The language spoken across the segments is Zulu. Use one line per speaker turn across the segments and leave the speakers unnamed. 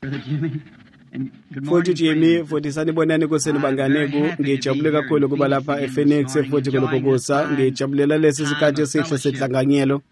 Futhi Jimmy futhi sanibonani kuseni banganeku ngijabule kakhulu kuba lapha ePhoenix futhi kuloko kusa ngijabulela lesi sikhathi esihle sehlanganyelo.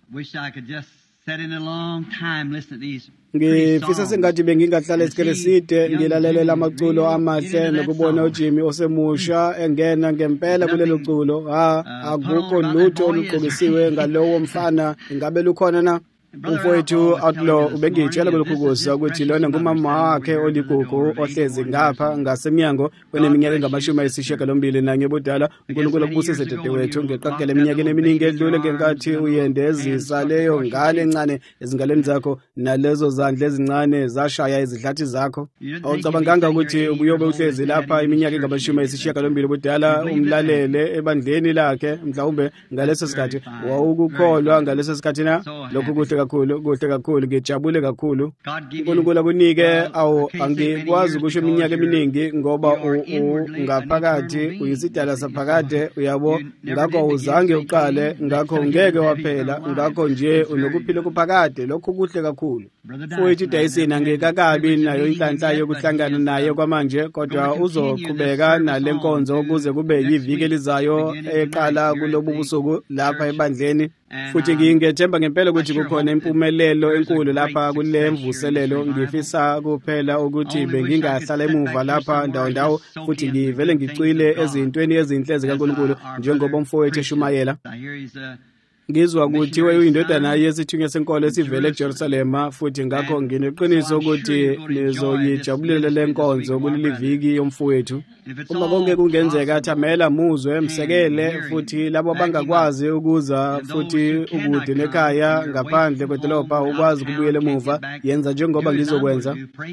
Ngifisa sengathi bengingahlala isikele side ngilalelela amaculo amahle nokubona uJimmy osemusha engena ngempela kulelo culo. Akukho lutho oluqokisiwe ngalowo mfana, ingabe lukhona na? Umfowethu Outlaw ubengitshela kulokhu kusa ukuthi lona ngumama wakhe oligugu ohlezi ngapha ngasemnyango oneminyaka engama-80 nanye budala. uNkulunkulu akubusise dadewethu ngeqagela eminyakeni eminingi edlule ngenkathi uyendezisa leyo ngane encane ezingaleni zakho nalezo zandla ezincane zashaya izidlathi zakho. Awucabanganga ukuthi ubuyobe uhlezi lapha iminyaka engama-80 budala umlalele ebandleni lakhe mhlawumbe ngaleso sikhathi wawukukholwa ngaleso sikhathi na? Lokhu kuhle kakhulu ngijabule kakhulu. uNkulunkulu akunike angikwazi ukusho iminyaka eminingi ngoba ngaphakathi uyisidala saphakade uyabo, ngakho uzange uqale, ngakho ngeke waphela, ngakho nje unokuphila kuphakade. Lokho kuhle kakhulu. Futhi Dyson angekakabi nayo inhlanhla yokuhlangana naye kwamanje, kodwa uzoqhubeka nale nkonzo kuze kube yiviki elizayo eqala kulobu busuku lapha ebandleni. Futhi ngingethemba ngempela ukuthi kukhona impumelelo enkulu lapha kule mvuselelo. Ngifisa kuphela ukuthi bengingahlala emuva lapha ndawo futhi ngivele ngicwile ezintweni ezinhle zikaNkulunkulu njengoba umfowethu eshumayela. Ngizwa ukuthi uyindodana yesithunywa senkolo esivele eJerusalema, futhi ngakho ngineqiniso ukuthi nizoyijabulela le nkonzo kuleli viki yomfowethu. Uma konke kungenzeka athamela muzwe msekele, futhi labo bangakwazi ukuza futhi ukude nekhaya ngaphandle kwedolobha ukwazi ukubuyela emuva, yenza njengoba ngizokwenza.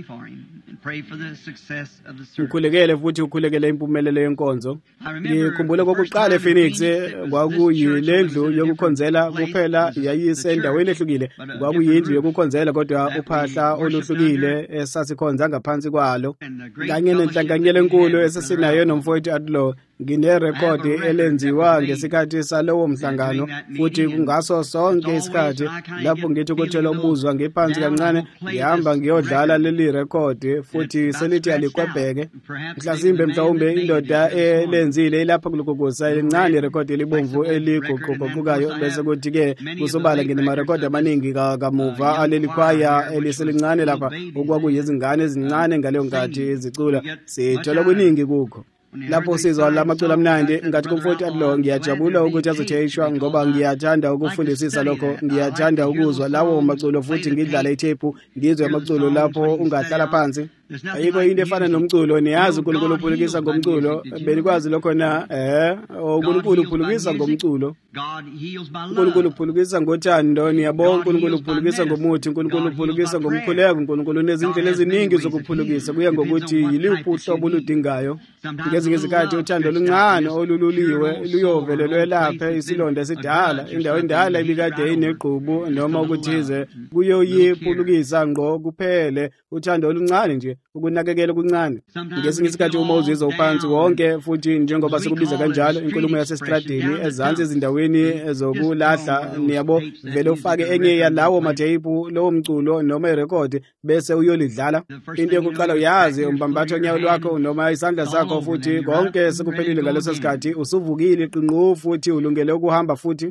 Ukhulekele futhi ukhulekele impumelelo yenkonzo. Ngikhumbula kokuqala ePhoenix kwakuyile ndlu yokukhonzela kuphela, yayisendaweni ehlukile. Kwakuyindlu yokukhonzela kodwa uphahla oluhlukile esasikhonza ngaphansi kwalo, kanye nenhlanganyelo enkulu esasinayo nomfowethu Outlaw. Nginerekhodi elenziwa ngesikhathi salowo mhlangano, futhi kungaso sonke isikhathi lapho ngithi ukuthola umuzwa ngiphansi kancane ngihamba ngiyodlala leli rekhodi, futhi selithi alikwebheke. Mhlasimbe mhlawumbe indoda elenzile ilapha kulokugusa elincane irekhodi elibomvu eliguquguqukayo, bese kuthi-ke kusobala nginamarekhodi amaningi kamuva aleli khwaya eliselincane lapha okwakuyizingane ezincane ngaleyo nkathi izicula. Sithola kuningi kukho lapho sizwa lamaculo amnandi. Ngathi kumfowethu Outlaw ngiyajabula ukuthi azotheshwa ngoba ngiyathanda ukufundisisa lokho, ngiyathanda ukuzwa lawo maculo futhi ngidlala ithephu ngizwe amaculo lapho ungahlala phansi. Ayikho into efana nomculo, niyazi uNkulunkulu uphulukisa ngomculo. Benikwazi lokho na? uNkulunkulu uphulukisa ngomculo. uNkulunkulu uphulukisa ngothando, niyabonga. uNkulunkulu uphulukisa ngomuthi, uNkulunkulu uphulukisa ngomkhuleko. uNkulunkulu unezindlela eziningi zokuphulukisa, kuya ngokuthi yiluphi uhlobo oludingayo. Ngezinye izikhathi uthando oluncane olululiwe luyovele lwelaphe isilonda esidala, indawo endala ibikade inegqubu noma ukuthize kuyoyiphulukisa ngqo kuphele. Uthando oluncane nje, ukunakekela okuncane. Ngesinye isikhathi uma uzizwa uphansi wonke, futhi njengoba sikubiza kanjalo inkulumo yasestradini ezansi ezindaweni ezokulahla, niyabo, vele ufake enye yalawo matheyiphu lowo mculo noma irekhodi bese uyolidlala. Into yokuqala uyazi umbambatho onyawo lwakho noma isandla sakho, futhi konke sekuphelile ngaleso sikhathi. Usuvukile qinqu futhi ulungele ukuhamba futhi.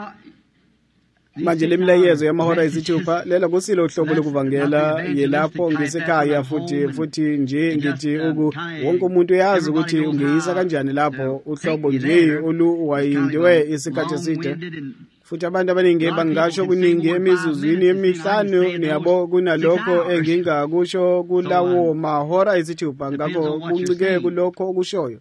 Manje lemilayezo yamahora ayisithupha lela kusilo uhlobo lokuvangela yelapho ngisekhaya, futhi nje ngithi wonke umuntu uyazi ukuthi ungiyisa kanjani lapho uhlobo nje oluwayindiwe isikhathi eside. Futhi abantu abaningi bangasho kuningi emizuzwini emihlanu, niyabo, kunalokho engingakusho kulawo mahora ayisithupha, ngakho kuncike kulokho okushoyo.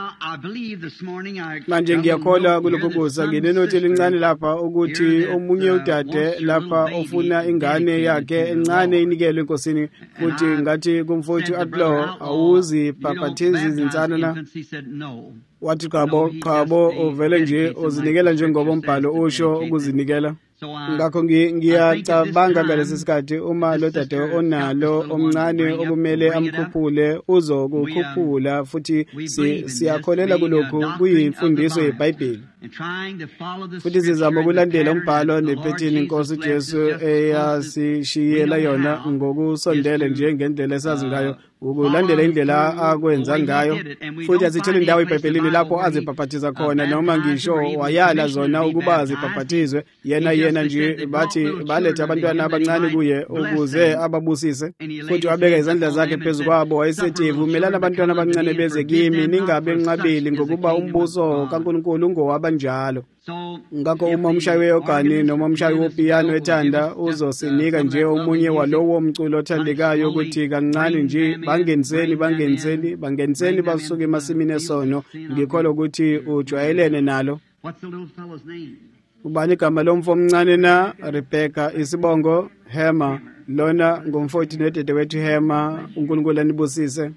Manje ngiyakholwa kulokho kusa. Nginenothi elincane lapha ukuthi omunye udade lapha ofuna ingane yakhe encane inikelwe enkosini, futhi ngathi kumfowethu Outlaw, awuzibhabhathizi izinsana na? Wathi qhabo uvele nje uzinikela njengoba umbhalo usho ukuzinikela. Ngakho ngiyacabanga ngalesi sikhathi uma lo dade onalo omncane okumele amkhuphule uzokukhuphula, futhi siyakholela kulokhu kuyimfundiso yeBhayibheli. futhi sizama ukulandela umbhalo nephethini inkosi uJesu eyasishiyela yona ngokusondele njengendlela esazi ngayo ukulandela indlela akwenza ngayo futhi asithele indawo eBhayibhelini lapho azibhaphathiza khona noma ngisho wayala zona ukuba azibhaphathizwe yena nje bathi baletha abantwana abancane kuye ukuze ababusise futhi wabeka izandla zakhe phezu kwabo wayesethi vumelana abantwana abancane beze kimi ningabe enqabeli ngokuba umbuso kaNkulunkulu ungowabanjalo ngakho uma umshayi weorgani noma umshayi wopiyano ethanda uzosinika nje omunye walowo mculo othandekayo ukuthi kancane nje bangeniseni basuke emasimini esono ngikholwa ukuthi ujwayelene nalo. Ubani igama lomfo omncane na? Rebecca. Isibongo Hema. Lona ngumfowethu nedadewethu Hema. uNkulunkulu anibusise.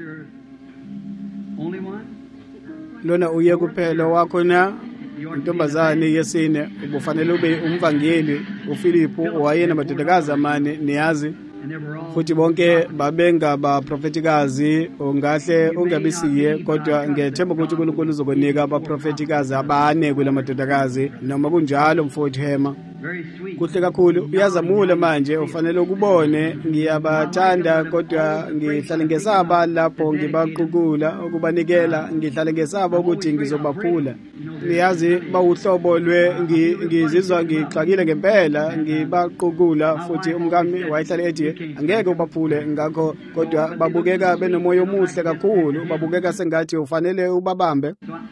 Lona uye kuphela wakho na? Intombazane yesine. Ubufanele ube umvangeli. uPhilippu wayena madodakazi amane niyazi. Futhi bonke babengabaprofetikazi ungahle ungabisiye kodwa ngethemba ukuthi uNkulunkulu uzokunika abaprofetikazi abane kula madodakazi noma kunjalo mfowethu Hema. Kuhle kakhulu uyazamula manje ufanele ukubone ngiyabathanda kodwa ngihlale ngesaba lapho ngibaqukula ukubanikela ngihlale ngesaba ukuthi ngizobaphula. Niyazi bawuhlobo ngizizwa ngixakile ngempela ngibaqukula futhi umkami wayehlala ethi angeke ubaphule ngakho kodwa babukeka benomoya omuhle kakhulu babukeka sengathi ufanele ubabambe.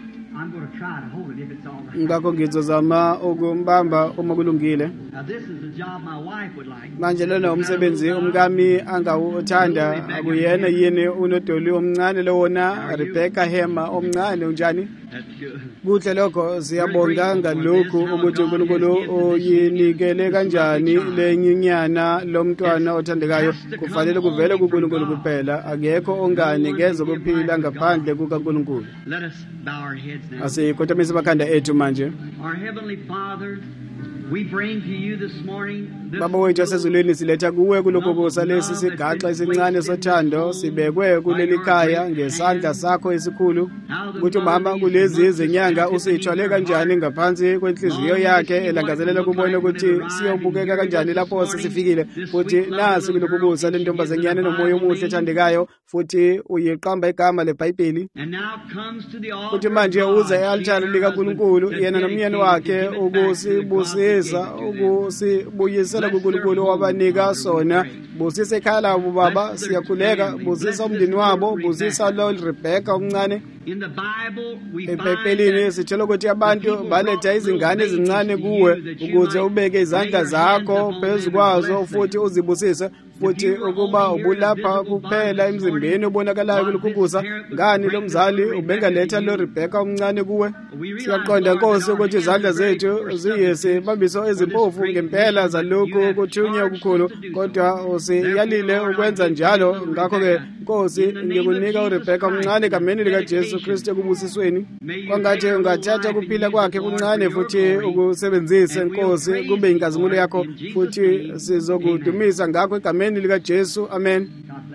Ngakho ngizozama ukumbamba uma kulungile. Manje lona umsebenzi umkami angawuthanda akuyena yini unodoli omncane lowona Rebecca Hema omncane unjani? Kuhle lokho siyabonga ngalokhu ukuthi uNkulunkulu uyinikele kanjani lenyinyana lomntwana othandekayo kufanele kuvele kuNkulunkulu kuphela akekho onganikeza ukuphila ngaphandle kukaNkulunkulu. Asikhothamise amakhanda ethu manje. Baba wethu asezulwini siletha kuwe kulokho kusa lesi sigaxa esincane sothando sibekwe kuleli khaya ngesandla sakho esikhulu ukuthi umama kulezi izinyanga usithwale kanjani ngaphansi kwenhliziyo yakhe elangazelela kubona ukuthi siyobukeka kanjani lapho sesifikile futhi nasi kulokho kusa lentombazanyana nomoya omuhle ethandekayo futhi uyiqamba igama leBhayibheli futhi manje uza e-altare likaNkulunkulu yena nomyeni wakhe ukusibusisa ukusibuyisela kuNkulunkulu wabanika sona. Busisa ekhaya labo baba siyakhuleka busisa umndeni wabo busisa lo Rebecca omncane. eBhayibhelini sitshela ukuthi abantu baletha izingane ezincane kuwe ukuze ubeke izandla zakho phezu kwazo futhi uzibusise futhi ukuba ubulapha kuphela emzimbeni ubonakalayo kulukhukusa ngani lo mzali ubengaletha lo Rebecca omncane kuwe. Siyaqonda Nkosi ukuthi izandla zethu ziyisibambiso ezimpofu ngempela zalokhu kuthunywa okukhulu kodwa usiyalile ukwenza njalo. Ngakho-ke Nkosi ngikunika uRebecca omncane egameni likaJesu Kristu ekubusisweni kwangathi ungathatha ukuphila kwakhe kuncane futhi ukusebenzise Nkosi kube inkazimulo yakho futhi sizokudumisa ngakho egameni likaJesu. Amen.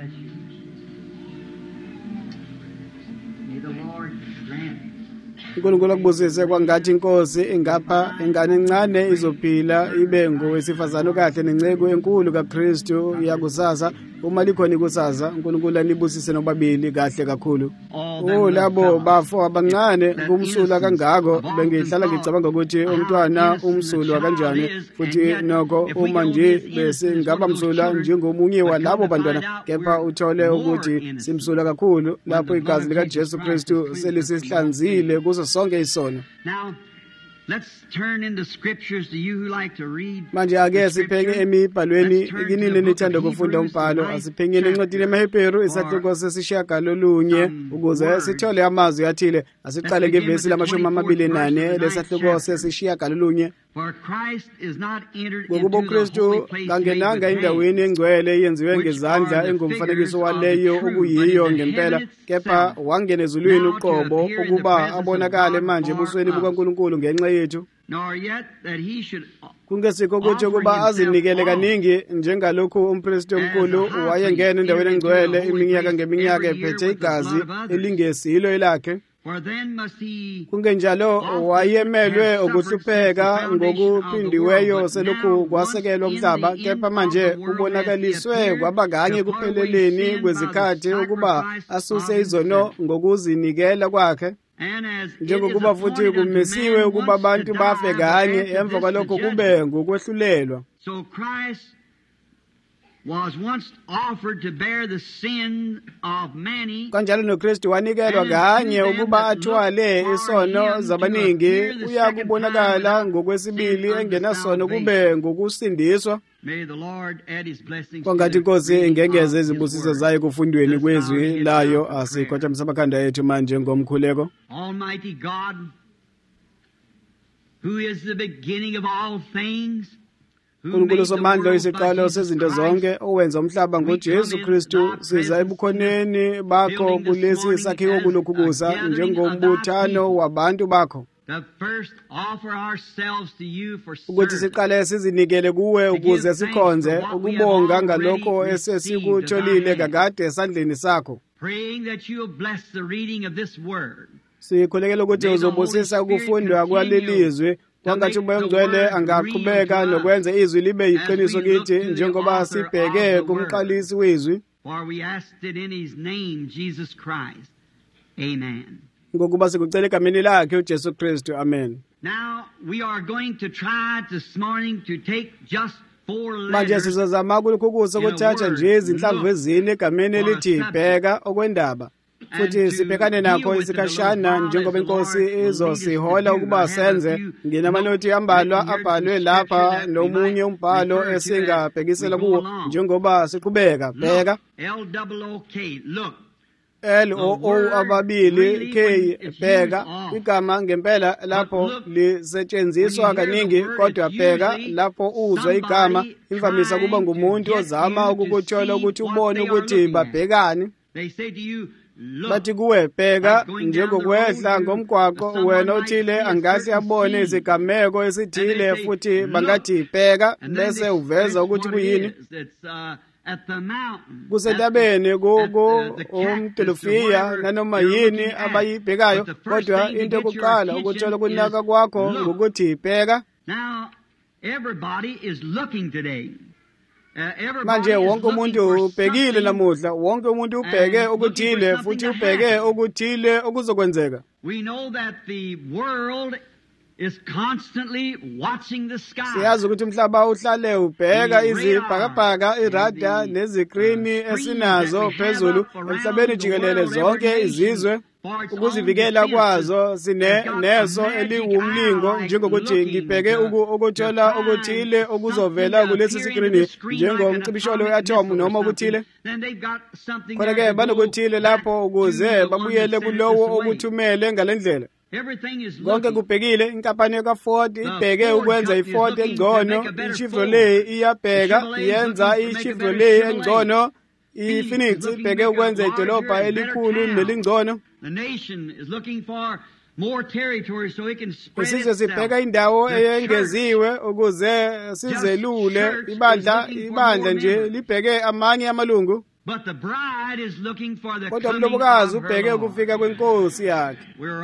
uNkulunkulu akubusise kwangathi Nkosi ingapha ingane encane izophila ibe ngowesifazane okahle nenceko enkulu kaKristu yakusasa. Uma likhona ikusasa uNkulunkulu anibusise nobabili kahle kakhulu. Labo bafo abancane kumsula kangako bengihlala ngicabanga ukuthi umntwana umsulwa kanjani futhi nokho uma nje bese ngaba msula njengomunye walabo bantwana kepha uthole ukuthi simsula kakhulu lapho igazi likaJesu Kristu selisihlanzile kuzo sonke isono.
Let's turn into scriptures to you who like to read.
Manje ake siphenge emibhalweni kinini nithanda ukufunda umbhalo asiphengeni encwadini yeHebheru isahluko sesishiyagalolunye ukuze sithole amazwi athile. Asiqale ngevesi la24 lesahluko sesishiyagalolunye.
For Christ is not entered
into
the
Kristu kangenanga endaweni engcwele yenziwe ngezandla engumfanekiso waleyo okuyiyo ngempela kepha wangena ezulwini uqobo ukuba abonakale manje ebusweni bukaNkulunkulu ngenxa yethu.
Nor yet that he should
kungesikho ukuthi ukuba azinikele kaningi njengalokhu umpristi omkhulu wayengena endaweni engcwele iminyaka ngeminyaka ephethe igazi elingesilo elakhe. kungenjalo wayemelwe ukuhlupheka ngokuphindiweyo selokhu kwasekelwa umhlaba, kepha manje ubonakaliswe kwaba kanye kupheleleni kwezikhathi ukuba asuse izono ngokuzinikela kwakhe, njengokuba futhi kumisiwe ukuba abantu bafe kanye, emva kwalokho kube ngokwehlulelwa. Kanjalo noKristu wanikelwa kanye ukuba athwale isono zabaningi. Uyakubonakala ngokwesibili engenasono kube ngokusindiswa. Kwangathi Inkosi ingengeze izibusiso zayo kufundweni kwezwi layo. Asikhothamisa amakhanda ethu manje ngomkhuleko.
Almighty God, who is the beginning of all things,
uNkulunkulu somandla isiqalo sezinto zonke, owenza umhlaba ngoJesu Kristu, siza ebukhoneni bakho kulesi sakhiwo kulokhukusa njengombuthano wabantu bakho, ukuthi siqale sizinikele kuwe ukuze sikhonze ukubonga ngalokho esesikutholile kakade esandleni sakho. Sikhulekela ukuthi uzobusisa ukufundwa kwalelizwi, kwangathi uMoya Omngcwele angaqhubeka nokwenza izwi libe yiqiniso kithi, njengoba sibheke kumqalisi wezwi. Ngokuba sikucela egameni lakhe uJesu Kristu. Amen.
Now we are going to try this morning to take just 4 letters.
Manje sizozama ukukhukusa ukuthatha nje izinhlamvu ezine egameni elithi bheka okwendaba, futhi sibhekane nakho isikhashana njengoba Inkosi izosihola ukuba senze. Nginamanothi ambalwa abhalwe lapha nomunye umbhalo esingabhekisela kuwo njengoba siqhubeka. Bheka
L-O-O-K, look.
L-O-O ababili K, bheka. Igama ngempela lapho lisetshenziswa kaningi, kodwa bheka lapho uzwa igama imvamisa kuba ngumuntu ozama ukukuthola ukuthi ubone ukuthi babhekani. Bathi kuwe bheka njengokwehla ngomgwaqo, wena othile angahle abone izigameko esithile, futhi bangathi bheka bese uveza ukuthi kuyini. Kusentabeni umdolofiya nanoma yini abayibhekayo, kodwa into yokuqala ukuthola kunaka kwakho ngokuthi bheka. Manje wonke umuntu ubhekile namuhla, wonke umuntu ubheke okuthile, futhi ubheke okuthile okuzokwenzeka.
We know that the world is constantly watching the sky.
Siyazi ukuthi umhlaba uhlale ubheka izibhakabhaka, irada nezikrini esinazo phezulu emhlabeni jikelele, zonke izizwe ukuzivikela kwazo sineso eliwumlingo, njengokuthi ngibheke ukuthola okuthile okuzovela kulesi sikrini njengomcibisholo we-atom noma okuthile. Khona-ke banokuthile lapho ukuze babuyele kulowo okuthumele ngalendlela. Konke kubhekile. Inkampani yaka-Ford ibheke ukwenza i-Ford engcono, i-Chevrolet iyabheka yenza i-Chevrolet engcono, i-Phoenix ibheke ukwenza idolobha elikhulu nelingcono. Isizwe sibheka indawo eyengeziwe ukuze sizelule. Ibandla nje libheke amanye amalungu, kodwa umlobokazi ubheke ukufika kwenkosi yakhe.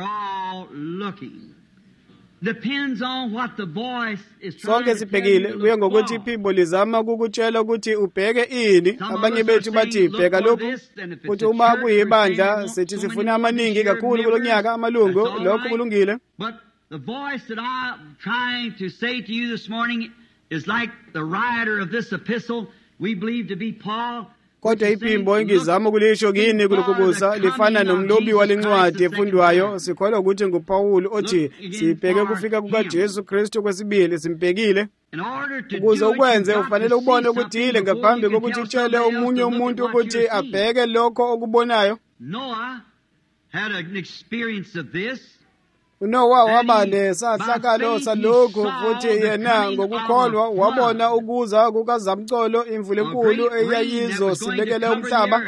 Sonke sibhekile, kuye ngokuthi iphimbo lizama ukukutshela ukuthi ubheke ini. Abanye bethu bathi bheka lokhu, futhi uma kuyibandla sithi sifuna amaningi kakhulu kulo nyaka amalungu. Lokho kulungile.
But the voice that I'm trying to say to you this morning is like the writer of this epistle we believe to be Paul.
Kodwa iphimbo engizama ukulisho kini kulokhukusa lifana nomlobi walencwadi efundwayo. Sikholwa ukuthi nguPawulu othi sibheke kufika kukaJesu Kristu kwesibili, simbhekile. Ukuze ukwenze ufanele ubone okuthile ngaphambi kokuthi utshele omunye umuntu ukuthi abheke lokho okubonayo.
Noah had an experience of this.
uNowa waba lesahlakalo salokhu, futhi yena ngokukholwa wabona ukuza kukazamcolo, imvula enkulu eyayizosibekela umhlaba,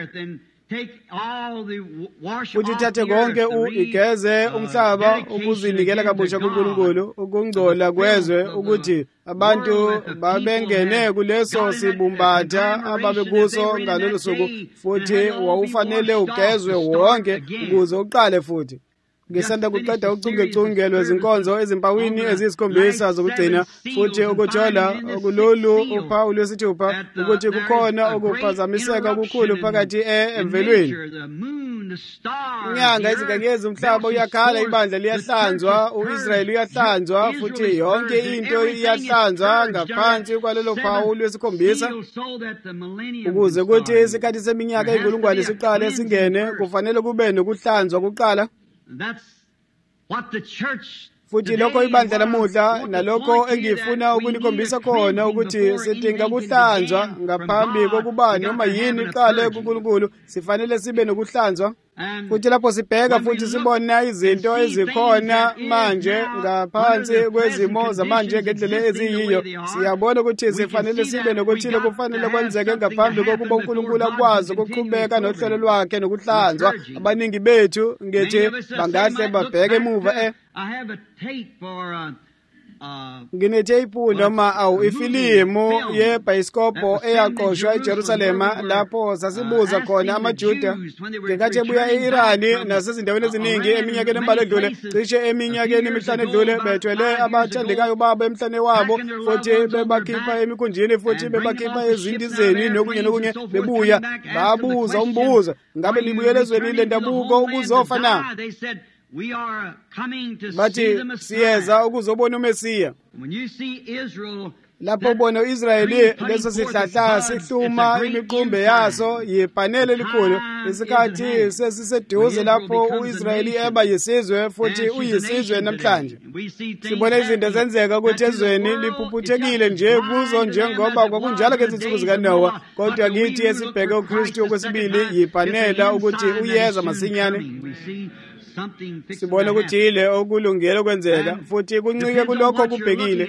futhi ithathe konke igeze umhlaba ukuzinikela kabusha kuNkulunkulu, ukungcola kwezwe, ukuthi abantu babengene kuleso sibumbatha ababekuso ngalolu suku, futhi wawufanele ugezwe wonke ukuze uqale futhi. ngisanda kuqeda uchungechunge lwezinkonzo ezimpawini eziyisikhombisa zokugcina futhi ukuthola kulolu uphawu lwesithupha ukuthi kukhona ukuphazamiseka okukhulu phakathi emvelweni. Inyanga, izinkanyezi, umhlaba uyakhala, ibandla liyahlanzwa, u-Israyeli uyahlanzwa futhi yonke into iyahlanzwa ngaphansi kwalelo phawu lwesikhombisa, ukuze kuthi isikhathi seminyaka eyinkulungwane siqale singene kufanele kube nokuhlanzwa kuqala. Futhi lokho ibandla lamuhla nalokho engifuna ukunikhombisa khona ukuthi sidinga kuhlanzwa ngaphambi kokuba noma yini iqale kuNkulunkulu sifanele sibe nokuhlanzwa. Futhi lapho sibheka futhi sibona izinto ezikhona manje ngaphansi kwezimo zamanje ngendlela eziyiyo, siyabona ukuthi sifanele sibe nokuthile kufanele kwenzeke ngaphambi kokuba uNkulunkulu akwazi ukuqhubeka nohlelo lwakhe nokuhlanzwa. Abaningi bethu ngithi bangahle babheke emuva nginetheyiphu noma ifilimu yebhayisikobho eyaqoshwa eJerusalema lapho sasibuza khona amaJuda ngenkathi ebuya e-Irani nasezindaweni eziningi eminyakeni embalwa edlule, cishe eminyakeni emihlanu edlule, bethwele abathandekayo babo emhlane wabo futhi bebakhipha emikhunjini futhi bebakhipha ezindizeni nokunye bebuya babuza umbuzo, ngabe libuyele ezweni lendabuko ukuzofa na? Bathi siyeza ukuzobona uMesiya. Lapho ubona u-Israyeli leso sihlahla sihluma imiqumbe yaso yibhanele elikhulu, isikhathi sesiseduze lapho u-Israyeli eba yisizwe futhi uyisizwe namhlanje. Sibona izinto zenzeka ukuthi ezweni liphuphuthekile nje kuzo njengoba kwakunjalo ngezinsuku zikaNowa, kodwa kithi esibheke uKristu okwesibili yibhanela ukuthi uyeza masinyane. Sibona ukuthi yile okulungele ukwenzeka futhi kuncike kulokho kubhekile.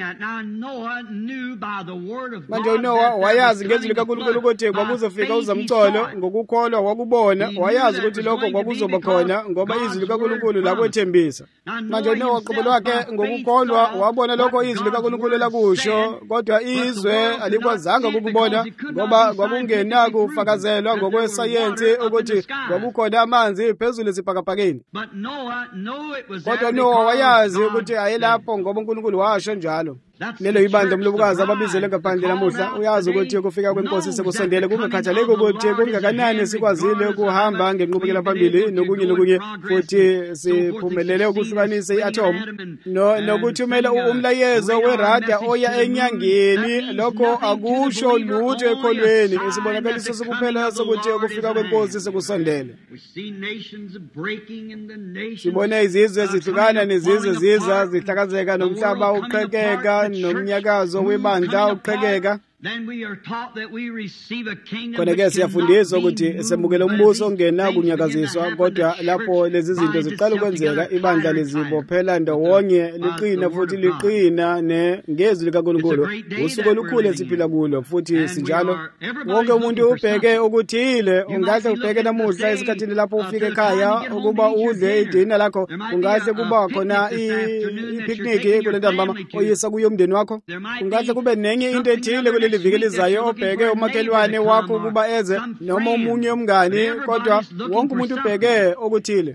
Manje uNowa wayazi ngezwi likaNkulunkulu ukuthi kwakuzofika uzamcolo, ngokukholwa wakubona, wayazi ukuthi lokho kwakuzoba khona ngoba izwi likaNkulunkulu lakwethembisa. Manje uNowa qobo lwakhe ngokukholwa wabona lokho izwi likaNkulunkulu lakusho, kodwa izwe alikwazanga ukubona ngoba kwakungenakufakazelwa ngokwesayensi ukuthi kwakukhona amanzi phezulu esibhakabhakeni. Kodwa Nowa wayazi ukuthi ayelapho ngoba uNkulunkulu washo njalo. Lelo ibandla umlobokazi ababizele ngaphandle namuhla uyazi ukuthi ukufika kwenkosi sekusondele, kungakhathaleki ukuthi kungakanani sikwazile ukuhamba ngenqubekela phambili nokunye futhi siphumelele ukuhlukanisa i-atom nokuthumela umlayezo werada oya enyangeni. Lokho akusho lutho ekholweni, isibonakaliso sokuphela sokuthi ukufika kwenkosi sekusondele. Sibona izizwe zihlukana nezizwe ziza zihlakazeka, nomhlaba uqhekeka nomnyakazo webandla uqhekeka. Khona-ke siyafundiswa ukuthi semukele umbuso ongena kunyakaziswa, kodwa lapho lezi zinto ziqala ukwenzeka ibandla lizibophela ndawonye, liqina futhi liqina ngezwi likaNkulunkulu. Usuku olukhulu esiphila kulo futhi sinjalo. Wonke umuntu ubheke ukuthile, ungahle ubheke namuhla esikhathini lapho ufika ekhaya ukuba udle idina lakho, ungahle kuba khona i-picnic kule ntambama oyisa kuyo umndeni wakho, ungahle kube nenye into ethile kule liviki elizayo obheke umakhelwane wakho ukuba eze noma omunye umngani, kodwa wonke umuntu ubheke okuthile.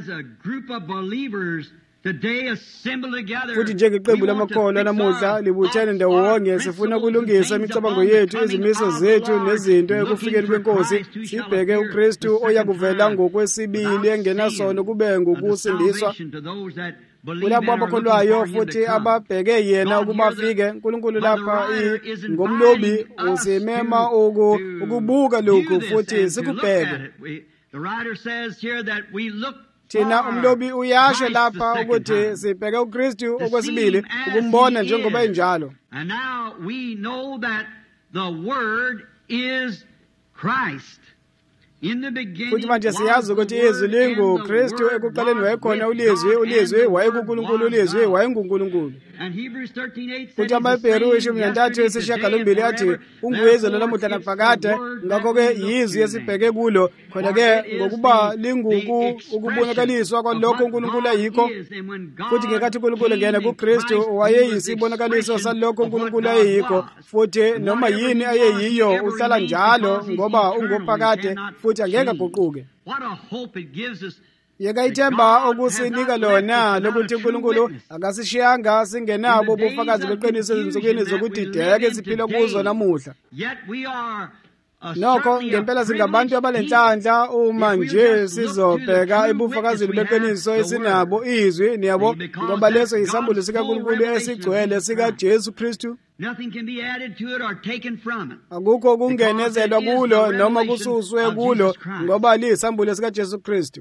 Futhi njengeqembu lamakholwa namuhla libuthene ndawonye, sifuna ukulungisa imicabango yethu, izimiso zethu nezinto ekufikeni kwenkosi. Sibheke uKristu oyakuvela ngokwesibili engenasono kube ngukusindiswa kulabo abakholwayo futhi ababheke yena ukuba afike. uNkulunkulu lapha ngomlobi usimema ukubuka lokhu futhi sikubheke. Thina umlobi uyasho lapha ukuthi sibheke uKristu okwesibili ukumbona njengoba enjalo.
And now we know that the Word is Christ.
Futhi manje siyazi ukuthi izwi linguKristu, ekuqaleni wayekhona ulizwi wayekuNkulunkulu, ulizwi wayenguNkulunkulu. Futhi amaHebheru 13:8 athi unguyizwe lolamuhla naphakade, ngakho-ke yizwi esibheke kulo. Khona-ke ngokuba ukubonakaliswa kwalokho uNkulunkulu ayikho, futhi ngenkathi uNkulunkulu engena kuKristu wayeyisibonakaliso salokho uNkulunkulu ayeyikho, futhi noma yini ayeyiyo uhlala njalo ngoba ungophakade futhi angeke aguquke. yeka ithemba okusinika lona lokuthi uNkulunkulu akasishiyanga singenabo ubufakazi beqiniso ezinsukwini zokudideka esiphila kuzo namuhla. Nokho ngempela singabantu abalenhlanhla uma nje sizobheka ebufakazini beqiniso esinabo izwi niyabo ngoba leso isambulo sikaNkulunkulu esigcwele sikaJesu Kristu. Akukho kungenezelwa kulo noma kususwe kulo ngoba liyisambulo sikaJesu Kristu.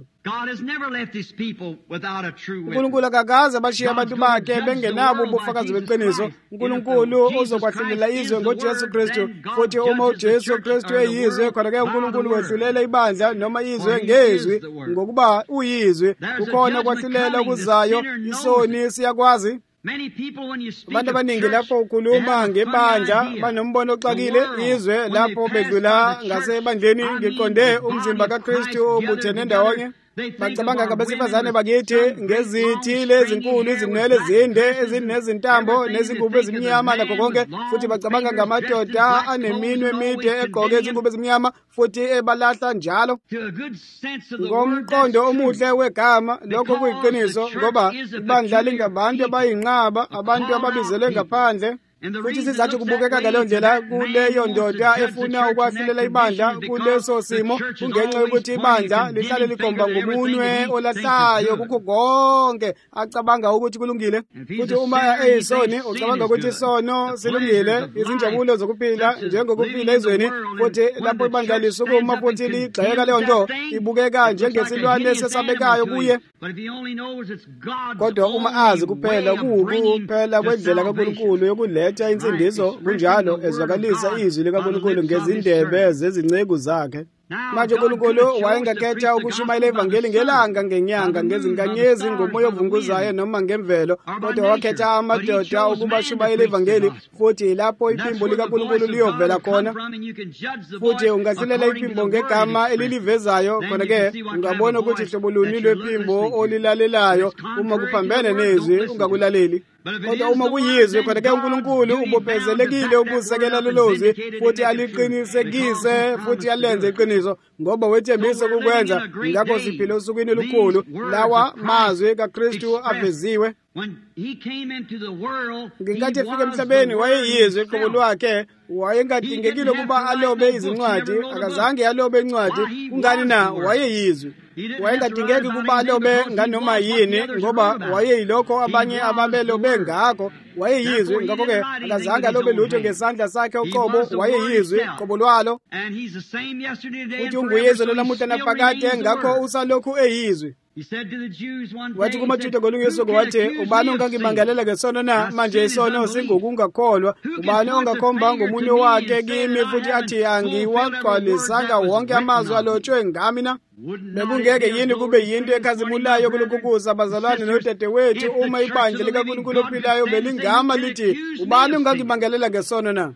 uNkulunkulu akakaze bashiya abantu bakhe bengenabo ubufakazi beqiniso. uNkulunkulu uzokwahlulela izwe ngoJesu Kristu, futhi uma uJesu Kristu eyizwe khona-ke uNkulunkulu wehlulela ibandla noma izwe ngezwi ngokuba uyizwe. Kukhona ukwahlulela okuzayo, isoni siyakwazi. Abantu abaningi lapho ukhuluma ngebandla banombono oxakile. Izwe lapho bedlula ngasebandleni ngiqonde umzimba kaKristu ubuthene ndawonye. Bacabanga ngabesifazane bakithi ngezithile ezinkulu, izinwele ezinde ezinezintambo nezingubo ezimnyama nakho konke, futhi bacabanga ngamadoda aneminwe emide egqoke izingubo ezimnyama futhi ebalahla njalo. Ngomqondo omuhle wegama lokho kuyiqiniso ngoba ibandla lingabantu abayinqaba, abantu ababizelwe ngaphandle. Futhi sizathu kubukeka ngaleyo ndlela kuleyo ndoda efuna ukwahlulela ibandla kuleso simo kungenxa yokuthi ibandla lihlale likhomba ngomunwe olahlayo kukho konke acabanga ukuthi kulungile. Futhi uma eyisoni ucabanga ukuthi isono silungile, izinjabulo zokuphila njengokuphila ezweni. Futhi lapho ibandla lisukuma futhi ligxeka leyo nto ibukeka njengesilwane esesabekayo kuye. Kodwa uma azi kuphela kuphela kwendlela kaNkulunkulu yokuletha insindiso, kunjalo ezwakalisa izwi likaNkulunkulu ngezindebe zezinceku zakhe. Manje uNkulunkulu wayengakhetha ukushumayela ivangeli ngelanga, ngenyanga, ngezinkanyezi, ngomoya ovunguzayo noma ngemvelo, kodwa wakhetha amadoda ukuba ashumayele ivangeli. Futhi lapho iphimbo likaNkulunkulu liyovela khona, futhi ungahlulela iphimbo ngegama elilivezayo, khona-ke ungabona ukuthi hlobo luni lwephimbo olilalelayo. Uma kuphambene nezwi ungakulaleli, kodwa uma kuyizwe khona-ke uNkulunkulu ubophezelekile ukusekela lolozwi futhi aliqinisekise futhi alenze iqiniso ngoba wethembisa ukukwenza. Ngakho siphila osukwini olukhulu lawa mazwi kaKristu aveziwe. Ngenkathi efika emhlabeni wayeyizwe iqobo lwakhe, wayengadingekile ukuba alobe izincwadi, akazange alobe incwadi. Kungani na? Wayeyizwe. Wayengadingeki ukuba alobe nganoma yini ngoba wayeyilokho abanye ababelobe ngakho. Wayeyizwe, ngakho-ke akazange alobe lutho ngesandla sakhe uqobo. Wayeyizwe iqobo lwalo, futhi unguyizwe lolamuhla naphakade, ngakho usalokhu eyizwe. Wathi kumaJuda ngolunye usuku wathi, ubani ongangimangalela ngesono na? Manje isono singokungakholwa. Ubani ongakhomba ngomunye wakhe kimi futhi athi angiwagcwalisanga wonke amazwi alotshwe ngami na? Bekungeke yini kube yinto ekhazimulayo kulokhu kuza bazalwane nodadewethu uma ibandla likaNkulunkulu ophilayo belingama lithi, ubani ongangimangalela ngesono na?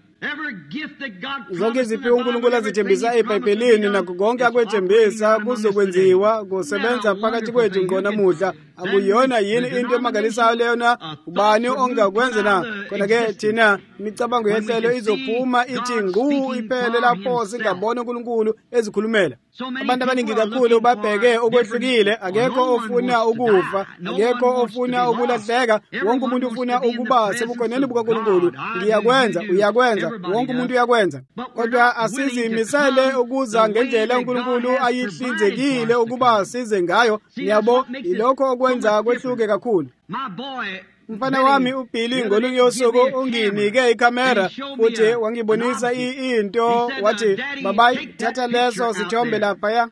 Zonke iziphiwo uNkulunkulu azithembisa eBhayibhelini nakho konke akwethembisa kuzokwenziwa kusebenza phakathi kwethu ngonamuhla. Akuyona yini into emangalisayo leyo na? Ubani ongakwenza na? Khona-ke thina imicabango yehlelo izophuma ithi ngqu iphele lapho singabona uNkulunkulu ezikhulumela. Abantu abaningi kakhulu babheke okwehlukile. Akekho ofuna ukufa, akekho ofuna ukulahleka. Wonke umuntu ufuna ukuba sebukhoneni bukaNkulunkulu. Ngiyakwenza, uyakwenza, wonke umuntu uyakwenza. Kodwa asizimisele ukuza ngendlela uNkulunkulu ayihlinzekile ukuba size ngayo. Ngiyabo ilokho okwenza kwehluke kakhulu. Umfana wami uBilly ngolunye usuku unginike ikhamera futhi wangibonisa into, wathi, babayi thatha leso sithombe laphaya.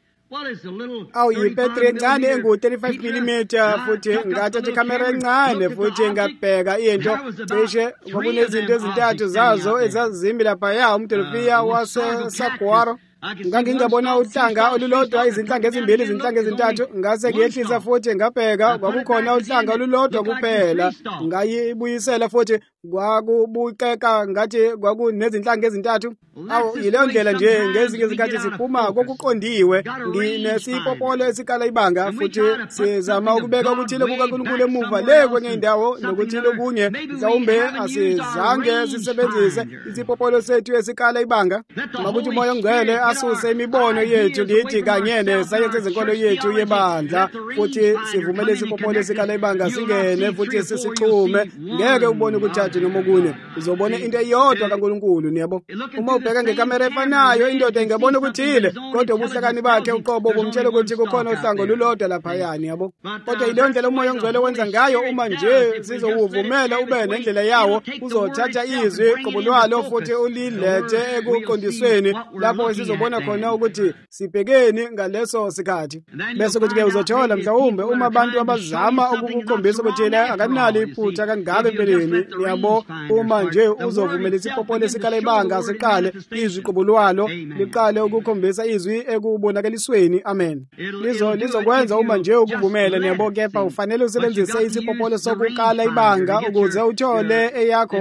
Yipetri encane engu-35mm futhi ngathatha ikhamera encane futhi ngabheka into. Cishe kwakunezinto ezintathu zazo ezazimi laphaya, umdolofiya waseSaguaro. Ngangingabona uhlanga olulodwa, izinhlanga ezimbili, izinhlanga ezintathu. Ngase ngiyehlisa futhi ngabheka, kwakukhona uhlanga olulodwa kuphela. Ngayibuyisela futhi kwakubukeka ngathi kwakunezinhlanga ezintathu. Awu yileyo ndlela nje ngezinye izikhathi siphuma kokuqondiwe nginesipopolo esikala ibanga futhi sizama ukubeka ukuthile kukaNkulunkulu emuva le kwenye indawo nokuthile kunye mhlawumbe asizange sisebenzise isipopolo sethu esikala ibanga. Makuthi umoya ongcwele asuse imibono yethu ngithi kanye nesayensi ezenkolo yethu yebandla futhi sivumele isipopolo esikala ibanga singene futhi sisixhume. Ngeke ubone ukuthatha noma okunye, uzobona into eyodwa kaNkulunkulu. Niyabo, uma ubheka ngekamera efanayo indoda ingabona ukuthile kodwa ubuhlakani bakhe uqobo bumtshela ukuthi kukhona uhlango lulodwa laphayani. Yabo, kodwa yileyo ndlela umoya ongcwele wenza ngayo. Uma nje sizowuvumela ube nendlela yawo, uzothatha izwi qobulwalo futhi ulilethe ekuqondisweni lapho sizobona khona ukuthi sibhekeni ngaleso sikhathi. Bese kuthi ke uzothola mhlawumbe uma abantu abazama ukukukhombisa ukuthi la akanalo iphutha kangaka empeleni. Yabo, uma nje uzovumela isipopolo esikala ibanga siqale izwi qobulwalo liqale ukukhombisa izwi ekubonakalisweni. Amen. Lizokwenza uma nje ukuvumela. Niyabo, kepha ufanele usebenzise isipopolo sokukala ibanga ukuze uthole eyakho.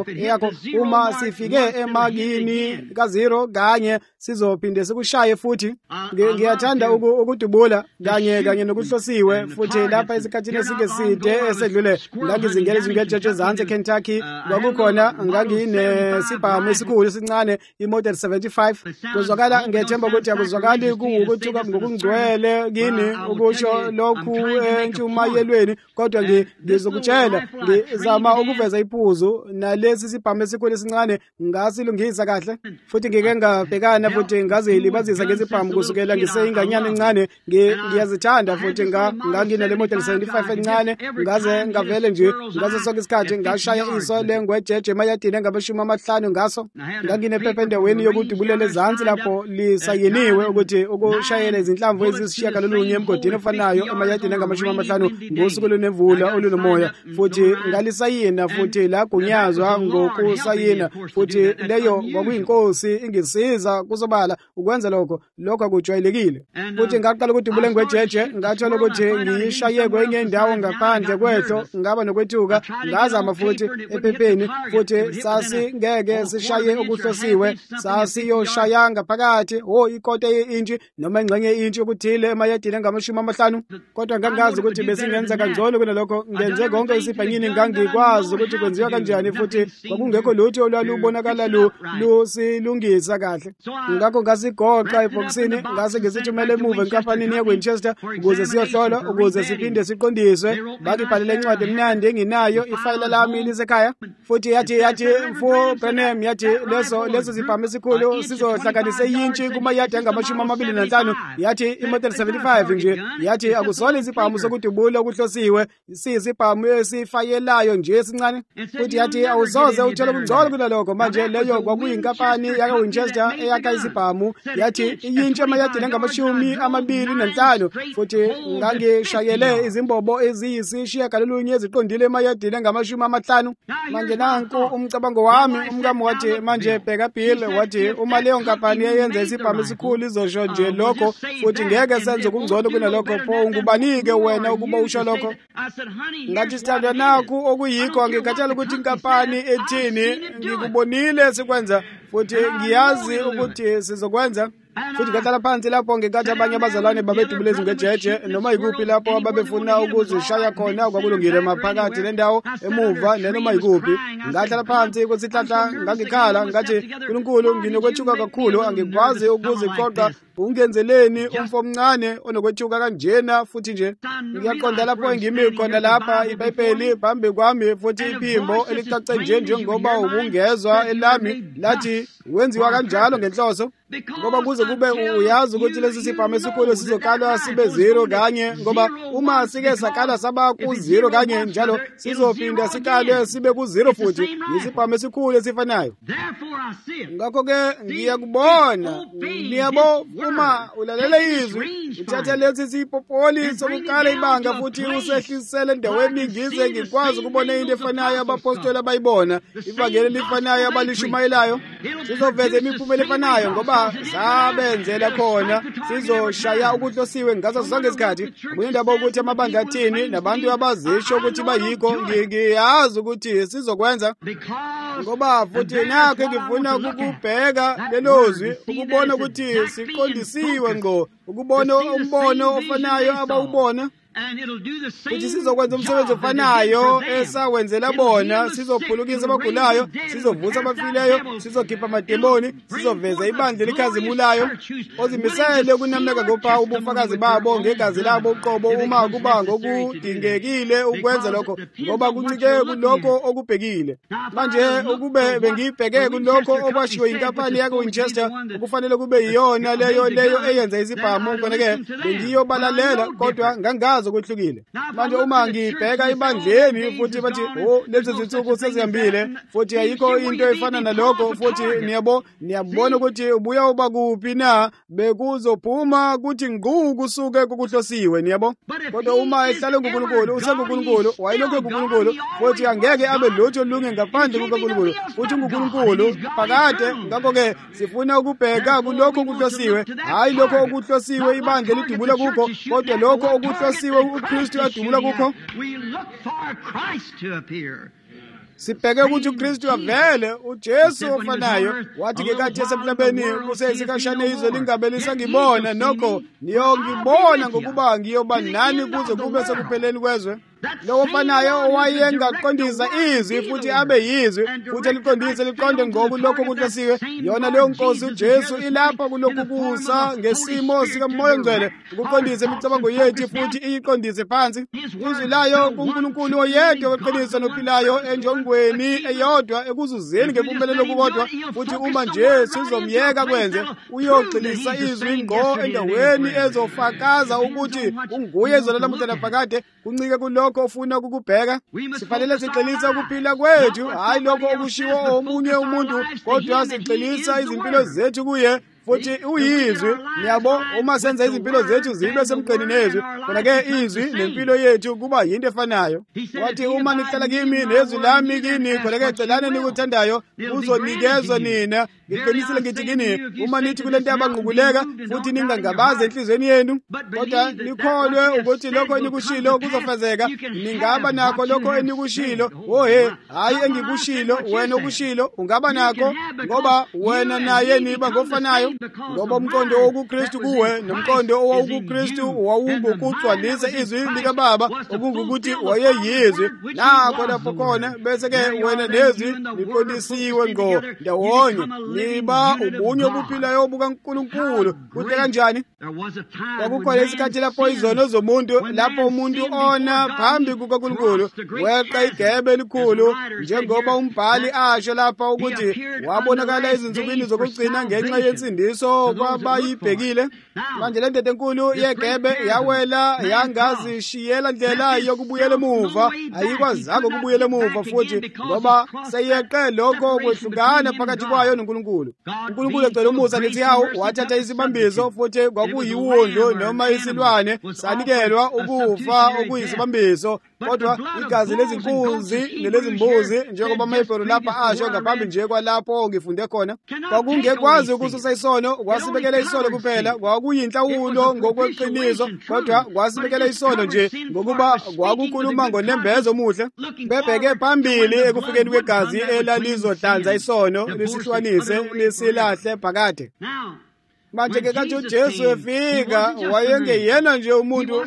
Uma sifike emakini ka0 kanye sizophinde sikushaye futhi. Ngiyathanda ukudubula kanye nokuhlosiwe futhi lapha esikhathini esingeside esedlule ngangizingela izingejeje ezansi eKentucky. Kwakukhona nganginesibhamu esikhulu esincane iModel 75. Kuzwakala ngethemba ukuthi akuzwakali kuwukuthuka ngokungcwele kini ukusho lokhu entshumayelweni, kodwa ngizokutshela ngizama ukuveza iphuzu nalesi sibhamu esikhulu esincane ngasilungisa kahle futhi ngike ngabhekana futhi ngazilibazisa ngesibhamu kusukela ngiseyinganyana encane. Ngiyazithanda futhi nganginale Model 75 encane ngaze ngavele nje ngaso sonke isikhathi ngashaya iso lengwejeje emayadini angama50 ngaso. Nganginephepha endaweni yokudubulela ezansi lapho lisayiniwe ukuthi ukushayela izinhlamvu ezisishiyagalolunye emgodini ofanayo emayadini angama50 ngosuku lunemvula olunomoya futhi ngalisayina futhi lagunyazwa ngokusayina futhi leyo kwakuyinkosi ingisiza kusobala ukwenza lokho akujwayelekile. Futhi ngaqala ukudubula ngwejeje ngathola ukuthi ngiyishaye kwenye indawo ngaphandle kwetho ngaba nokwethuka ngazama futhi ephepheni futhi sasingeke sishaye okuhlosiwe sasiyoshaya ngaphakathi ikota ye-inchi noma ingxenye ye-inchi ukuthile emayadini angama50 kodwa ngangazi ukuthi besingenza kangcono kunalokho. Ngenze konke isibhanyini ngangikwazi ukuthi kwenziwa kanjani futhi kwakungekho lutho olwalubonakala lusilungisa kahle. Ngakho ngasigoqa ebhokisini ngase ngisithumele emuva enkampanini yeWinchester ukuze siyohlolwa ukuze siphinde siqondiswe. Bakibhalela incwadi emnandi enginayo ifayila lami lisekhaya futhi yathi mfo Branham yathi leso sibhamu esikhulu sizohlanganisa iyinchi kumayadi angama25. Yathi iModel 75 nje yathi akusona isibhamu sokudubula okuhlosiwe, siyisibhamu esifayelayo nje esincane futhi yathi awusoze uthole ubungcolo kunalokho. Manje leyo kwakuyinkampani yaKaWinchester eyakha isibhamu. Yathi iyinchi emayadini angama25 futhi ngangishayele izimbobo eziyisishiyagalolunye eziqondile emayadini angama50. Manje nanku umcabango wami. Umkami wathi manje bheka Bill wathi uma leyo nkampani eyenza isibhamu esikhulu izosho nje lokho futhi ngeke senze ukungcono kunalokho, pho ungubanike wena ukuba usho lokho? Ngathi sithandwa nakho okuyikho angikhathali ukuthi inkampani ethini, ngikubonile sikwenza futhi ngiyazi ukuthi sizokwenza. Futhi ngahlala phansi lapho ngikathi abanye abazalwane babedubula izingejeje noma yikuphi lapho ababefuna ukuzishaya khona kwakulungile maphakathi nendawo emuva noma yikuphi. Ngahlala phansi kwesihlahla ngangikhala ngathi uNkulunkulu nginokwethuka kakhulu, angikwazi ukuziqoqa. Ungenzeleni umfo omncane onokwethuka kanjena futhi nje ngiyaqonda lapho engimi khona lapha iBhayibheli phambi kwami futhi iphimbo elicace njengoba ubungezwa elami lathi wenziwa kanjalo ngenhloso ngoba kuze kube uyazi ukuthi lesi sibhamu esikhulu sizoqala sibe 0 kanye, ngoba uma sike sakala saba ku0 kanye njalo sizophinda siqale sibe ku0 futhi isibhamu esikhulu esifanayo. Ngakho ke ngiyakubona niyabo uma ulalele izwi uthatha lesi sipopoli sokuqala ibanga futhi usehlisele endaweni ngize ngikwazi ukubona into efanayo abapostoli abayibona, ivangeli lifanayo abalishumayelayo, sizoveza imiphumela efanayo ngoba sabenzela khona, sizoshaya ukuhlosiwe ngaso sonke isikhathi. Kuyindaba ukuthi amabandla athini nabantu abazisho ukuthi bayikho, ngiyazi ukuthi sizokwenza ngoba futhi nakho ngifuna ukubheka lelozwi ukubona ukuthi siqondisiwe ngqo, ukubona umbono ofanayo abawubona, futhi sizokwenza umsebenzi ofanayo esawenzela bona. Sizophulukisa abagulayo, sizovusa abafileyo, sizokhipha amademoni, sizoveza ibandla elikhazimulayo. Ozimisele ukunameka ngopha ubufakazi babo ngegazi labo uqobo uma kuba ngokudingekile ukwenza lokho, ngoba kuncike kulokho okubhekile. Manje ukube bengibheke kulokho okwashiwo inkampani yaka-Winchester okufanele kube yiyona leyo eyenza izibhamu, khona-ke bengiyobalalela, kodwa ngangazi okuhlukile. Manje uma ngibheka ibandleni futhi bathi lezi zinsuku sezihambile futhi ayikho into efana nalokho, futhi niyabona ukuthi ubuya uba kuphi na, bekuzophuma kuthi ngqu kusuke kukuhlosiwe, niyabo. Kodwa uma ehlale nguNkulunkulu, usenguNkulunkulu, wayelokhu nguNkulunkulu, futhi angeke abe lutho lunge ngaphandle kukaNkulunkulu, futhi nguNkulunkulu phakade. Ngakho-ke sifuna ukubheka kulokho okuhlosiwe, hayi lokho okuhlosiwe ibandla elidubula kukho, kodwa lokho okuhlosiwe uKristu adubula kukho. Sibheke ukuthi uKristu avele, uJesu ofanayo. Wathi ngekathi esemhlabeni kusesikashane izwe lingabe lisangibona, nokho niyongibona ngokuba ngiyoba nani kuze kube sekupheleni kwezwe. Lo ofanayo owayengaqondisa izwi futhi abe yizwi, futhi eliqondise liqonde ngokulokho kuhlosiwe, yona leyo Nkosi uJesu ilapha kulokhu kusa ngesimo sikaMoya Ngcwele, ukuqondisa imicabango yethu futhi iyiqondise phansi. Izwi layo kuNkulunkulu oyedwa weqiniso nophilayo, enjongweni eyodwa, ekuzuzeni ngempumelelo kukodwa. Futhi uma nje sizomyeka kwenze, uyogxilisa izwi ngqo endaweni ezofakaza ukuthi unguye zona lamuhla laphakade, kuncike kulokho ofuna ukukubheka. Sifanele sigxilisa ukuphila kwethu, hayi lokho okushiwo omunye umuntu, kodwa sigxilisa izimpilo zethu kuye, futhi uyizwi. Niyabo, uma senza izimpilo zethu zibe semgqeni nezwi, khona-ke izwi nempilo yethu kuba yinto efanayo. Wathi uma nihlala kimi nezwi lami kini, khona-ke celani nikuthandayo, kuzonikezwa nina. Ngiqinisile ngithi kini, uma nithi kule nto yabanquguleka futhi ningangabazi enhlizweni yenu, kodwa nikholwe ukuthi lokho enikushilo kuzofezeka. Ningaba nakho lokho enikushilo. Hayi engikushilo, wena okushilo ungaba nakho, ngoba wena naye niba ngofanayo. Ngoba umqondo wokuKristu kuwe nomqondo owawukuKristu wawungukugcwalisa izwi likaBaba, okungukuthi wayeyizwi. Nakho lapho khona bese-ke wena nezwi liqondisiwe ngqo ndawonye, niba ubunye obuphilayo bukaNkulunkulu. Kuhle kanjani? Kwakukhona isikhathi lapho izono zomuntu, lapho umuntu ona phambi kukaNkulunkulu weqa igebe elikhulu, njengoba umbhali asho lapha ukuthi wabonakala ezinsukwini zokugcina ngenxa yensindiso kwabayibhekile. Manje le ndoda enkulu yegebe yawela, yangazishiyela ndlela yokubuyela emuva, ayikwazanga ukubuyela emuva futhi, ngoba seyeqe lokho kwehlukana phakathi kwayo noNkulunkulu. uNkulunkulu egcwele umusa lithi hawu, wathatha isibambiso, futhi kwakuyiwundlu noma isilwane sanikelwa ukufa okuyisibambiso, kodwa igazi lezinkunzi nelezimbuzi, njengoba amaHebheru lapha asho ngaphambi nje kwalapho ngifunde khona. Kwakungekwazi ukususa isono, kwasibekela isono kuphela. Kwakuyinhlawulo ngokweqiniso, kodwa kwasibekela isono nje ngokuba kwakukhuluma ngonembezo omuhle. Bebheke phambili ekufikeni kwegazi elalizodlanza isono, lisihlukanise, lisilahle phakade. Manje-ke kathi uJesu efika, wayengeyena nje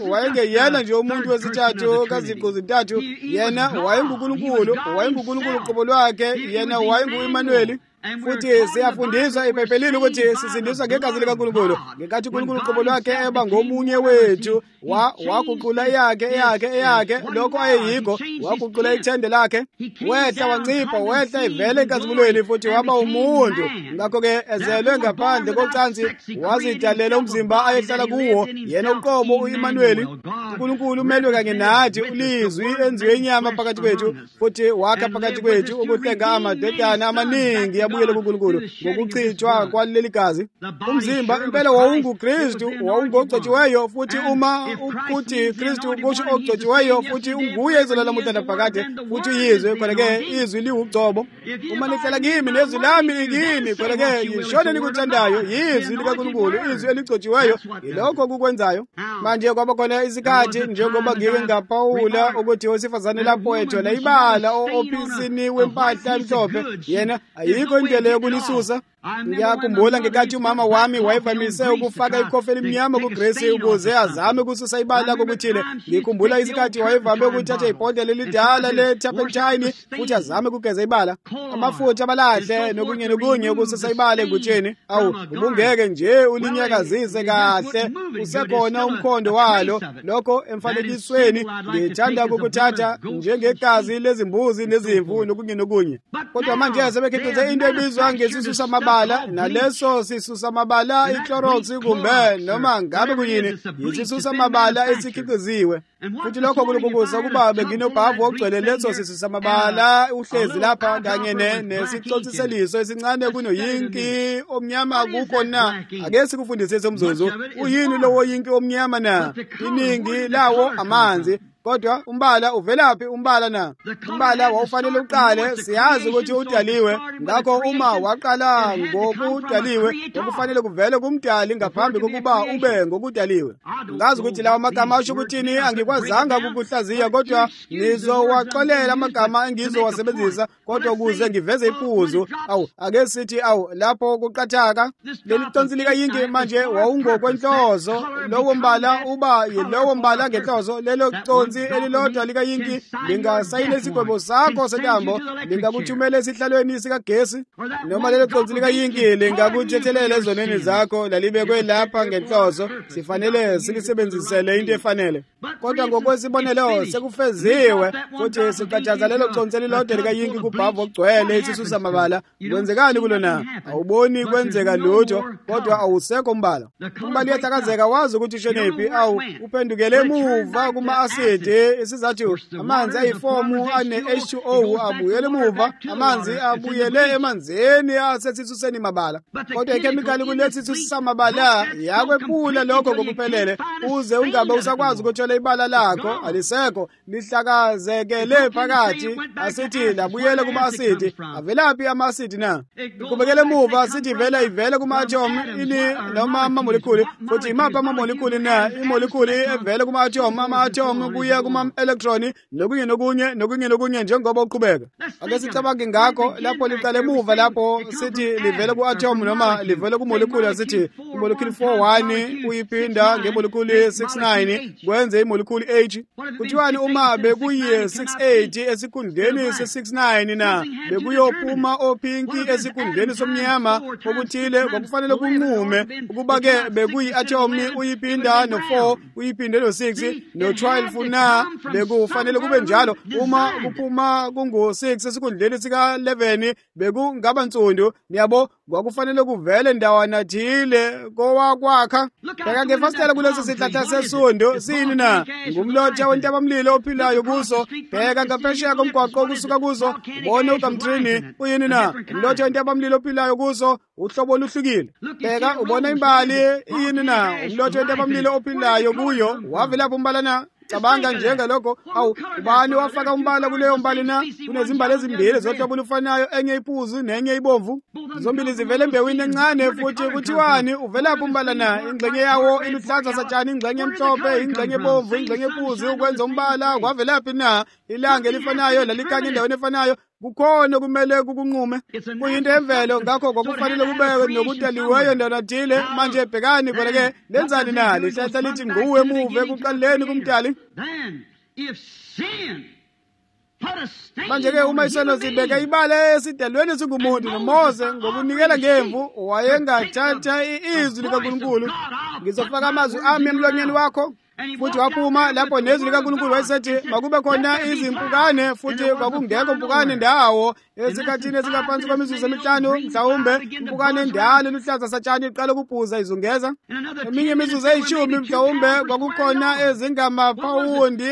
umuntu wesithathu kaziqu zintathu. Yena wayenguNkulunkulu, uqobo lwakhe, yena wayengu-Immanueli. Futhi siyafundiswa eBhayibhelini ukuthi sisindiswa ngegazi likaNkulunkulu. Ngenkathi uNkulunkulu uqobo lwakhe eba ngomunye wethu, waguqula eyakhe lokho ayeyikho, waguqula ithende lakhe, wehla wancipha, wehla ivele enkazimulweni, futhi waba umuntu. Ngakho-ke ezelwe ngaphandle kocansi, wazidalela umzimba ayehlala kuwo, yena uqobo u-Immanueli. uNkulunkulu umelwe kanye nathi, ulizwi enziwe inyama phakathi kwethu, futhi wakha phakathi kwethu ukuhlenga amadodana amaningi abuyele kuNkulunkulu ngokuchithwa kwaleli gazi. Umzimba impela wawunguKristu, wawungogcotshiweyo, futhi uma ukuthi Kristu kusho ogcotshiweyo futhi unguye izolo lamuhla laphakade futhi uyizwe, khona-ke izwi liwugcobo. Uma nihlala kimi nezwi lami ikini, khona-ke yishona nikuthandayo yizwi likaNkulunkulu, izwi eligcotshiweyo yilokho kukwenzayo. Manje kwaba khona isikhathi njengoba ngike ngaphawula ukuthi owesifazane lapho ethola ibala opisini wempahla emhlophe, yena ayikho indlela yokulisusa. Ngiyakhumbula ngekathi umama wami wayevamise ukufaka ikhofi elimnyama kuGrace ukuze azame ukususa ibala kokuthile. Ngikhumbula isikhathi wayevame ukuthatha ibhodlela elidala le-turpentine futhi azame ukugeza ibala, amafutha abalahle nokunye ukususa ibala engutsheni. Awu, ubungeke nje ulinyakazise kahle, usekhona umkhondo walo. Lokho emfanekisweni ngithanda ukuthatha njengegazi lezimbuzi nezimvu nokunye. Kodwa manje sebekhiqize into ebizwa ngesisu samabala, naleso sisu samabala iClorox kumbe noma ngabe kuyini, isisu samabala esikhiqiziwe. Futhi lokho kulukubuza ukuba benginobhavu ogcwele leso sisu samabala uhlezi lapha kanye nesiconsiseliso esincane kunoyinki omnyama kukho na. Ake sikufundise somzuzu, uyini lowo yinki omnyama na? Iningi lawo amanzi. Kodwa umbala uvelaphi? Umbala na umbala wawufanele uqale, siyazi ukuthi udaliwe. Ngakho uma waqala ngokudaliwe okufanele kuvele kumdali ngaphambi kokuba ube ngokudaliwe. Ngazi ukuthi lawa magama asho ukuthini, angikwazanga kukuhlaziya, kodwa nizowaxolela amagama engizowasebenzisa kodwa ukuze ngiveze iphuzu. Ake sithi lapho kuqathaka leli consi likayinki manje wawungokwenhlozo, lowo mbala uba yilowo mbala ngenhlozo. Lelo consi elilodwa likayinki lingasayina isigwebo sakho sentambo, lingakuthumela esihlalweni sikagesi, noma lelo consi likayinki lingakuthethelela ezonweni zakho lalibekwe lapha ngenhlozo. Sifanele silisebenzisele into efanele. Kodwa ngokwesibonelo sekufeziwe futhi siqathaza lelo consi elilodwa likayinki kubhavu ogcwele isisu samabala. Kwenzekani kulona? Awuboni kwenzeka lutho, kodwa awusekho umbala. Umbala uyathakazeka, wazi ukuthi ushonephi. Uphendukele emuva kuma-asidi. Isizathu amanzi ayifomu ane-H2O abuyele emuva, amanzi abuyele emanzini asesisuseni mabala. Kodwa ikhemikhali kulethi sisu samabala yakwephula lokho ngokuphelele, uze ungabe usakwazi ukuthola ibala lakho alisekho, lihlakazekele phakathi. Asithi labuyele kuma-asidi. Avelaphi ama-asidi na? Iqhubekele emuva, asithi ivele kuma-atom noma ama-molecule. Futhi imaphi ama-molecule na? Imolecule evele kuma-atom, ama-atom kuye kuma-electroni nokunye njengoba uqhubeka. Ake sicabange ngakho lapho liqala emuva, lapho sithi livele ku-atom noma livele ku-molecule. Asithi imolecule 4-1 uyiphinda ngemolecule 6-9 kwenze imolecule H. Kuthiwani uma bekuye 6-8 esikhundleni se-6-9 na bekuyophuma opinki esikhundleni somnyama okuthile? Kwakufanele kunqume ukuba-ke bekuyi-atom uyiphinda no-4 uyiphinde no-6 no-12 na bekufanele kube njalo. Uma kuphuma kungu-6 esikhundleni sika-11 bekungaba nsundu. Niyabo, kwakufanele kuvele ndawana thile kowakwakha. Bheka ngefasitela kulesi sihlahla sesundu sini na? Ngumlotha wentabamlilo ophilayo kuso. Bheka ngaphesheya komgwaqo okusuka kuso ubone ugamtrini uyini na? Umlotha wentabamlilo ophilayo kuso, uhlobo oluhlukile. Bheka ubona imbali iyini na? Umlotha wentabamlilo ophilayo kuyo wavelaphi umbala na? Cabanga njengalokho. Ubani wafaka umbala kuleyo mbali na? Kunezimbali ezimbili zohlobo olufanayo, enye iphuzu nenye ibomvu. Zombili zivele embewini encane. Futhi kuthiwani uvelaphi umbala na? Ingxenye yawo iluhlaza satshani, ingxenye emhlophe, ingxenye ebomvu, ingxenye ephuzu. Ukwenza umbala kwavelaphi na? Ilanga elifanayo lalikhanya endaweni efanayo. Kukhona kumele kukunqume, kuyinto emvelo. Ngakho kwakufanele kube nokudaliweyo ndanathile. Manje bhekani khona-ke lenzani na? Lihlahla lithi nguwe emuva ekuqaleni kumdali. Manje-ke uma isono sibeka ibala esidalweni singumuntu, noMose ngokunikela ngemvu wayengathatha izwi likaNkulunkulu, ngizofaka amazwi ami emlonyeni wakho futhi waphuma lapho nezwi likaNkulunkulu wayesethi makube khona izimpukane, futhi kwakungekho mpukane ndawo esikhathini esingaphansi kwemizuzu emihlanu. Mhlawumbe impukane endala eluhlaza satshani iqala ukuphuza izungeza. Eminye imizuzu eyishumi mhlawumbe kwakukhona ezingamapawundi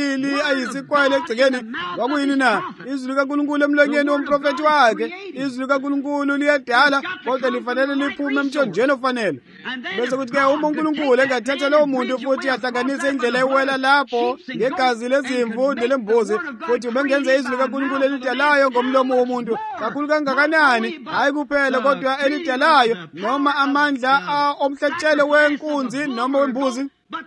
2 ayisikwele egcekeni. Kwakuyini na? Izwi likaNkulunkulu emlonyeni womprofethi wakhe. Izwi likaNkulunkulu liyadala kodwa lifanele liphume emthonjeni ofanele. Bese kuthi ke uma uNkulunkulu engathatha lowo muntu futhi ahlanganise indlela ewela lapho ngegazi lezimvu nelembuzi, futhi ubengenza izwi likaNkulunkulu elidalayo ngomlomo womuntu, kakhulu kangakanani, hayi kuphela kodwa elidalayo, noma amandla omhlatshelo wenkunzi noma wembuzi,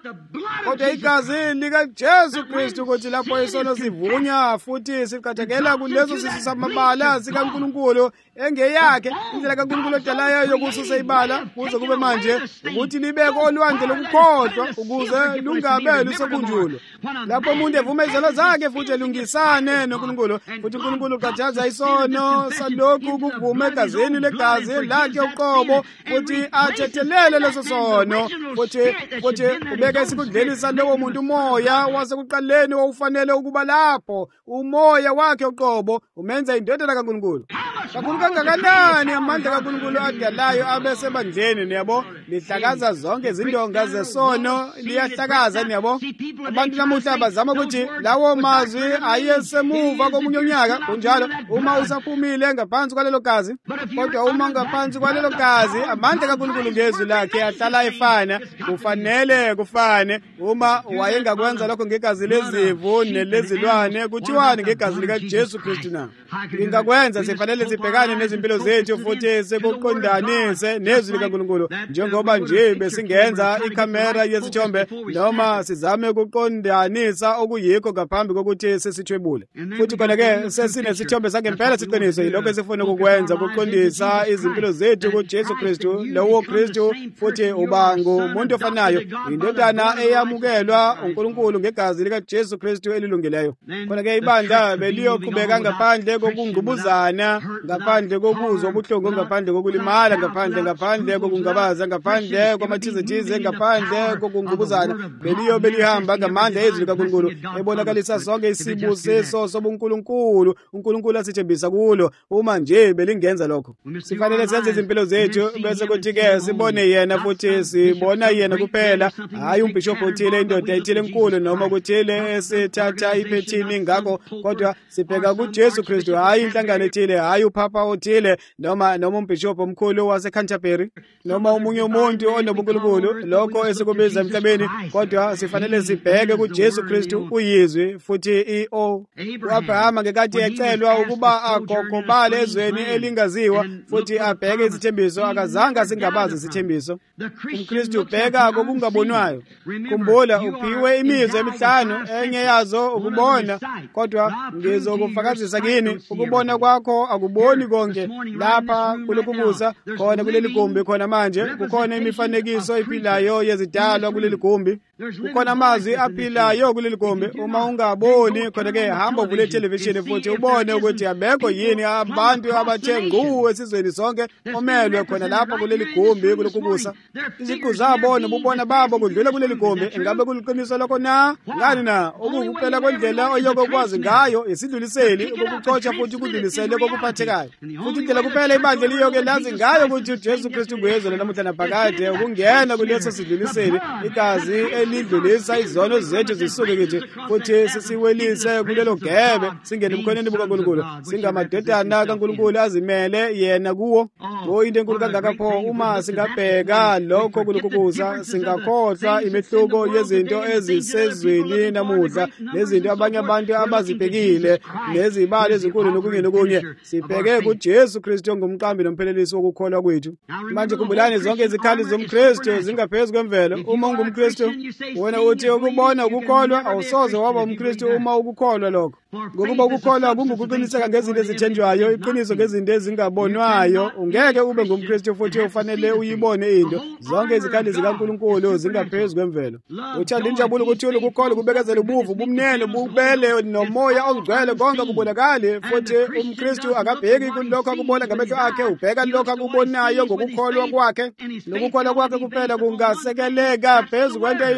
kodwa igazi likaJesu Kristu ukuthi lapho isono sivunya futhi sicathekela kulezo sisu samabala sikaNkulunkulu engeyakhe. Indlela kaNkulunkulu edalayo yokususa ibala kuze kube manje ukuthi libeke olwandle lokukhohlwa ukuze lungabe lusekunjulo. Lapho umuntu evuma izono zakhe futhi elungisane noNkulunkulu, futhi uNkulunkulu uqathaza isono salokhu kuvuma egazini legazi lakhe uqobo, futhi athethelele leso sono, futhi ubeke esikhundleni salowo muntu umoya wasekuqaleni owufanele ukuba lapho. Umoya wakhe uqobo umenza indodana kaNkulunkulu. Kakhulu kangakanani amandla kaNkulunkulu adalayo abe sebandleni, niyabo, lihlakaza zonke izindonga zesono, liyahlakaza, niyabo. Abantu namuhla bazama ukuthi lawo mazwi ayesemuva komunye unyaka. Kunjalo uma usaphumile ngaphansi kwalelo gazi, kodwa uma ngaphansi kwalelo gazi amandla kaNkulunkulu ngezwi lakhe ahlala efana. Kufanele kufane. Uma wayengakwenza lokho ngegazi lezimvu nelezilwane, kuthiwani ngegazi likaJesu Kristu na? Ingakwenza sifanele sibhekane nezimpilo zethu futhi sekuqondanise nezwi likaNkulunkulu, njengoba nje besingenza ikhamera yesithombe noma sizame ukuqondanisa okuyikho ngaphambi kokuthi sesithwebule. Futhi khona-ke sesinesithombe sangempela siqiniso, yilokho esifuna ukukwenza, ukuqondisa izimpilo zethu kuJesu Kristu, lowo Kristu futhi uba ngumuntu ofanayo, indodana eyamukelwa uNkulunkulu ngegazi likaJesu Kristu elilungileyo. Khona-ke ibandla beliyoqhubeka ngaphandle kokungqubuzana, ngaphandle kokuzwa ubuhlungu, ngaphandle kokulimala, ngaphandle kokungabaza, ngaphandle kwamathizithize, ngaphandle kokungqubuzana. Belihamba ngamandla ezwi likaNkulunkulu, ebonakalisa sonke isibusiso sobuNkulunkulu uNkulunkulu asithembisa kulo. Uma nje belingenza lokho, sifanele senze izimpilo zethu bese kuthi-ke sibone yena, futhi sibona yena kuphela, hayi umbhishobhi othile, indoda ethile enkulu, noma kuthile esithatha iphethini ngakho, kodwa sibheka kuJesu Kristu, hayi inhlangano ethile, hayi upapa othile, noma umbhishobhi omkhulu waseCanterbury, noma omunye umuntu onobuNkulunkulu, lokho esikubiza emhlabeni, kodwa sifanele sibheke kuJesu Kristu uyizwi. Futhi u-Abrahama ngekathi ecelwa ukuba agogobale ezweni elingaziwa futhi abheke isithembiso, akazange asingabazi isithembiso. UmKristu ubheka kokungabonwayo. Khumbula, uphiwe imizwa emihlanu, enye yazo ukubona, kodwa ngizokufakazisa kini, ukubona kwakho akuboni konke. Lapha kulokubusa khona kuleli gumbi khona manje, kukhona imifanekiso ephilayo yezidalwa kuleli gumbi, kukhona amazwi aphilayo kuleli gumbi. Uma ungaboni khona-ke hamba uvule ithelevishini futhi ubone ukuthi abekho yini abantu abathe ngqu esizweni sonke omelwe khona lapha kuleli gumbi kulokubusa. Iziqu zabo nobubona babo kudlula kuleli gumbi. Ingabe kuliqiniso lokho na? Ngani na? Ukukuphela kwendlela oyokwazi ngayo isidluliseli, ukukuxotsha futhi kudlulisele kokuphathekayo. Futhi indlela kuphela ibandla liyoke lazi ngayo ukuthi uJesu Kristu nguyezwa namuhla naphakade, ukungena kuleso sidluliseli, igazi elidlulisa izono zethu zisuke kithi, futhi sisiwelise kulelo gebe, singene ebukhoneni bukaNkulunkulu, singamadodana kaNkulunkulu azimele yena kuwo. Into enkulu kangaka pho uma singabheka lokho kulokubusa, singakhohlwa imehluko yezinto ezisezweni namuhla nezinto abanye abantu abazibhekile, nezibalo ezinkulu nokunye nokunye. Sibheke kuJesu Kristu ongumqambi nomphelelisi wokukholwa kwethu. Manje khumbulani, zonke izikhali zomKristu zingaphezu kwemvelo. Uma ungumKristu, wena uthi ukubona ukukholwa, awusoze waba umKristu uma ukukholwa lokho. Ngokuba ukukholwa kungukuqiniseka ngezinto ezithenjwayo, iqiniso ngezinto ezingabonwayo. Ungeke ube ngumKristu futhi ufanele uyibone into. Zonke izikhali zikaNkulunkulu zingaphezu kwemvelo. Uthanda injabulo ukuthula, ukukholwa, kubekezela, ubuvu, ubumnene, ububele nomoya ongcwele konke kubonakale. Futhi umKristu akabheki kulokho akubona ngamehlo akhe, ubheka lokho akubonayo ngokukholwa kwakhe. Nokukholwa kwakhe kuphela kungasekeleka phezu kwento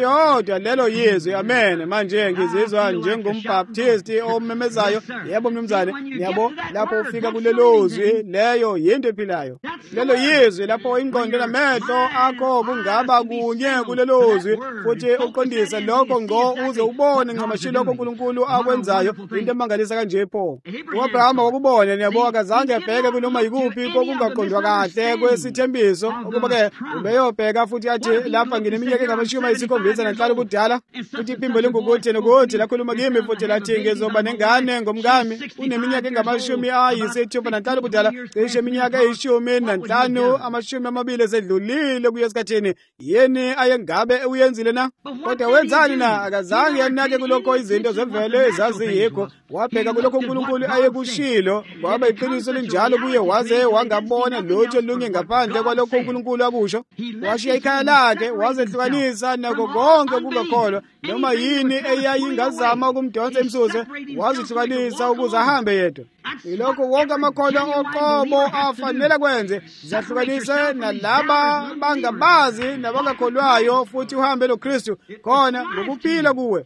yodwa lelo yizwi. Amen. Manje ngizizwa njengombaptisti omemezayo. Yebo mnumzane, yabo lapho ufika kulelo zwi leyo yinto ephilayo. Lelo yizwi lapho ingqondo namehlo akho kungaba kunye kulelo zwi futhi uqondisa lokho ngo uze ubone ncamashi lokho uNkulunkulu akwenzayo into emangalisa kanje pho. uAbraham wakubona yabo akazange abheke kunoma yikuphi kokungaqondwa kahle kwesithembiso ukuba ke ubeyobheka futhi athi lapha ngineminyaka engama-75 kudala futhi iphimbo lengukuthi nokuthi lakhuluma kimi futhi lathi ngizoba nengane ngomkami uneminyaka engama-65 kudala cishe iminyaka eyi-15 amashumi esedlulile kuye esikhathini yeni ayengabe uyenzile na kodwa wenzani na akazange yanake kulokho izinto zemvelo ezaziyikho wabheka kulokho uNkulunkulu ayekushilo kwaba iqiniso linjalo kuye waze wangabona lutho lunge ngaphandle kwalokho uNkulunkulu akusho washiya ikhaya lakhe wazehlukanisa nakho konke kungakholwa noma yini eyayingazama ukumdonsa emsuse wazihlukanisa ukuze ahambe yedwa ilokho wonke amakholwa oqobo afanele kwenze zahlukanise nalaba bangabazi nabangakholwayo futhi uhambe loKristu khona ngokuphila kuwe.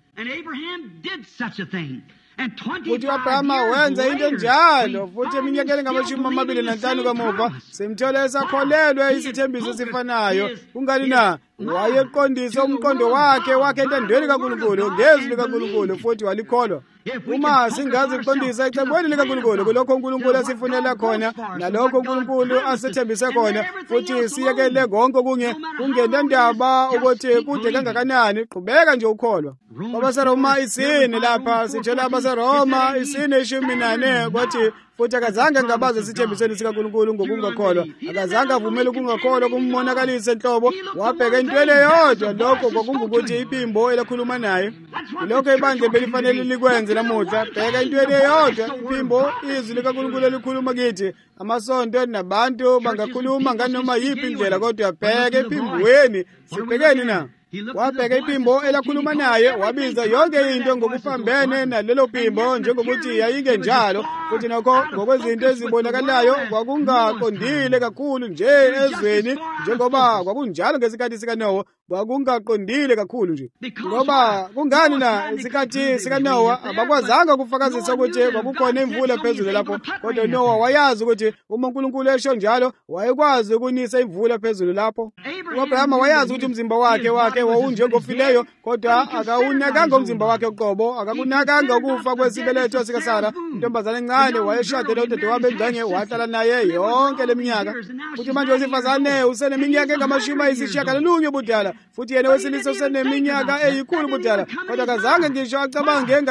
Futhi uAbraham wenza into njalo futhi eminyakeni engama-25 kamuva simthola esakholelwe isithembiso sifanayo. Kungani na wayeqondisa umqondo wakhe entendweni kaNkulunkulu ngezwi likaNkulunkulu futhi walikholwa. Uma singazi ukuqondisa ecebweni likaNkulunkulu kulokho uNkulunkulu asifunela khona nalokho uNkulunkulu asethembise khona futhi siyekele konke kungenandaba ukuthi kude kangakanani qhubeka nje ukholwa. AbaseRoma 4 lapha sithola AbaseRoma 4:14 kwathi futhi akazange ngabaze isithembisweni sikaNkulunkulu ngokungakholwa akazange avumele ukungakholwa kummonakalisa enhlobo wabheka entweni yodwa lokho kwakungukuthi iphimbo elakhuluma naye. Lokho ibandla belifanele likwenze namuhla bheka entweni yodwa iphimbo izwi likaNkulunkulu elikhuluma kithi. Amasonto nabantu bangakhuluma nganoma yiphi indlela kodwa bheka ephimbweni sibhekeni na wabheka iphimbo elakhuluma naye wabiza yonke into ngokuphambene nalelo phimbo njengokuthi yayingenjalo futhi nokho ngokwezinto ezibonakalayo kwakungaqondile kakhulu nje ezweni njengoba kwakunjalo ngesikhathi sikaNowa kwakungaqondile kakhulu nje. Ngoba kungani na isikhathi sikaNowa abakwazanga ukufakazisa ukuthi kwakukhona imvula phezulu lapho kodwa uNowa wayazi ukuthi uma uNkulunkulu esho njalo wayekwazi ukunisa imvula phezulu lapho. uAbraham wayazi ukuthi umzimba wakhe wawunjengofileyo kodwa akawunakanga umzimba wakhe uqobo akakunakanga ukufa kwesibeletho sikaSara intombazane encane wayeshadele udadewabo engxenye wahlala naye yonke leminyaka futhi manje wesifazane useneminyaka engama-90 ubudala futhi yena wesilisa useneminyaka eyi100 ubudala kodwa akazange ngisho acabange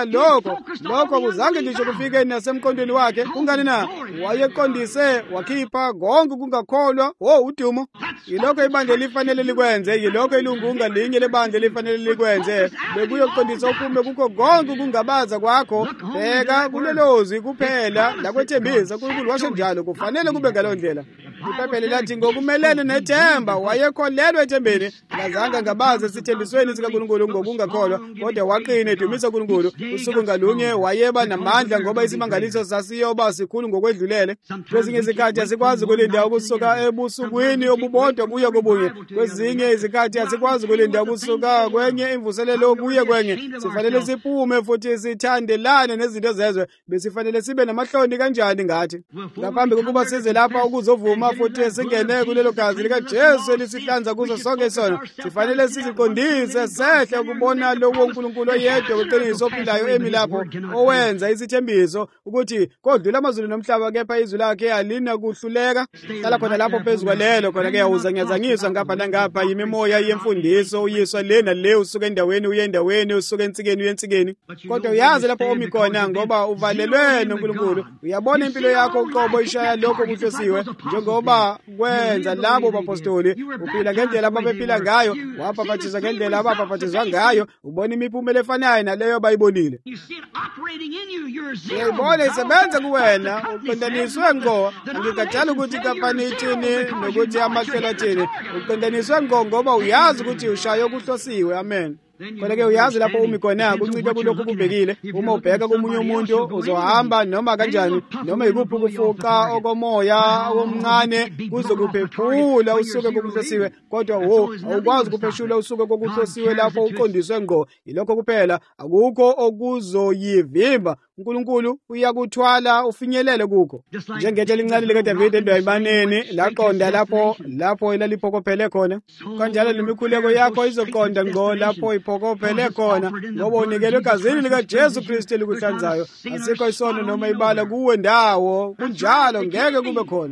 lokho kuzange ngisho kufike nasemqondweni wakhe. Kungani na wayeqondise wakhipha konke kungakholwa udumo. Yilokho ibandla lifanele likwenze yilokho ilungunga linye lebandla lifanele likwenze bekuyoqondisa uphume kukho konke kungabaza kwakho bheka kulelozwi kuphela lakwethembisa uNkulunkulu washo njalo kufanele kube ngalo ndlela. Iphepha lathi ngokumelene nethemba wayekholelwa ethembeni akazange ngabaze esithembisweni sikaNkulunkulu ngokungakholwa kodwa waqina edumisa uNkulunkulu. Usuku ngalunye wayeba namandla ngoba isimangaliso sasiyoba sikhulu ngokwedlulele. Kwezinye izikhathi asikwazi ukulinda ukusuka ebusukwini obubodwa kuye kobunye. Kwezinye izikhathi asikwazi ukulinda ukusuka kwenye imvuselelo kuye kwenye. Sifanele siphume futhi sithandelane nezinto zezwe besifanele sibe namahloni kanjani ngathi ngaphambi kokuba size lapha ukuzovuma futhi singene kulelo gazi likaJesu elisihlanza kuzo sonke isono. Sifanele siziqondise sehle ukubona lowo uNkulunkulu oyedwa weqiniso ophilayo emi lapho owenza isithembiso ukuthi kodlula amazulu nomhlaba kepha izwi lakhe alina kuhluleka. Hlala khona lapho phezu kwalelo khona ke uzanyazanyiswa ngapha nangapha yimimoya yemfundiso uyiswa lena le usuka endaweni uye endaweni usuka ensikeni uye ensikeni kodwa uyazi lapho omi khona ngoba uvalelwe noNkulunkulu. Uyabona impilo yakho uqobo ishaya lokho kuhlosiwe njengoba kwenza labo bapostoli. Uphila ngendlela ababephila ngayo wabhaphathizwa ngendlela ababhaphathizwa ngayo. Ubona imiphumela efanayo naleyo bayibonile. Uyayibona isebenza kuwena uqondaniswe ngqo. Ngikajala ukuthi kampani ithini nokuthi amahlelo athini uqondaniswe ngqo ngoba uyazi ukuthi ushayo kuhlosiwe. Amen. kodwa-ke uyazi lapho umi khona kuncike kulokhu kubhekile. Uma ubheka komunye umuntu uzohamba noma kanjani, noma yikuphi ukufuqa okomoya omncane kuzokuphephula usuke kokuhlosiwe, kodwa awukwazi ukupheshula usuke kokuhlosiwe lapho uqondiswe ngqo. Yilokho kuphela, akukho okuzoyivimba. uNkulunkulu uyakuthwala ufinyelele kukho. Njengetshe elincane likaDavide endwayibaneni laqonda lapho elaliphokophele khona, kanjalo lemikhuleko yakho izoqonda ngqo lapho iphokophele khona, ngoba unikelwe egazini likaJesu Kristu elikuhlanzayo. Asikho isono noma ibala kuwe ndawo, kunjalo ngeke kube khona.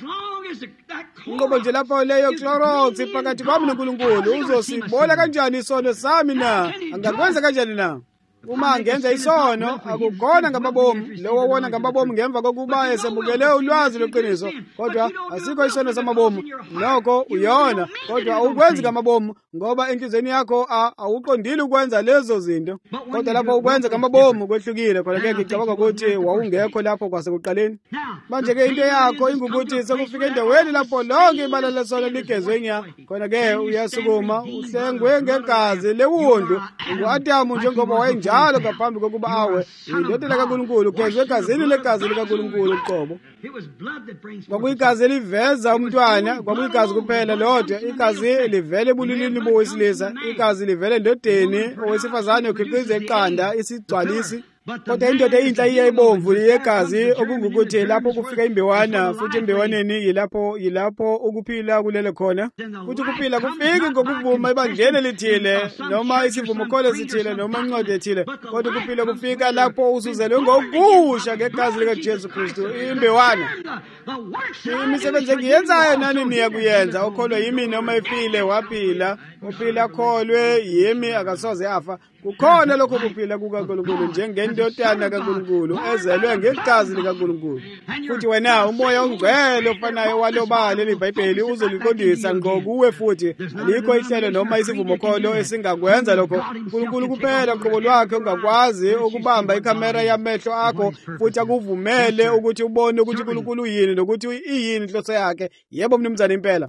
Ngoba nje lapho leyo Clorox phakathi kwami noNkulunkulu, uzosibona kanjani isono sami na? Angakwenza kanjani na? Uma ngenza isono, akukhona ngamabomu. Lowo wona ngamabomu ngemva kokuba esebukele ulwazi lweqiniso, kodwa asikho isono samabomu. Nokho uyona, kodwa awukwenzi ngamabomu, ngoba enhlizweni yakho awuqondile ukwenza lezo zinto. Kodwa lapho ukwenza ngamabomu kwehlukile. Khona-ke ngicabanga ukuthi wawungekho lapho kwasekuqaleni. Manje-ke into yakho ingukuthi sekufika endaweni lapho lonke ibala lesono ligezwe nya. Khona-ke uyasukuma, uhlengwe ngegazi lewundlu. Ngu-Adamu njengoba wayenjalo ngaphambi kokuba awe, indodana kaNkulunkulu, ugezwe egazini legazi likaNkulunkulu uqobo. Kwakuyigazi eliveza umntwana, kwakuyigazi kuphela lodwa. Igazi livele ebulilini bowesilisa, igazi livele endodeni owesifazane ukhiqiza iqanda isigcwalisi. Kodwa indoda eyinhla iyayibomvu yegazi, okungukuthi lapho kufika imbewana, futhi embewaneni yilapho ukuphila kulele khona. Futhi ukuphila kufiki ngokuvuma ebandleni elithile, noma isivumokholo esithile, noma incwadi ethile. Kodwa ukuphila kufika lapho usuzelwe ngokusha ngegazi likaJesu Kristu, imbewana. Imisebenzi engiyenzayo nani niyakuyenza. Okholwa yimi noma efile waphila, uphila akholwe yimi akasoze afa. Kukhona lokho kuphila kukaNkulunkulu njengendodana kaNkulunkulu ezelwe ngegazi likaNkulunkulu. Futhi wena umoya ongcwele ofanayo walobala leBhayibheli uzoliqondisa ngqo kuwe, futhi alikho ihlelo noma isivumokholo esingakwenza lokho. uNkulunkulu kuphela qobo lwakhe ungakwazi ukubamba ikhamera yamehlo akho futhi akuvumele ukuthi ubone ukuthi uNkulunkulu uyini nokuthi iyini inhloso yakhe. Yebo mnumzane impela.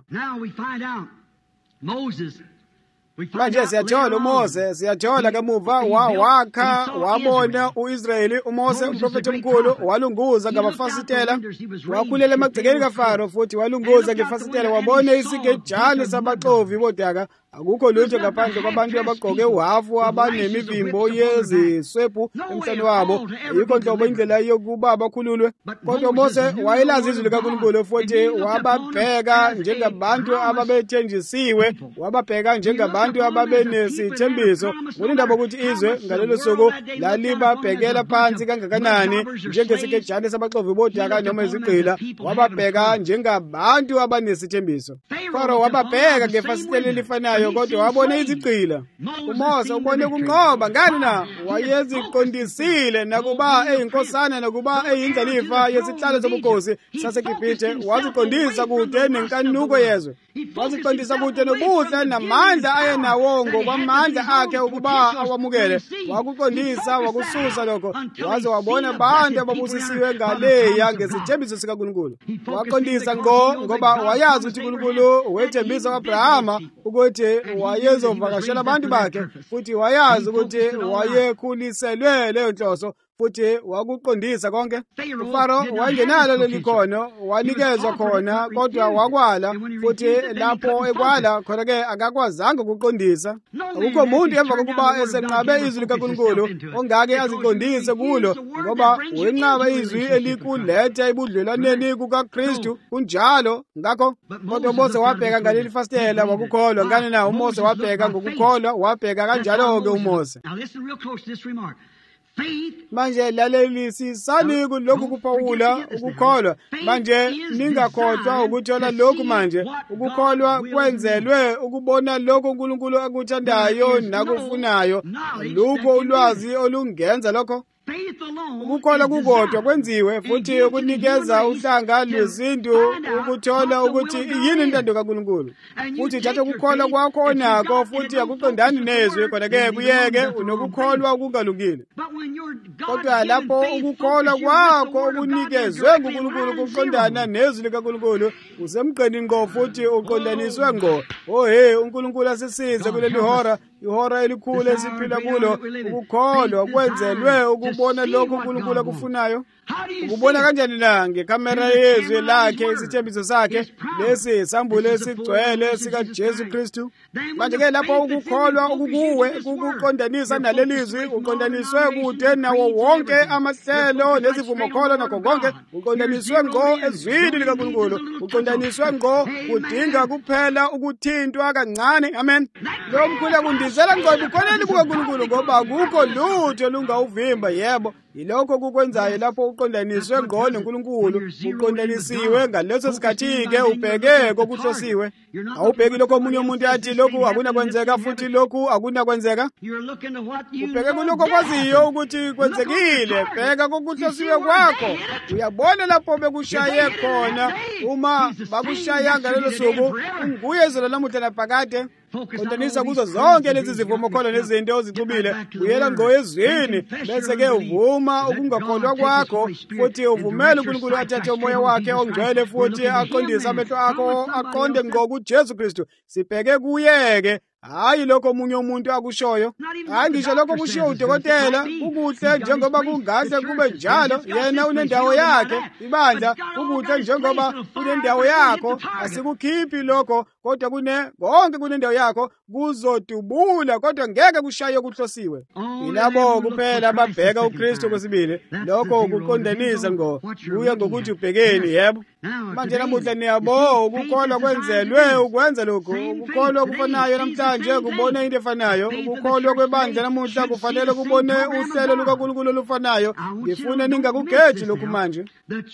Manje siyathola uMose, siyathola kamuva wakha wabona uIsrayeli. uMose umprofeti omkhulu walunguza ngamafasitela, wakhulela emagcekeni kaFaro, futhi walunguza ngefasitela wabona isigejane sabaxovi bodaka. Akukho lutho ngaphandle kwabantu abagqoke uhafu abanemivimbo yeziswebhu emhlane wabo. Yikho nhlobo indlela yokuba bakhululwe. Kodwa uMose wayelazi izwi likaNkulunkulu, futhi wababheka njengabantu ababethenjisiwe, wababheka njengabantu ababenesithembiso. Kulindaba ukuthi izwe ngalelo suku lalibabhekela phansi kangakanani njengesigejane sabaxovi bodaka noma izigqila. Wababheka njengabantu abanesithembiso. Faro wababheka ngefasitela elifanayo, kodwa wabona izigqila. uMose ubone kunqoba. Ngani na? Wayeziqondisile nakuba eyinkosana, nakuba eyindlalifa yesihlalo sobukhosi saseGibhithe. Waziqondisa kude nenkanuko yezwe, waziqondisa kude nobuhle namandla ayenawo ngokwamandla akhe ukuba awamukele. Wakuqondisa, wakususa lokho, waze wabona abantu ababusisiwe ngaleya ngesithembiso sikaNkulunkulu. Waqondisa ngqo ngoba wayazi ukuthi uNkulunkulu wethembisa u-Abrahama ukuthi wayezovakashela abantu bakhe, futhi wayazi ukuthi wayekhuliselwe leyo nhloso, futhi wakuqondisa konke. uFaro wangenalo leli khono, wanikezwa khona, kodwa wakwala, futhi lapho ekwala khona-ke akakwazanga ukuqondisa. Akukho umuntu emva kokuba esenqabe izwi likaNkulunkulu ongake aziqondise kulo, ngoba wenqaba izwi elikuletha ebudlelwaneni kukaKristu. Kunjalo ngakho, kodwa uMose wabheka ngaleli fasitela wakukholwa. Ngani na? uMose wabheka ngokukholwa, wabheka kanjalo-ke uMose. Manje lalelisisani kulokhu kuphawula ukukholwa. Manje ningakhohlwa ukuthola lokhu. Manje ukukholwa kwenzelwe ukubona lokho uNkulunkulu akuthandayo nakufunayo. Lukho ulwazi olungenza lokho. ukukholwa kukodwa kwenziwe futhi ukunikeza uhlanga lwezinto ukuthola ukuthi yini intando kaNkulunkulu, futhi thatha ukukholwa kwakho onakho futhi akuqondani nezwi, kodwa-ke kuyeke unokukholwa okungalungile. Kodwa lapho ukukholwa kwakho okunikezwe nguNkulunkulu kuqondana nezwi likaNkulunkulu, usemgqeni ngqo futhi uqondaniswe ngqo. uNkulunkulu asisize kuleli ihora elikhulu esiphila kulo, ukukholwa kwenzelwe ukubona lokho uNkulunkulu akufunayo. Ukubona kanjani na? Ngekhamera yezwi lakhe, isithembiso sakhe, lesi isambulo esigcwele sikaJesu Kristu. Manje-ke lapho ukukholwa okukuwe kukuqondanisa nalelizwi, uqondaniswe kude nawo wonke amahlelo nezivumokholo nakho konke, uqondaniswe ngqo ezwini likaNkulunkulu, uqondaniswe ngqo, kudinga kuphela ukuthintwa kancane. Amen. Lo mkhulu kundizela ngqo ebukhoneni bukaNkulunkulu, ngoba akukho lutho lungawuvimba. Yebo, yilokho kukwenzayo lapho uqondaniswe ngqo noNkulunkulu, uqondanisiwe ngaleso sikhathi-ke ubheke kokuhlosiwe. Awubheki lokho omunye umuntu athi lokhu akunakwenzeka futhi lokhu akunakwenzeka. Ubheke kulokho okwaziyo ukuthi kwenzekile, bheka kokuhlosiwe kwakho. Uyabona lapho bekushaye khona, uma bakushaya ngalelo suku, unguye izolo lamuhla naphakade. Qondanisa kuzo zonke lezi zivumokholo nezinto ozixubile, buyela ngqo ezwini, bese-ke uvuma ukungakholwa kwakho futhi uvumele uNkulunkulu athathe umoya wakhe ongcwele futhi aqondise amehlo akho aqonde ngqo kuJesu Kristu. Sibheke kuye-ke, hayi lokho omunye umuntu akushoyo. Hayi ngisho lokho kushiwo udokotela, kukuhle njengoba kungahle kube njalo. Yena unendawo yakhe, ibandla kukuhle njengoba kunendawo yakho. Asikukhiphi lokho, kodwa konke kunendawo yakho, kuzodubula kodwa ngeke kushaye okuhlosiwe. Yilabo kuphela ababheka uKristu kwesibili. Lokho ukuqondanisa ngqo kuye ngokuthi ubhekeni. Yebo, manje namuhla niyabo ukukholwa kwenzelwe ukwenza lokhu. Ukukholwa kufanayo namhlanje kubona into efanayo. Ukukholwa kwebandla namuhla kufanele kubone uhlelo lukaNkulunkulu olufanayo. Ngifuna ningakugeji lokhu manje.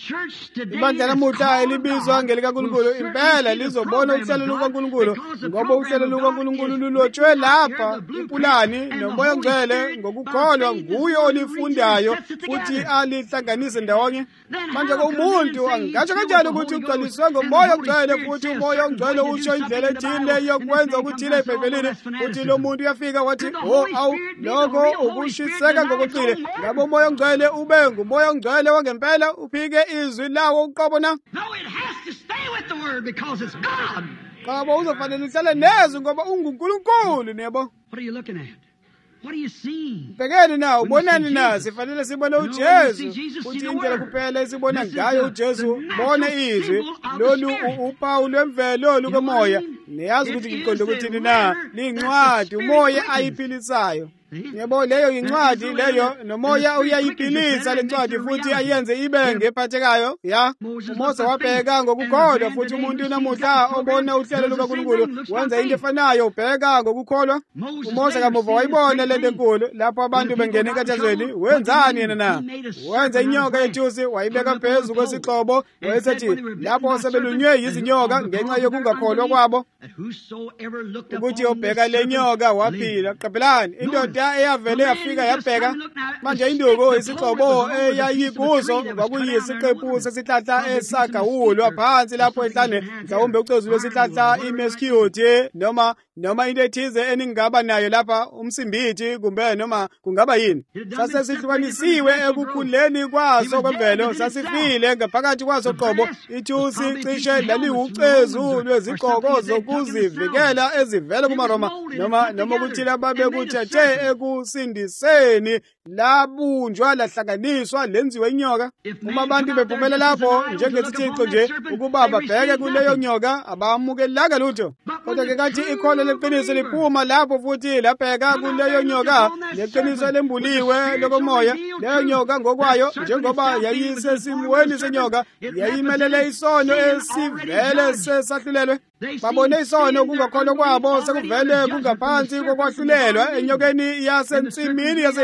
Ibandla namuhla elibizwa ngelikaNkulunkulu impela lizobona uhlelo lukaNkulunkulu, ngoba uhlelo lukaNkulunkulu lulotshwe lapha. Ipulani nomoya ongcwele ngokukholwa nguye olifundayo futhi alihlanganise ndawonye. Manje umuntu angatsho kanjani ukuthi ugcwaliswe ngomoya ongcwele futhi umoya ongcwele usho indlela ethile yokwenza okuthile eBhayibhelini, futhi lo muntu uyafika wathi lokho ukushiseka ngokuqile. Ngabe umoya ongcwele ube ngumoya ongcwele wangempela uphike izwi lawo uqobo na? Ngoba uzofanele uhlale nezwi ngoba unguNkulunkulu. Yebo, bhekeni na, ubonani na. Sifanele sibone uJesu futhi indlela kuphela esibona ngayo uJesu. Bone izwi lolu uphawu lwemvelo lukamoya. Niyazi ukuthi ngiqonde ukuthini na? Lincwadi umoya ayiphilisayo. Yebo, leyo incwadi leyo, nomoya uyayiphilisa le ncwadi futhi ayenze ibe ngephathekayo. uMose wabheka ngokukholwa, futhi umuntu namuhla obona uhlelo lukaNkulunkulu wenza into efanayo, ubheka ngokukholwa. uMose kamuva wayibona lento enkulu lapho abantu bengena enkathazweni. Wenzani yena na? Wenza inyoka yethusi, wayibeka phezu kwesixhobo. Wayesethi lapho sebelunywe yizinyoka ngenxa yokungakholwa kwabo, ukuthi yobheka le nyoka waphila. Qaphelani, indoda eyavele yafika yabheka. Manje induku isixhobo eyayikuso kwakuyisiqephu sesihlahla esagawulwa phansi lapho ehlane, mhlawumbe ucezu lwesihlahla imescute noma into ethize eningaba nayo lapha, umsimbithi kumbe noma kungaba yini. Sasesihlukanisiwe ekukhuleni kwaso kwemvelo, sasifile ngaphakathi kwaso qobo. Ithusi cishe laliwucezu lwezigqoko zokuzivikela ezivela kumaRoma noma kuthila babe kuthethe ekusindiseni, labunjwa lahlanganiswa lenziwe inyoka. Uma abantu bephumela lapho njengesithixo nje ukuba babheke kuleyo nyoka, abamukelanga lutho. Kodwa-ke kathi ikhono leqiniso liphuma lapho futhi labheka kuleyo nyoka, leqiniso lembuliwe lokomoya, leyo nyoka ngokwayo njengoba yayisesimweni senyoka yayimelele isono esivele sesahlulelwe. Babone isono kungakholwa kwabo sekuvele kungaphansi kokwahlulelwa enyokeni yasensimini yaseYedeni,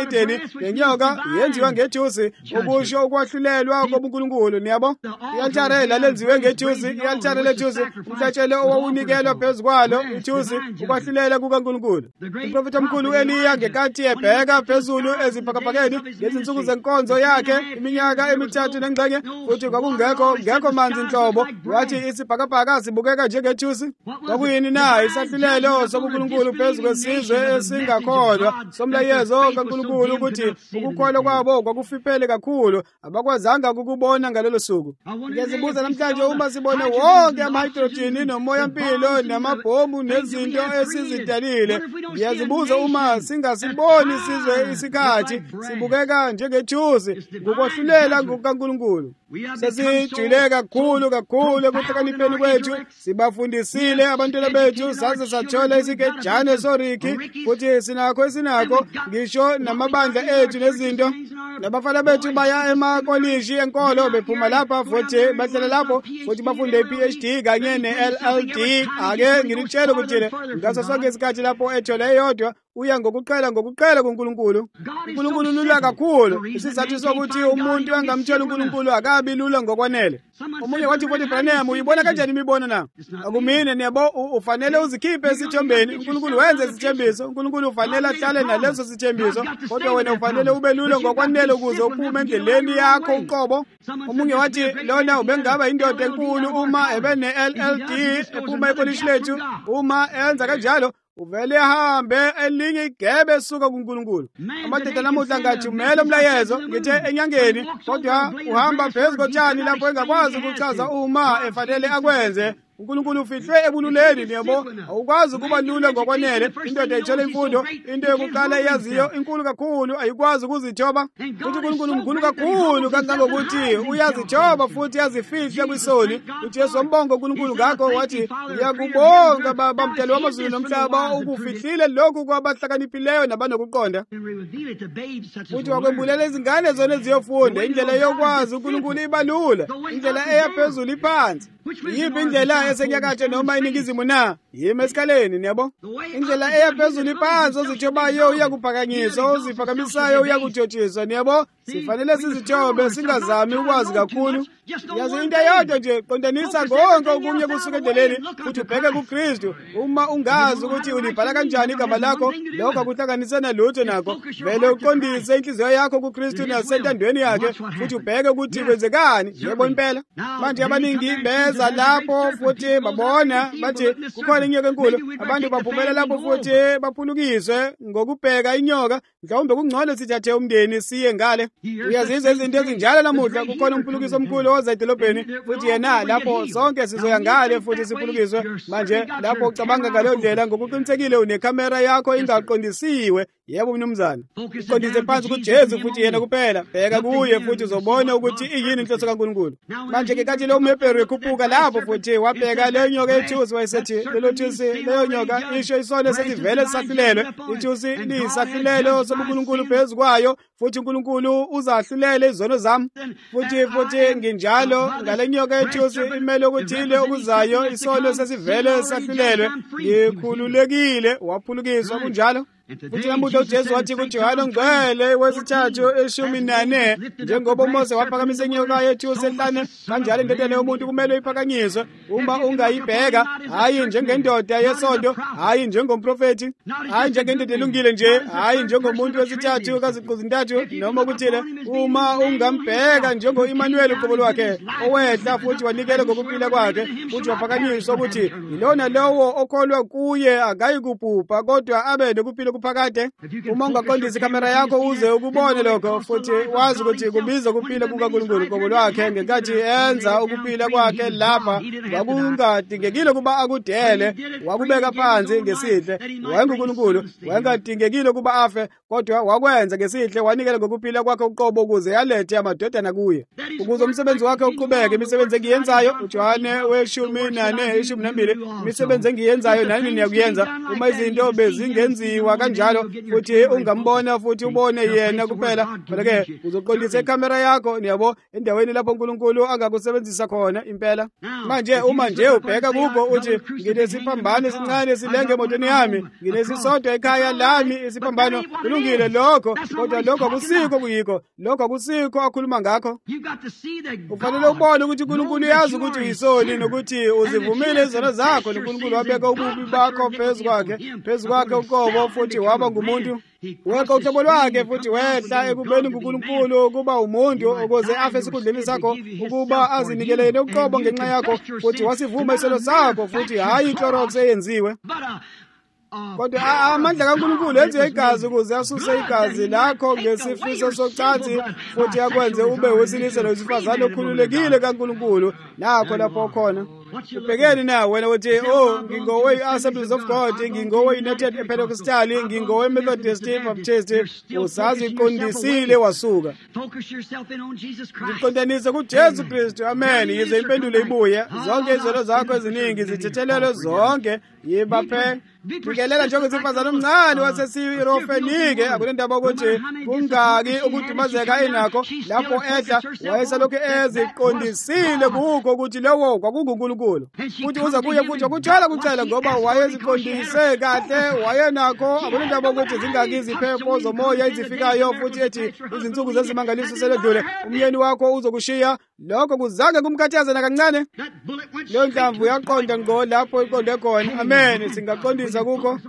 nenyoka yenziwa ngethusi, ukusho ukwahlulelwa kobuNkulunkulu. Niyabo, i-altare lalenziwe ngethusi, i-altare lethusi, umhlatshelo owawunikelwa phezu kwalo ithusi, ukwahlulela kukaNkulunkulu. Uprofeti omkhulu Eliya ngenkathi ebheka phezulu ezibhakabhakeni ngezinsuku zenkonzo yakhe iminyaka 3 nengxenye, futhi kwakungekho manzi nhlobo, wathi isibhakabhaka sibukeka njengethusi. Kwakuyini na isahlulelo sobuNkulunkulu phezu kwesizwe esingakholwa somlayezo kaNkulunkulu ukuthi ukukholwa kwabo kwakufiphele kakhulu, abakwazanga ukubona ngalelo suku. Ngiyazibuza namhlanje, uma sibone wonke ama-hydrogen nomoya mpilo namabhomu nezinto esizidalile, ngiyazibuza uma singasiboni sizwe isikhathi sibukeka njengethusi ngokwahlulela kukaNkulunkulu. Sesijule kakhulu ekuhlakanipheni kwethu, sibafundisile abantwana bethu, saze sathola isikejane soriki, futhi sinakho ngisho namabandla ethu nezinto. Nabafana bethu baya emakolishi enkolo, bephuma lapha futhi bahlala lapho futhi bafunde i-PhD kanye ne-LLD. Ake ngilitshele ukuthi ngaso sonke isikhathi lapho ethola eyodwa uya ngokuqala kuNkulunkulu. uNkulunkulu lula kakhulu. Isizathu sokuthi umuntu angamthola uNkulunkulu akabi lula ngokwanele. Omunye wathi futhi, Branham, uyibona kanjani imibono na? Akumine niyabo, ufanele uzikhiphe esithombeni. uNkulunkulu wenze isithembiso, uNkulunkulu ufanele ahlale naleso sithembiso, kodwa wena ufanele ube lula ngokwanele ukuze uphume endleleni yakho uqobo. Omunye wathi, lona ubengaba indoda enkulu uma ebene-LLD ephuma ekolishi lethu. Uma enza kanjalo uvele ahambe elinye igebe esuka kuNkulunkulu. Amadoda namuhla ngathi umele umlayezo, ngithe enyangeni, kodwa uhamba phezu kotshani lapho engakwazi ukuchaza uma efanele akwenze. uNkulunkulu ufihlwe ebululeni. Niyabo, awukwazi ukuba lula ngokwanele. Indoda ithola imfundo, into yokuqala eyaziyo inkulu kakhulu, ayikwazi ukuzithoba. Futhi uNkulunkulu mkhulu kakhulu kangangokuthi uyazithoba futhi yazifihle kwisoni. uJesu wambonga uNkulunkulu ngakho wathi, ngiyakubonga Baba mdali wamazulu nomhlaba, ukufihlile lokhu kwabahlakaniphileyo nabanokuqonda. Futhi wakwembulela izingane zona eziyofunda. Indlela yokwazi uNkulunkulu ibalula, indlela eyaphezulu iphansi. Yiphi indlela esenyakatho noma iningizimu na? Yimi esikaleni. Niyabo, indlela eyaphezulu iphansi ozithobayo uyakuphakanyiswa, oziphakamisayo uyakuthotshiswa. Niyabo, sifanele sizithobe, singazami ukwazi kakhulu. Yazi into eyodwa nje, qondanisa konke okunye kusuka endleleni futhi ubheke kuKristu. Uma ungazi ukuthi ulibhala kanjani igama lakho, lokho akuhlanganisana lutho nakho. Vele uqondise inhliziyo yakho kuKristu nasentandweni yakhe, futhi ubheke ukuthi kwenzekani. Yebo impela. Manje abaningi beza lapho futhi babona bathi kukhona inyoka enkulu. Abantu baphumela lapho futhi baphulukiswe ngokubheka inyoka. Mhlawumbe kungcono sithathe umndeni siye ngale. Uyazizwa izinto ezinjalo namuhla. Kukhona umphulukiso omkhulu oza edolobheni, futhi yena lapho sonke sizoya ngale futhi siphulukiswe. Manje lapho ucabanga ngaleyo ndlela, ngokuqinisekile unekhamera yakho ingaqondisiwe. Yebo mnumzane, uqondise phansi kuJesu futhi yena kuphela. Bheka kuye futhi uzobona ukuthi iyini inhloso kaNkulunkulu. Manje ke kathi lo mhebheru ekhuphuka lapho futhi wabheka leyo nyoka ethusi, wayesethi lelo thusi, leyo nyoka isho isona sesivele sisahlulelwe. Ithusi liyisahlulelo sobuNkulunkulu phezu kwayo, futhi uNkulunkulu uzahlulele izono zami. Futhi nginjalo ngale nyoka ethusi imele okuthile okuzayo, isono sesivele sisahlulelwe. Ngikhululekile, waphulukiswa kunjalo. Futhi namuhla uJesu wathi kuJohane Ongcwele wesithathu 14, njengoba uMose waphakamisa inyoka yethusi ehlane, kanjalo indodana yomuntu kumele iphakanyiswe. Uma ungayibheka, hayi njengendoda yesonto, hayi njengomprofeti, hayi njengendoda elungile nje, hayi njengomuntu wesithathu kaZiqu-zintathu noma ukuthile. Uma ungambheka njengo-Immanuel uqobo lwakhe owehla futhi wanikela ngokuphila kwakhe, futhi waphakanyiswa ukuthi yilona lowo okholwa kuye akayi kubhubha kodwa abe nokuphila kuphakade. Uma ungaqondisa ikamera yakho uze ukubone lokho, futhi wazi ukuthi kubiza ukuphila kukaNkulunkulu uqobo lwakhe. Ngenkathi enza ukuphila kwakhe lapha, kwakungadingekile kuba akudele, wakubeka phansi ngesihle. WayenguNkulunkulu, wayengadingekile kuba afe, kodwa wakwenza ngesihle, wanikela ngokuphila kwakhe uqobo ukuze yalethe amadodana kuye, ukuze umsebenzi wakhe uqhubeke. Imisebenzi engiyenzayo, uJohane 14:12, imisebenzi engiyenzayo nani niyakuyenza. Uma izinto bezingenziwa kanjalo futhi ungambona futhi ubone yena kuphela, kodwa-ke uzoqondisa ikamera yakho niyabo endaweni lapho uNkulunkulu angakusebenzisa khona impela. Manje uma nje ubheka kuko uthi nginesiphambano esincane silenge emotweni yami, nginesisodwa ekhaya lami isiphambano, kulungile lokho, kodwa lokho akusikho kuyikho, lokho akusikho akhuluma ngakho. Ufanele ubone ukuthi uNkulunkulu uyazi ukuthi uyisoni nokuthi uzivumile izono zakho, noNkulunkulu wabeka ububi bakho phezu kwakhe uqobo futhi waba ngumuntu. Weka uhlobo lwakhe futhi wehla ekubeni nguNkulunkulu ukuba umuntu ukuze afe esikhundleni sakho, ukuba azinikele yena uqobo ngenxa yakho, futhi wasivuma isono sakho futhi hayi iClorox eyenziwe. Kodwa amandla kaNkulunkulu enziwe igazi ukuze asuse igazi lakho ngesifiso socansi futhi akwenze ube wesilisa nowesifazane okhululekile kaNkulunkulu. Nakho lapho khona ubhekeni nawe wena uthi ngingowe-Assemblies of God, ngingowe-United Pentecostal, ngingowe-Methodist Baptist, usaziqondisile wasuka. Ziqondanise kuJesu Kristu. Amen. Yize impendulo ibuye, zonke izono zakho eziningi zithethelelwe zonke yibaphe. Bikelela njengowesifazane omncane wasesirofenike, akunendaba ukuthi kungaki ukudumazeka enakho lapho edla, wayeselokhu eziqondisile kukho ukuthi lowo kwakunguNkulunkulu. Futhi uza kuye futhi wakuthola kucela ngoba wayeziqondise kahle, wayenakho. Akunendaba ukuthi zingaki iziphepho zomoya ezifikayo futhi ethi izinsuku zezimangaliso seledlule umyeni wakho uzokushiya. Lokho kuzange kumkhathaze nakancane. Leyo ndlamvu yaqonda ngo lapho iqonde khona. Amen. Singaqondisa kukho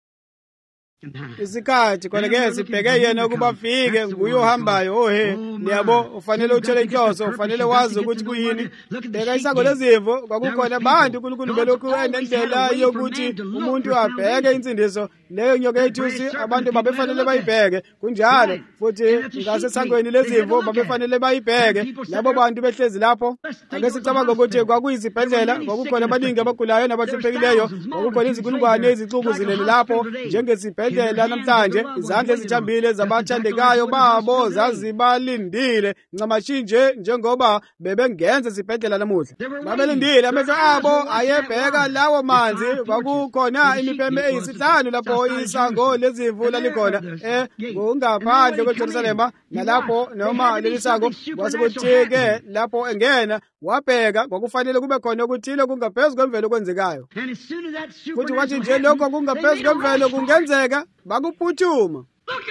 isikhathi kodwa-ke sibheke yena ukuba afike, nguye ohambayo. Ohe niyabo, ufanele uthole inhloso, ufanele wazi ukuthi kuyini. Bheka isango lezimvu, kwakukhona abantu uNkulunkulu belokhu enendlela yokuthi umuntu abheke insindiso. Leyo nyoka yethusi abantu babefanele bayibheke, kunjalo futhi ngasesangweni lezimvu babefanele bayibheke. Labo bantu behlezi lapho, ake sicabanga ukuthi kwakuyizibhedlela, kwakukhona abaningi abagulayo nabahluphekileyo, kwakukhona izinkulungwane ezixuku zilele lapho njengesibhedlela namhlanje. Izandla ezithambile zabathandekayo babo zazibalindile ncamashinje njengoba bebengenza isibhedlela namuhla. Babelindile, amehlo abo ayebheka lawo manzi. Kwakukhona imipembe eyisihlanu lapho isango lezimvu lalikhona ngaphandle kweJerusalema, nalapho noma leli sango kwasekuthi-ke lapho engena wabheka, kwakufanele kube khona okuthile kungaphezu kwemvelo okwenzekayo. Futhi wathi nje lokho kungaphezu kwemvelo kungenzeka, bakuphuthuma.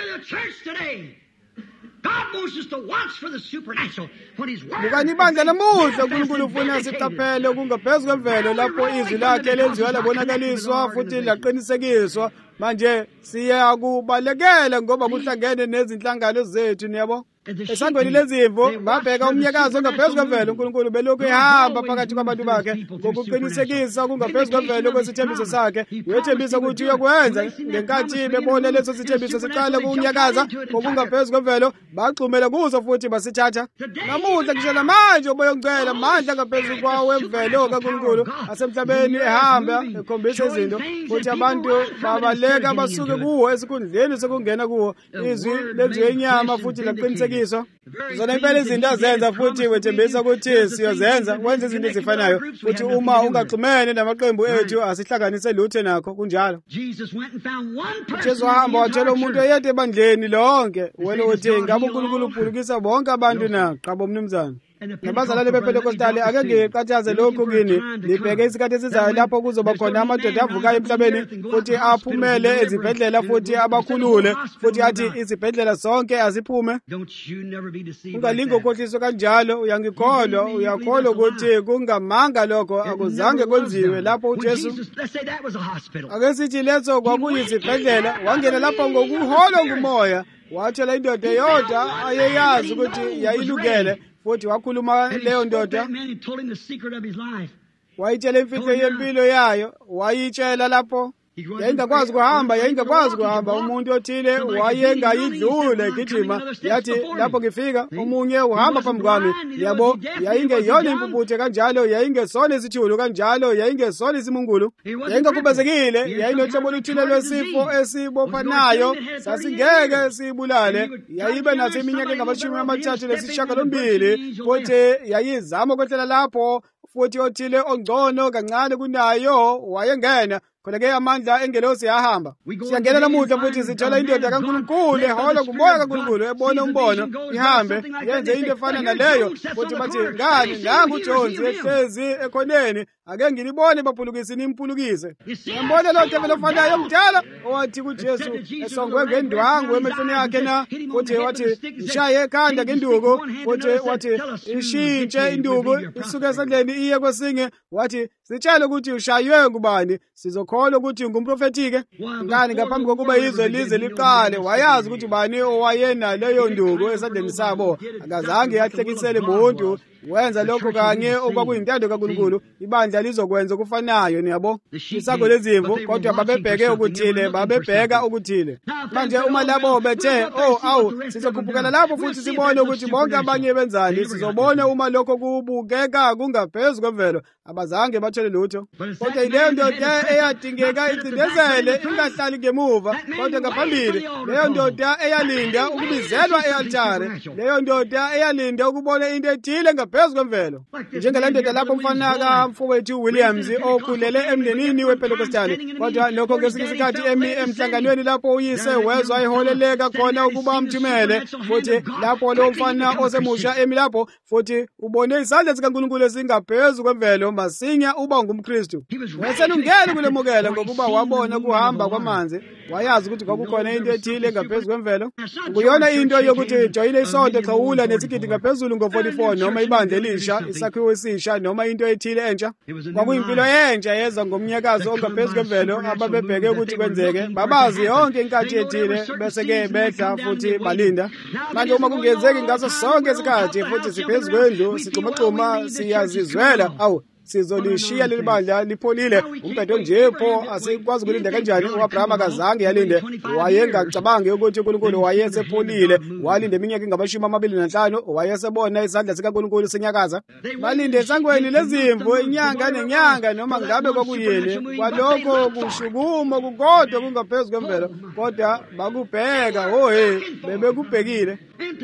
Bukani ibandla lamuhla, uNkulunkulu ufuna siqaphele okungaphezu kwemvelo lapho izwi lakhe lenziwa labonakaliswa futhi laqinisekiswa. Manje siyakubalekela ngoba kuhlangene nezinhlangano zethu, niyabo. Esangweni lezimvu babheka umnyakazo ongaphezu kwemvelo. uNkulunkulu belokhu ehamba phakathi kwabantu bakhe ngokuqinisekisa okungaphezu kwemvelo kwesithembiso sakhe. Uyethembisa ukuthi uyokwenza. Ngenkathi bebona leso sithembiso siqala kunyakaza okungaphezu kwemvelo, bagxumela kuzo futhi basithatha. Namuhla ngisho namanje uboyongcela amandla ngaphezu kwawemvelo kaNkulunkulu asemhlabeni ehamba ekhombisa izinto, futhi abantu babaleka basuke kuwo esikhundleni sokungena kuwo. Izwi lenziwe inyama futhi laqinisekisa zona impela izinto azenza, futhi wethembisa ukuthi siyozenza, wenza izinto ezifanayo. Futhi uma ungaxhumene namaqembu ethu asihlanganise lutho nakho, kunjalo. Jesu wahamba wathola umuntu oyedwa ebandleni lonke. Wena uthi ngabe uNkulunkulu uphulukisa bonke abantu na? Qaba mnumzana. Nabazalwane bePentecostal, ake ngiqhathaze lokhu kini. Libheke isikhathi esizayo lapho kuzoba khona amadoda avukayo emhlabeni futhi aphumele ezibhedlela futhi abakhulule, futhi athi izibhedlela zonke aziphume. Ungalingi ukhohliswa kanjalo. Uyakholwa ukuthi kungamanga lokho akuzange kwenziwe lapho uJesu. Ake sithi leso kwakuyizibhedlela. Wangena lapho ngokuholwa ngumoya, wathola indoda eyodwa ayeyazi ukuthi yayilungele, futhi wakhuluma leyo ndoda, wayitshela imfihlo yempilo yayo, wayitshela lapho. Yayingakwazi kuhamba. Umuntu othile wayengayidlule igijima, yathi lapho ngifika omunye uhamba phambi kwami. Yabo, yayingeyona impuputhe kanjalo, yayingesona isithulu kanjalo, yayingesona isimungulu. Yayingakhubazekile, yayinohlobo oluthile lwesifo esibophanayo, sasingeke siyibulale. Yayibe naso iminyaka engama-38, futhi yayizama ukwehlela lapho, futhi othile ongcono kancane kunayo wayengena. khona-ke amandla engelosi yahamba. Siyangena namuhla futhi sithola indoda kaNkulunkulu ehola ngumoya kaNkulunkulu ebona umbono ihambe yenze into efana naleyo futhi bathi ngani nangu uJonesi ehlezi ekhoneni ake ngilibone baphulukise nimpulukise. Ngiyambona lo devil ofanayo omdala owathi kuJesu esongwe ngendwangu emehlweni yakhe na futhi wathi ishaye ekhanda ngenduku futhi wathi ishintshe induku isuke esandleni iye kwesinye wathi sitshele ukuthi ushaywe ngubani sizokholwa ukuthi ngumprofeti-ke. Ngani ngaphambi kokuba izwe lize liqale wayazi ukuthi bani owayena leyo nduku esandleni sabo akazange yahlekisele muntu wenza lokho kanye okwakuyintando kaNkulunkulu. Ibandla lizokwenza okufanayo niyabo isago lezimvu kodwa babebheke ukuthile. Manje uma labo bethe sizokhuphukela lapho futhi sibone ukuthi bonke abanye benzani sizobona uma lokho kubukeka kungaphezulu kwemvelo abazange bathole lutho. Kodwa ileyo ndoda eyadingeka icindezele ingahlali ngemuva kodwa ngaphambili, leyo ndoda eyalinda ukubizelwa e-altare, leyo ndoda eyalinda ukubona into ethile phezulu kwemvelo. Njengale ndoda lapho umfana kaMfowethu Williams okhulele emndenini wePentecostali kodwa lokho ngesinye isikhathi emhlanganweni lapho uyise wezwa eholeleka khona ukuba amthumele futhi lapho lo mfana osemusha lapho futhi ubone isandla sikaNkulunkulu esingaphezulu kwemvelo masinya uba ngumKristu. Waselungele kulemukela ngokuba wabona kuhamba kwamanzi wayazi ukuthi kwakukhona into ethile engaphezulu kwemvelo. Kuyona into yokuthi joyine isonto eqhawula nesikidi ngaphezulu ngo-44 noma ibandla elisha isakhiwo esisha noma into ethile entsha. Kwakuyimpilo entsha yeza ngomnyakazo ongaphezulu kwemvelo ababebheke ukuthi kwenzeke babazi yonke inkathi ethile bese-ke bedla futhi balinda. Manje uma kungenzeki ngaso sonke isikhathi futhi siphezulu kwendlu sigxumagxuma siyazizwela sizolishiya leli bandla lipholile umkade nje pho asikwazi ukulinda kanjani. uAbraham akazange yalinde, wayengacabangi ukuthi uNkulunkulu wayesepholile, walinde iminyaka engama-25 wayesebona isandla sikaNkulunkulu sinyakaza. Balinde esangweni lezimvu inyanga nenyanga noma ngabe kwakuyini kwalokho kushukuma kukodwa kungaphezulu kwemvelo kodwa bakubheka bebekubhekile.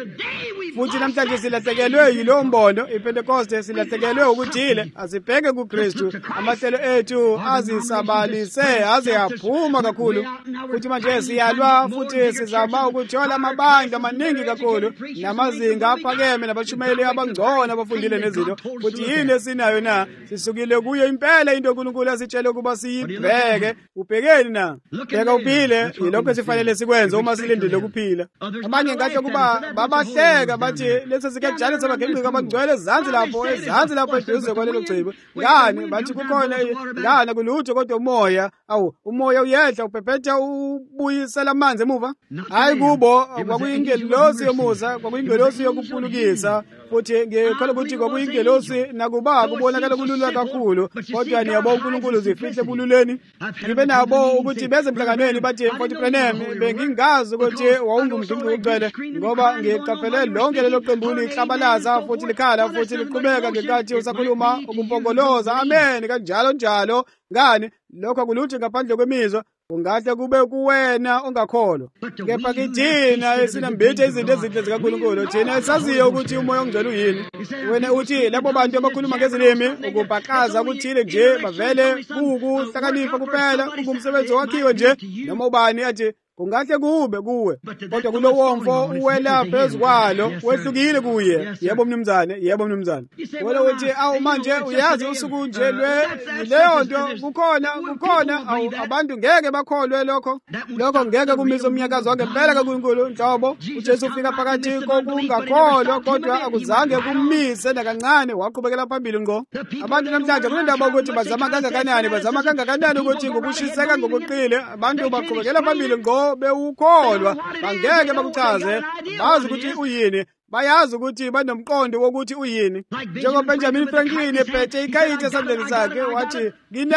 Futhi namhlanje silahlekelwe yilowo mbono. iPentecoste silahlekelwe ukuthile asibheke kuKristu. Amahlelo ethu azisabalise aze aphuma kakhulu futhi manje siyalwa futhi sizama ukuthola amabandla amaningi kakhulu namazinga aphakeme nabashumeli abangcono abafundile nezinto. Futhi yini esinayo na? Sisukile kuyo impela into uNkulunkulu asitshele ukuba siyibheke. Ubhekeni na? Bheka uphile. Yilokho esifanele sikwenze uma silindele ukuphila. Abanye ngathi kuba babahleka bathi lesi sike njalo sabagengqika abangcwele ezansi lapho eduze kwalelo gcibo. Ngani bathi kukhona ngana kulutho kodwa umoya uyehla uphephetha ubuyisela amanzi emuva. Hayi kubo kwakuyingelosi yomusa, kwakuyingelosi yokuphulukisa futhi ngikholwa ukuthi kwakuyingelosi nakuba kubonakala kulula kakhulu kodwa niyabo uNkulunkulu zifihle bululeni. Ngibe nabo ukuthi beze emhlanganweni bathi mfowethu Branham bengingazi ukuthi wawungumdluli ugcwele ngoba ngiqaphele lonke lelo qembu lihlabalaza futhi likhala futhi liqhubeka ngenkathi usakhuluma ukumpongoloza amen kanjalo njalo. Ngani lokho kulutho ngaphandle kwemizwa ungahle kube kuwena ongakholwa. Kepha kithina esinambithe izinto ezinhle zikaNkulunkulu thina esaziyo ukuthi umoya ongcwele uyini. Wena uthi labo bantu abakhuluma ngezilimi ukubhaqaza kuthile nje bavele kuhlakanipha kuphela kungumsebenzi wakhiwe nje noma ubani athi kungahle kube kuwe kodwa kulo womfo uwela phezu kwalo wehlukile kuye. Yebo mnumzane. Wena uthi manje uyazi usuku nje leyo nto kukhona abantu ngeke bakholwe lokho ngeke kumise umnyakazo wangempela kaNkulunkulu. Nhlobo uJesu ufika phakathi kokungakholwa kodwa akuzange kumise nakancane waqhubekela phambili ngqo. Abantu namhlanje kunendaba ukuthi bazama kangakanani ukuthi ngokushiseka ngokuqile abantu baqhubekela phambili ngqo bewukholwa bangeke bakuchaze bazi ukuthi uyini. Bayazi ukuthi banomqondo wokuthi uyini. NjengoBenjamin Franklin ephethe ikhayiti esandleni sakhe wathi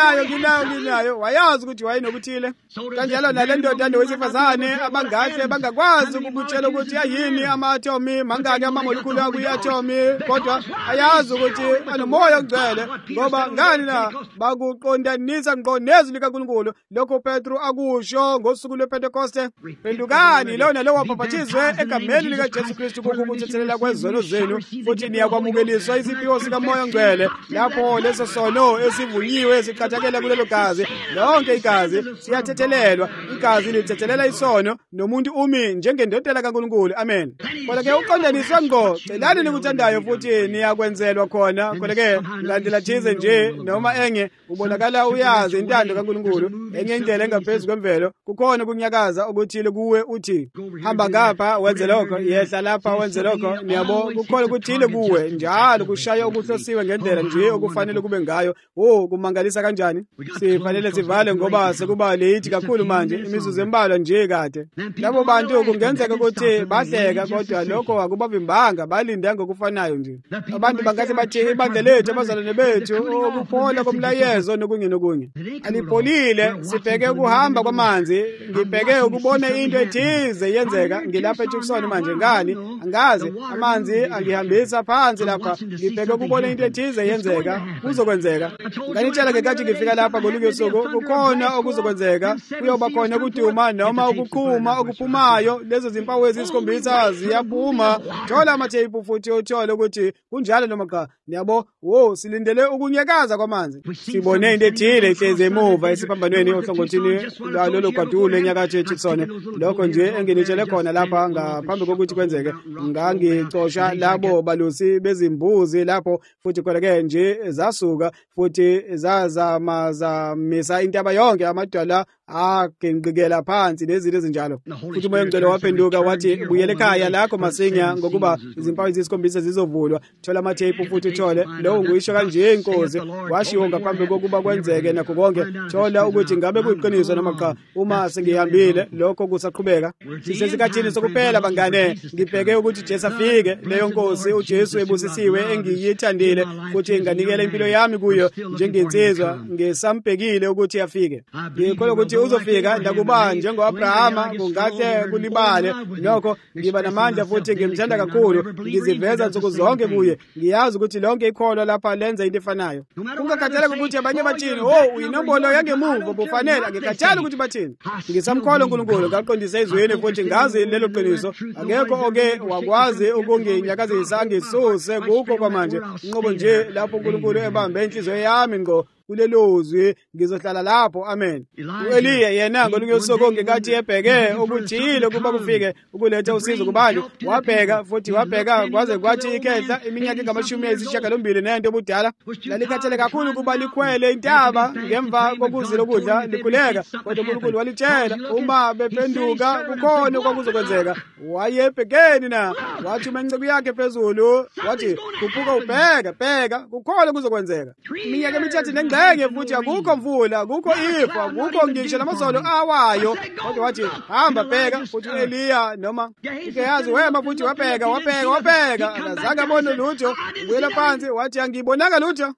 nginayo wayazi ukuthi wayenokuthile. Kanjalo nale ndoda nowesifazane abangahle bangakwazi ukukutshela ukuthi ayini ama-atomi mangaki amamolekulu akuyi-atomi kodwa ayazi ukuthi anomoya ongcwele ngoba ngani na bakuqondanisa ngqo nezwi likaNkulunkulu. Lokho Petru akusho ngosuku lwePentekoste. Pendukani lona lo wabhaphathizwe egameni likaJesu Kristu ukuthethelela kwezono zenu, futhi niyakwamukeliswa isiphiwo sikaMoya Ngcwele lapho leso sono esivunyiwe esiqhathakela kulelo gazi. Lonke igazi siyathethelelwa, igazi lithethelela isono, nomuntu umi njengendodana kaNkulunkulu. Amen. Kodwa-ke uqondaniswe ngqo, celani nikuthandayo futhi niyakwenzelwa khona. Kodwa-ke landela thize nje noma enge ubonakala uyazi intando kaNkulunkulu, enye indlela engaphezu kwemvelo, kukhona ukunyakaza okuthile kuwe uthi hamba ngapha wenze lokho, yehla lapha wenze lokho. Niyabo, kukhona ukuthile kuwe njalo kushaya okuhlosiwe ngendlela nje okufanele kube ngayo. Kumangalisa kanjani. Sifanele sivale ngoba sekuba late kakhulu manje, imizuzu embalwa nje kade. Labo bantu kungenzeka ukuthi bahleka, kodwa lokho akubavimbanga, balinde ngokufanayo nje. Abantu bangathi bathi ibandla lethu, abazalwane bethu, ukuphola komlayezo nokunye nokunye alipholile. Sibheke ukuhamba kwamanzi, ngibheke ukubona into ethize yenzeka. Ngilapha eTucson manje, ngani angazi amanzi angihambisa phansi lapha. Ngibheke ukubona into ethize yenzeka, kuzokwenzeka. Nganitshela ngekathi ngifika lapha ngolunye usuku, kukhona okuzokwenzeka. Kuyoba khona ukuduma noma ukuqhuma okuphumayo. Lezo zimpawu ezisikhombisa ziyaphuma. Thola amathephu futhi uthole ukuthi kunjalo noma cha. Niyabo, silindele ukunyakaza kwamanzi. Sibone into ethile ihleze emuva esiphambanweni ohlangothini lalo gwadule enyakatho eTucson. Lokho nje enginitshele khona lapha ngaphambi kokuthi kwenzeke. Ngangicosha labo balusi bezimbuzi lapho, futhi khona-ke nje zasuka futhi zamisa intaba yonke, amadwala agenqikela phansi nezinto ezinjalo. Futhi uMoya Ngcwele waphenduka wathi buyela ekhaya lakho masinya, ngokuba izimpawu ezisikhombisa zizovulwa. Thola amathephu futhi uthole. Lowo nguyisho kanje inkosi, washiwo ngaphambi kokuba kwenzeke nakho konke. Thola ukuthi ngabe kuyiqiniso noma cha. Uma sengihambile lokho kusaqhubeka, sisesikhathini sokuphela bangane. Ngibheke ukuthi Jesu afike, leyo nkosi uJesu ebusisiwe engiyithandile, futhi nganikela impilo yami kuyo njengensizwa. Ngesambhekile ukuthi afike. Ngikholwa ukuthi uzofika, nakuba njengoAbrahama kungahle kulibale nokho. Ngiba namandla futhi ngimthanda kakhulu, ngiziveza nsuku zonke kuye. Ngiyazi ukuthi lonke ikholwa lapha lenza into efanayo. Kungakhathaleki ukuthi abanye bathini, uyinombolo yangemuva bufanele. Angikhathali ukuthi bathini. Ngisamkholwa uNkulunkulu, ngaqondisa izweni futhi ngazi lelo qiniso. Akekho oke wakwazi ukunginyakazisa ngisuse kukho kwamanje. Inqobo nje lapho uNkulunkulu ebambe inhliziyo yami ngqo kulelozwi, ngizohlala lapho. Amen. U-Eliya yena ngolunye usuku ngekathi ebheke okuthile kuba kufike ukuletha usizo kubantu, wabheka futhi wabheka kwaze kwathi ikhehla iminyaka engamashumi nento obudala. Lalikhathele kakhulu kuba likhwele intaba ngemva kokuzila ukudla likhuleka, kodwa uNkulunkulu walitshela uma bephenduka kukhona okwakuzokwenzeka. Wayebhekeni na wathi umenceku yakhe phezulu, wathi khuphuka ubheka, bheka kukhona okuzokwenzeka. Iminyaka emithathu ngeke futhi akukho mvula, akukho ifa, akukho ngisho namazolo awayo. Kodwa wathi hamba bheka. Futhi uEliya noma uGehazi wema futhi wabheka, akazange abone lutho. Ubuyela phansi wathi angibonanga lutho.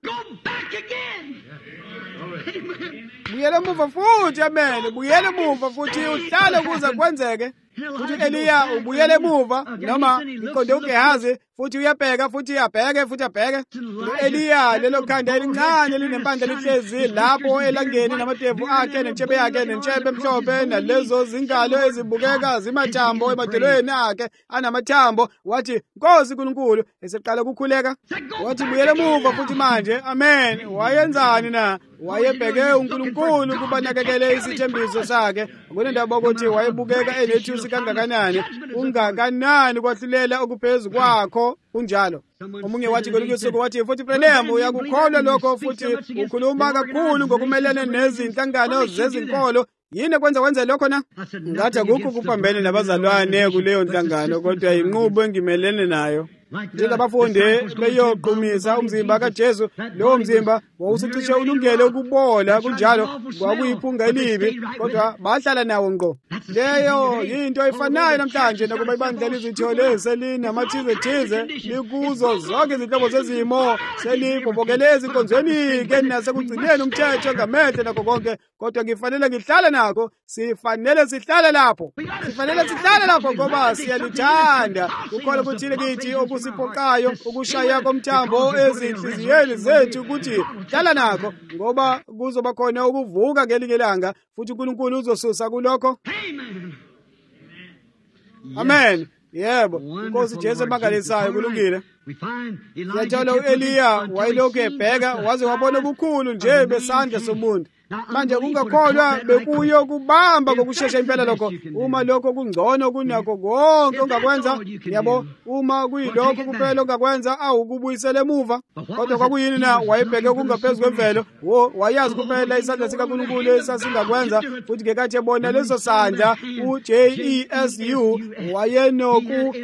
Buyela emuva futhi. Amen. Buyela emuva futhi uhlale kuze kwenzeke. Futhi Eliya ubuyele emuva noma iqonde uGehazi futhi uyabheka futhi abheke futhi abheke. Eliya lelo khanda elincane linempanda lihlezi lapho elangeni namatevu akhe nentshebe yakhe, nentshebe emhlophe nalezo zingalo ezibukeka zimathambo emadelweni akhe anamathambo. Wathi Nkosi uNkulunkulu, eseqala ukukhuleka wathi buyele emuva futhi manje. Amen. Wayenzani na? Wayebheke uNkulunkulu kubanakekele isithembiso sakhe. Kunendaba ukuthi wayebukeka enethusi kangakanani, ungakanani kwahlulela okuphezu kwakho kunjalo. Omunye wathi kolunye usuku wathi futhi Brenham uyakukholwa lokho futhi ukhuluma kakhulu ngokumelene nezinhlangano zezinkolo. Yini kwenza wenze lokho na? Ngathi akukho kuphambene nabazalwane kuleyo nhlangano, kodwa inqubo engimelene nayo. Njengabafundi beyoqhumisa umzimba kaJesu, lowo mzimba wawusicishe ulungele ukubola kunjalo, kwakuyiphunga elibi, kodwa bahlala nawo ngqo. Leyo yinto efanayo namhlanje nakuba ibandla lizithole selinamathize likuzo zonke izinhlobo zezimo, selibhobokeleza inkonzweni ke nasekugcineni umthetho ngamehlo nakho konke. Kodwa ngifanele ngihlale nako, sifanele sihlale lapho. Sifanele sihlale lapho ngoba siyalithanda. Kukhona kuthile kithi okusiphoqayo, ukushaya komthambo ezinhliziyweni zethu ukuthi hlala nako, ngoba kuzoba khona ukuvuka ngelinye ilanga futhi uNkulunkulu uzosusa kulokho. Amen. yebo inkosi Jesu emangalisayo kulungile. Siyathola u-Eliya wayelokhu ebheka waze wabona okukhulu nje besandla somuntu. Manje kungakholwa bekuyo kubamba ngokusheshsha impela lokho. Uma lokho kungcono kunakho konke ongakwenza, yabo, uma kuyilokho kuphela ongakwenza awukubuyisela emuva. Kodwa kwakuyini na wayebheke kungaphezulu kwemvelo, wayazi kuphela isandla sikaNkulunkulu esasingakwenza, futhi ngekathi ebona leso sandla uJesu wayenoku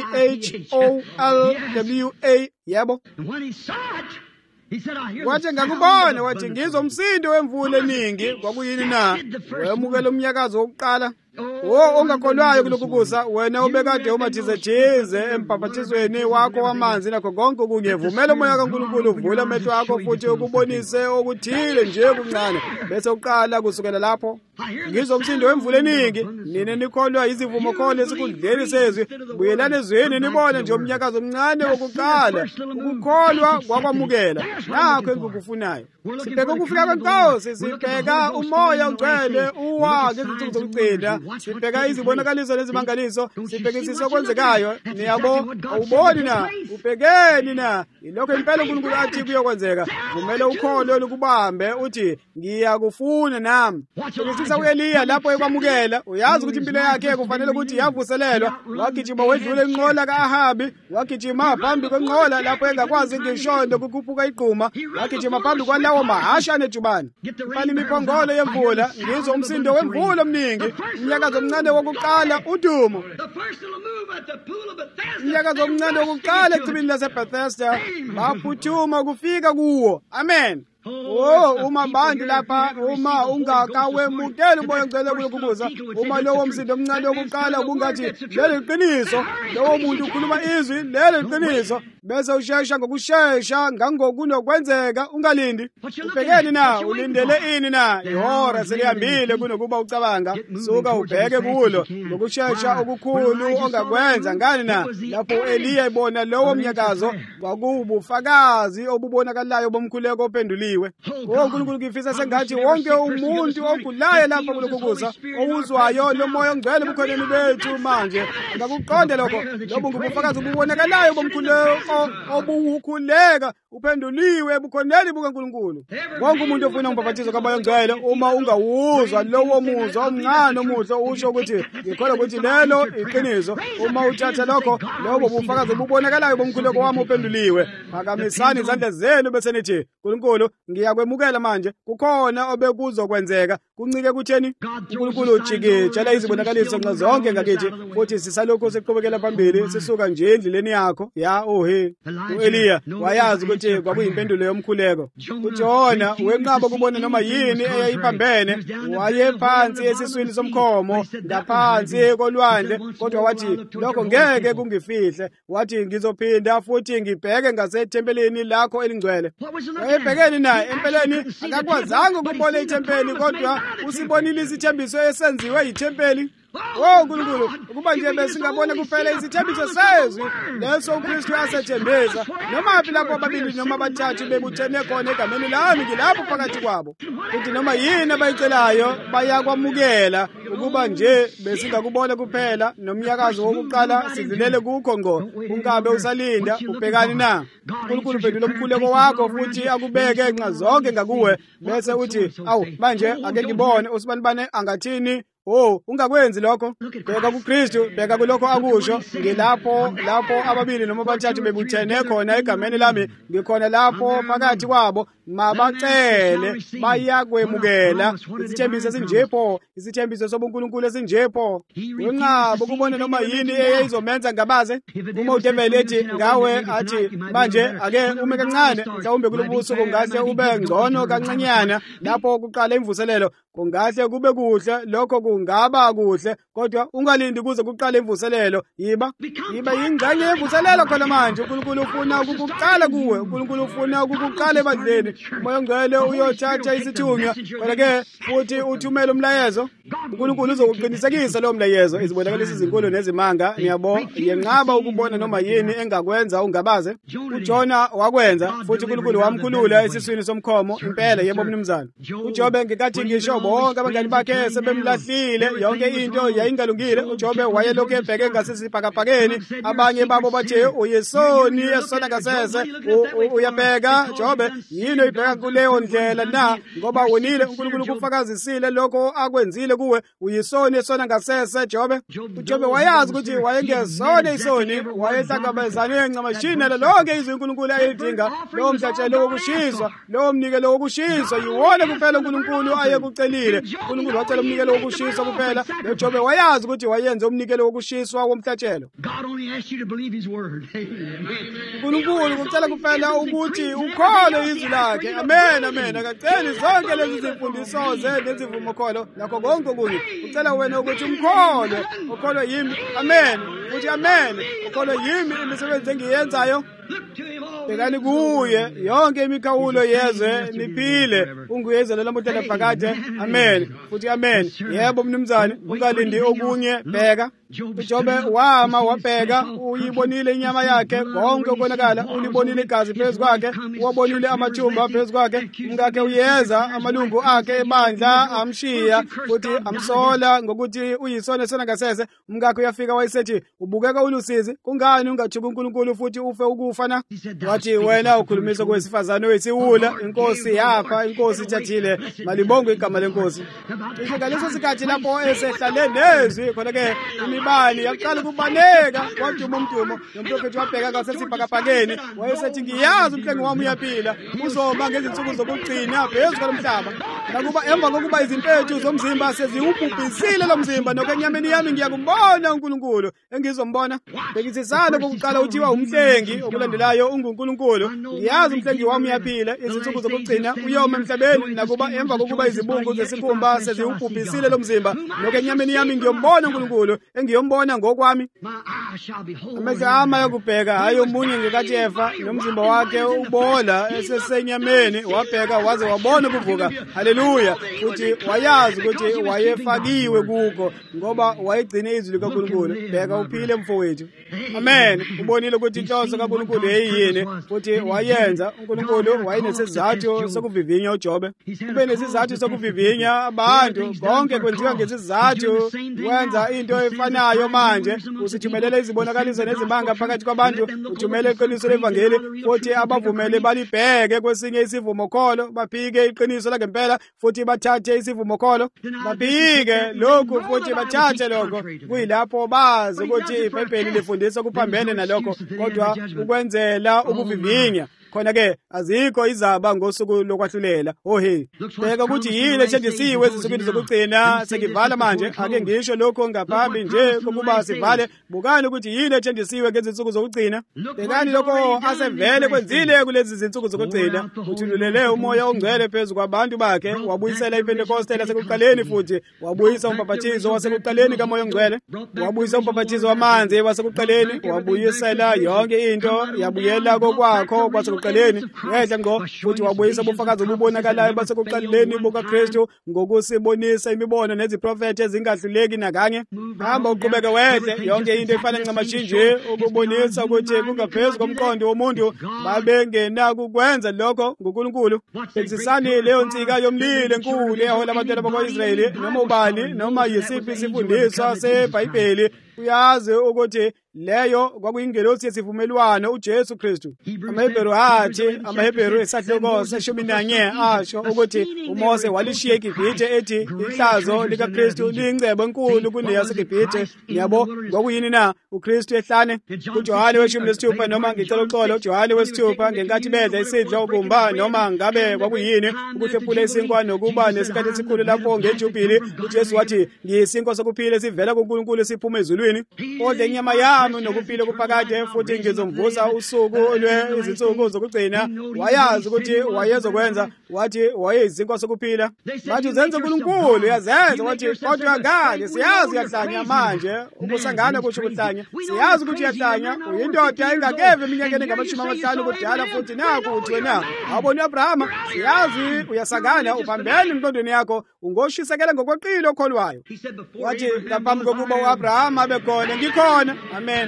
KHOLWA, yabo. Wathi ngakubona wathi ngizwa umsindo wemvula eningi. Kwakuyini na wemukela umnyakazo wokuqala. Ongakholwayo kulokhu kusa, wena ubekade umathize embhaphathizweni wakho wamanzi nakho konke okunye, vumela umoya kaNkulunkulu uvule amehlo akho futhi ukubonise okuthile nje okuncane, bese uqala kusukela lapho. Ngizwa umsindo wemvula eningi. Nina nikholwa izivumo khona esikhundleni sezwi, buyelani ezweni nibone nje umnyakazo omncane wokuqala. Ukukholwa kwakwamukela nakho engikufunayo. Sibheka ukufika kwenkosi, sibheka umoya ongcwele uwa ngezinsuku zokugcina, sibheka izibonakaliso nezimangaliso, sibheka isizwe okwenzekayo. Niyabo, awuboni na? Ubhekeni na? Ilokho impela uNkulunkulu athi kuyokwenzeka. Vumela ukholo lukubambe uthi ngiyakufuna nami. Ukuzisa u-Eliya lapho ekwamukela, uyazi ukuthi impilo yakhe kufanele ukuthi yavuselelwa. Wagijima wedlula inqola ka-Ahabi, wagijima phambi kwenqola lapho engakwazi ngishondo kukhuphuka igquma, wagijima phambi kwalawo mahasha anejubane. Fana imiphongolo yemvula, ngizwa umsindo wemvula omningi, umnyakazo omncane wokuqala udumo. Umnyakazo omncane wokuqala echibini laseBethesda, baphuthuma kufika kuwo. Amen. Uma bantu lapha, uma ungakawemukeli umoya ongcwele kulokhu kuza, uma lowo msindo omncane wokuqala ubungathi lelo iqiniso, lowo muntu ukhuluma izwi lelo iqiniso, bese ushesha ngokushesha ngangokunokwenzeka, ungalindi. Ubhekeni na? Ulindele ini na? Ihora selihambile kunokuba ucabanga. Suka ubheke kulo ngokushesha okukhulu ongakwenza. Ngani na? Lapho Eliya ebona lowo mnyakazo, kwakuwubufakazi obubonakalayo bomkhuleko ophenduliwe. uNkulunkulu ngifisa sengathi wonke umuntu ogulayo lapha kulokhu kuza, owuzwayo lo moya ongcwele ebukhoneni bethu manje, ngakuqonde lokho. Lobo ngubufakazi obubonakalayo bomkhuleko obukhuleka uphenduliwe ebukhoneni bukaNkulunkulu. Wonke umuntu ofuna umbhaphathizo kamoya ongcwele, uma ungawuzwa lowo muzwa omncane omuhle, usho ukuthi ngikholwa ukuthi lelo iqiniso. Uma uthatha lokho, lobo bufakazi obubonakalayo bomkhuleko wami uphenduliwe, phakamisani izandla zenu bese nithi, uNkulunkulu ngiyakwemukela manje, kukhona obekuzokwenzeka. Kuncike kutheni? uNkulunkulu ujikijela izibonakaliso nxa zonke ngakithi, futhi sisalokhu siqhubekela phambili sisuka nje endleleni yakho. U-Eliya wayazi ukuthi kwakuyimpendulo yomkhuleko. uJona wenqaba kubona noma yini eyayiphambene, wayephansi esiswini somkhomo ngaphansi kolwandle, kodwa wathi lokho ngeke kungifihle. Wathi ngizophinda futhi ngibheke ngasethempelini lakho elingcwele. Wayebhekeni naye empeleni, akakwazanga ukubona ithempeli, kodwa usibonile isithembiso esenziwe yithempeli. uNkulunkulu, ukuba nje besingabona kuphela isithembiso sezwi leso uKristu asethembisa, noma phi lapho ababili noma abathathu bebuthene khona egameni lami, ngilapho phakathi kwabo. Futhi noma yini abayicelayo bayakwamukela, ukuba nje besingakubona kuphela nomnyakazo wokuqala sidlulele kukho ngqo. Ungabe usalinda, ubhekani na? uNkulunkulu uphendula umkhuleko wakho futhi akubeke nxa zonke ngakuwe, bese uthi awu manje ake ngibone usibanibane angathini. Ungakwenzi lokho. Bheka kuKristu, bheka kulokho akusho. Ngilapho ababili noma abathathu bebuthene khona egameni lami, ngikhona lapho phakathi kwabo. Mabacele bayakwemukela isithembiso esinjepho, isithembiso sobuNkulunkulu esinjepho. Wenqaba ukubona noma yini eyayizomenza ngabaze. Uma uDavile ethi ngawe athi manje ake ume kancane, mhlawumbe kulobuso kungahle ube ngcono kancinyana. Lapho kuqala imvuselelo kungahle kube kuhle, lokho kungaba kuhle, kodwa ungalindi kuze kuqale imvuselelo. Yiba yingxenye yemvuselelo khona manje. uNkulunkulu ufuna ukukuqala kuwe, uNkulunkulu ufuna ukukuqala ebandleni. Umoya ongcwele uyothatha isithunywa, kodwa-ke futhi uthumele umlayezo. uNkulunkulu uzokuqinisekisa lowo mlayezo, izibonakalisa izinkulu nezimanga. Yenqaba ukubona noma yini engakwenza ungabaze. uJona wakwenza, futhi uNkulunkulu wamkhulula esiswini somkhomo. Impela yebo mnumzane. uJobe ngekathi ngisho bonke abangani bakhe sebemlahlile, yonke into yayingalungile. uJobe wayelokhu ebheke ngasesibhakabhakeni. Abanye babo bathi uyisoni esona ngasese. Uyabheka Jobe, yini uyibheka kuleyo ndlela na? Ngoba wonile uNkulunkulu kufakazisile lokho akwenzile kuwe. Uyisoni esona ngasese Jobe. uJobe wayazi ukuthi wayengezona isoni, wayehlangabezane encamashini lonke izwi uNkulunkulu ayidinga. Lowo mhlatshelo wokushiswa, lowo mnikelo wokushiswa yiwona kuphela uNkulunkulu ayekucelile. uNkulunkulu wacela umnikelo wokushiswa kuphela. noJobe wayazi ukuthi wayenze umnikelo wokushiswa womhlatshelo. uNkulunkulu kucela kuphela ukuthi ukholwe izwi lakhe. Amen, amen. Akaceli zonke lezi zimfundiso nezivumo kholo nakho konke okunye. Ucela wena ukuthi umkholwe, ukholwe yimi. Amen. Uthi amen. Ukholwe yimi imisebenzi engiyenzayo. Bekani kuye yonke imikhawulo yezwe niphile. Unguyezela lamuhla laphakade. Amen. Futhi amen. Yebo mnumzane, ungalindi okunye. Bheka uJobe wama wabheka, uyibonile inyama yakhe, konke okonakala, ulibonile igazi phezu kwakhe, wabonile amathumba phezu kwakhe. Umkakhe uyeza, amalungu akhe ebandla amshiya futhi amsola ngokuthi uyisona esona ngasese. Umkakhe uyafika wayesethi, ubukeka ulusizi, kungani ungathuki uNkulunkulu futhi ufe ukufa na? Wathi wena ukhulumisa kwesifazane wesiwula, inkosi yafa, inkosi ithathile, malibongwe igama lenkosi. Ngaleso sikhathi lapho esehlale nezwi khona ke imibani yaqala ukubaneka, waduma umdumo. Nomprofethi wabheka ngasesibhakabhakeni, wayesethi ngiyazi umhlengi wami uyaphila, uzoma ngezinsuku zokugcina phezu kwalomhlaba. Nakuba emva kokuba izimpethu zomzimba seziwubhubhisile lo mzimba, nokwenyameni yami ngiyakubona uNkulunkulu engizombona. Bekisizana kokuqala uthiwa umhlengi, okulandelayo unguNkulunkulu. Ngiyazi umhlengi wami uyaphila, izinsuku zokugcina uyoma emhlabeni. Nakuba emva kokuba izibungu zesikhumba seziwubhubhisile lo mzimba, nokwenyameni yami ngiyombona uNkulunkulu engiyombona ngokwami. Amehlo ami ayokubheka, hayi omunye ngekathi efa, nomzimba wakhe ubola esesenyameni. Wabheka waze wabona ukuvuka. Haleluya. Futhi wayazi ukuthi wayefakiwe kukho ngoba wayegcine izwi likaNkulunkulu. Bheka uphile mfowethu. Amen. Ubonile ukuthi inhloso kaNkulunkulu yeyini futhi wayenza. uNkulunkulu wayenesizathu sokuvivinya uJobe. Ube nesizathu sokuvivinya abantu. Konke kwenziwa ngesizathu. Wenza into efanayo manje. Usithumelele izibonakaliso nezimanga phakathi kwabantu. Uthumele iqiniso levangeli futhi abavumele balibheke kwesinye isivumo kholo, baphike iqiniso langempela futhi bathathe isivumo kholo. Baphike lokhu futhi bathathe lokho. Kuyilapho bazi ukuthi iBhayibheli lifundisa kuphambene nalokho, kodwa ukwenzela ukuvivinya. Khona ke azikho izaba ngosuku lokwahlulela. Bheka ukuthi yini etshengisiwe ezinsukwini zokugcina. Sengivala manje, ake ngisho lokho ngaphambi nje kokuba sivale. Bukani ukuthi yini etshengisiwe ngezinsuku zokugcina. Bekani lokho asevele kwenzile kulezi zinsuku zokugcina. Uthululele umoya ongcwele phezu kwabantu bakhe. Wabuyisela iPentekoste lasekuqaleni futhi wabuyisa umbhaphathizo wasekuqaleni kamoya ongcwele. Wabuyisa umbhaphathizo wamanzi wasekuqaleni. Wabuyisela yonke into yabuyela kokwakho kwasekuqaleni. Wedla ngo futhi wabuyisa ubufakazi obubonakalayo basekuqaleni bukaKristu ngokusibonisa imibono neziprofethi ezingahluleki nakanye. Hamba uqhubeke wedle yonke into efana ncamashini ukubonisa ukuthi kungaphezulu komqondo womuntu. Babengenako ukwenza lokho ngoNkulunkulu. Benzisani leyo nsika yomlilo enkulu eyahola abantwana bakwa-Israyeli. Noma ubani noma yisiphi isifundiswa seBhayibheli uyazi ukuthi leyo kwakuyingelosi yesivumelwano uJesu Kristu. AmaHebheru athi, AmaHebheru esahloko seshumi nanye asho ukuthi uMose walishiya iGibhithe ethi ihlazo likaKristu liyingcebo enkulu kuneyaseGibhithe. Yabo kwakuyini na? uKristu ehlane. uJohane weshumi lesithupha noma ngicela uxolo uJohane wesithupha ngenkathi bedla isidlo ukumba noma ngabe kwakuyini ukuhlephula isinkwa nokuba nesikhathi esikhulu lapho ngeJubhili uJesu wathi ngiyisinkwa sokuphila esivela kuNkulunkulu siphuma ezulwini. Odla inyama yami nokuphila kuphakade futhi ngizomvusa usuku lwezinsuku zokugcina. Wayazi ukuthi wayezokwenza, wathi wayeyizinkwa sokuphila. Bathi uzenze uNkulunkulu yazenza, wathi kodwa ngani siyazi uyahlanya manje. Ukusangana kusho ukuhlanya. Siyazi ukuthi uyahlanya, uyindoda engakeve eminyakeni engama-50 kudala futhi naku uthi wena awubona uAbrahama. Siyazi uyasangana, uphambene emqondweni yakho, ungoshisekela ngokweqilo okholwayo. Wathi ngaphambi kokuba uAbrahama abe khona ngikhona. Amen.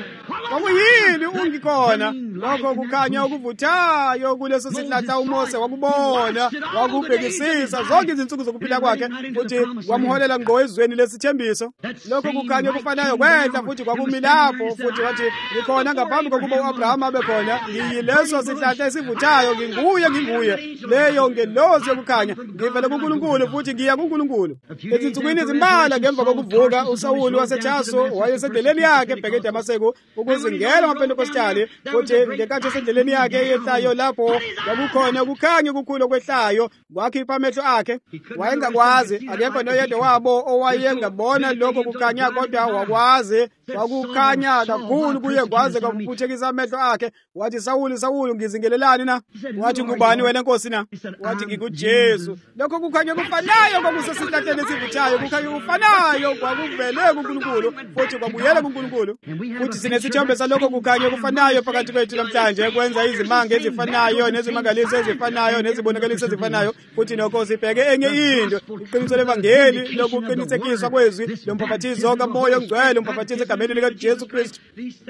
kwakuyini ungikhona lokho kukhanya okuvuthayo kuleso sihlahla uMose wakubona wakubhekisisa zonke izinsuku zokuphila kwakhe futhi kwamholela ngqo ezweni lesithembiso lokho kukhanya okufanayo kwehla futhi kwakumi lapho futhi wathi ngikhona ngaphambi kokuba uAbraham abe khona ngiyileso sihlahla esivuthayo nginguye leyo ngelozi yokukhanya ngivela kuNkulunkulu futhi ngiya kuNkulunkulu ezinsukwini ezimbalwa ngemva kokuvuka uSawuli waseThaso wayesendeleni yakhe ebheke eDamaseko ukuzingela ngaPentekostali futhi ngenkathi esendleleni yakhe yehlayo lapho kwakukhona ukukhanya okukhulu okwehlayo kwakhipha amehlo akhe wayengakwazi akekho noyedwa wabo owayengabona lokho kukhanya kodwa wakwazi kwakukhanya kakhulu kuye kwaze kwaphuthekisa amehlo akhe wathi Sawuli Sawuli ngizingelelani na wathi ngubani wena Nkosi na wathi ngikuJesu lokho kukhanya kufanayo kwakusesihlahleni esivuthayo kukhanya kufanayo kwakuvele kuNkulunkulu futhi kwabuyela kuNkulunkulu futhi sinesithombe salokho kukhanya kufanayo phakathi kwethu namhlanje kwenza izimanga ezifanayo nezimangaliso ezifanayo nezibonakaliso ezifanayo futhi nokho sibheke enye into iqiniso levangeli lokuqinisekiswa kwezwi lomphabathizo kaMoya oNgcwele umphabathizo egameni likaJesu Kristu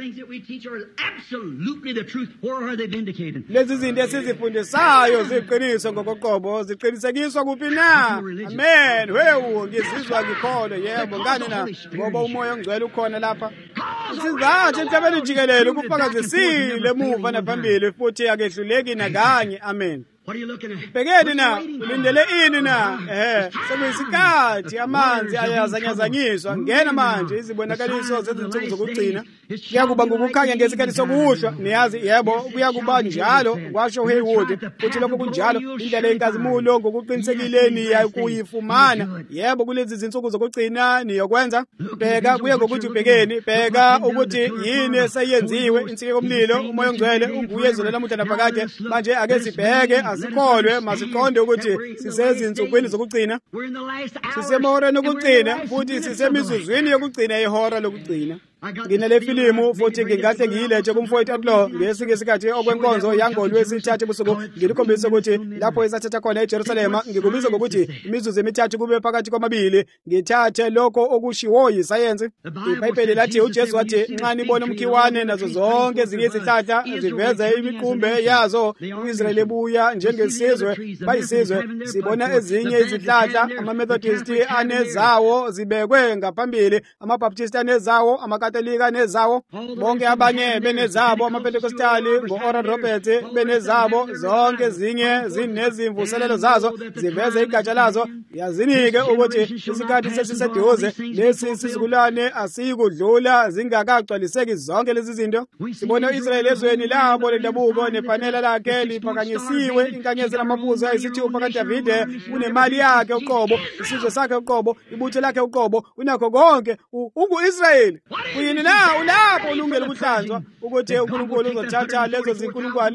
lezi zinto esizifundisayo ziqiniso ngokoqobo ziqinisekiswa kuphi na amen wewu ngizizwa ngikholwa yebo ngani na ngoba uMoya oNgcwele ukhona lapha sizathu emhlabeni jikelele ukufakazisile emuva naphambili futhi akehluleki nakanye amen bhekeni na ulindele ini na sekuyisikhathi amanzi ayazanyazanyiswa ngena manje izibonakaliso zezinsuku zokugcina kuyakuba ngokukhanya ngesikhathi sokuhlwa niyazi yebo kuyakuba njalo kwasho Haywood futhi lokho kunjalo indlela yenkazimulo ngokuqinisekile niyakuyifumana yebo kulezi zinsuku zokugcina niyokwenza bheka kuye ngokuthi ubhekeni bheka ukuthi yini eseyenziwe insike komlilo uMoya oNgcwele unguye ezolo lamuhla naphakade manje ake sibheke asikholwe masiqonde ukuthi sisezinsukwini zokugcina sisemahoreni okugcina futhi sisemizuzwini yokugcina ihora lokugcina nginale filimu futhi ngingahle ngiyilethe kumfowethu Outlaw ngesikhathi okwenkonzo yangolwesithathu ebusuku ngilikhombisa ukuthi lapho esathatha khona eJerusalem ngikubiza ngokuthi imizuzu emithathu kube phakathi kwamabili ngithathe lokho okushiwo yisayensi iBhayibheli lathi uJesu wathi nxa nibona umkhiwane nazo zonke ezinye izihlahla ziveza imiqumbe yazo uIsrayeli ebuya njengesizwe bayisizwe sibona ezinye izihlahla amaMethodist anezawo zibekwe ngaphambili amaBaptist anezawo Katolika nezawo bonke abanye benezabo amaPentekostali ngoOral Roberts benezabo zonke ezinye zinezimvuselelo zazo ziveza igatsha lazo yazinike ukuthi isikhathi sesiseduze lesi sizukulwane asikudlula zingakagcwaliseki zonke lezi zinto sibona uIsrael ezweni labo lendabuko nepanela lakhe liphakanyisiwe inkanyezi lamaphuzu ayisithupha kaDavide unemali yakhe uqobo isizwe sakhe uqobo ibutho lakhe uqobo unakho konke ungu-Israyeli kuyini na ulapho ulungele ukuhlanzwa ukuthi uNkulunkulu uzothatha lezo zinkulungwane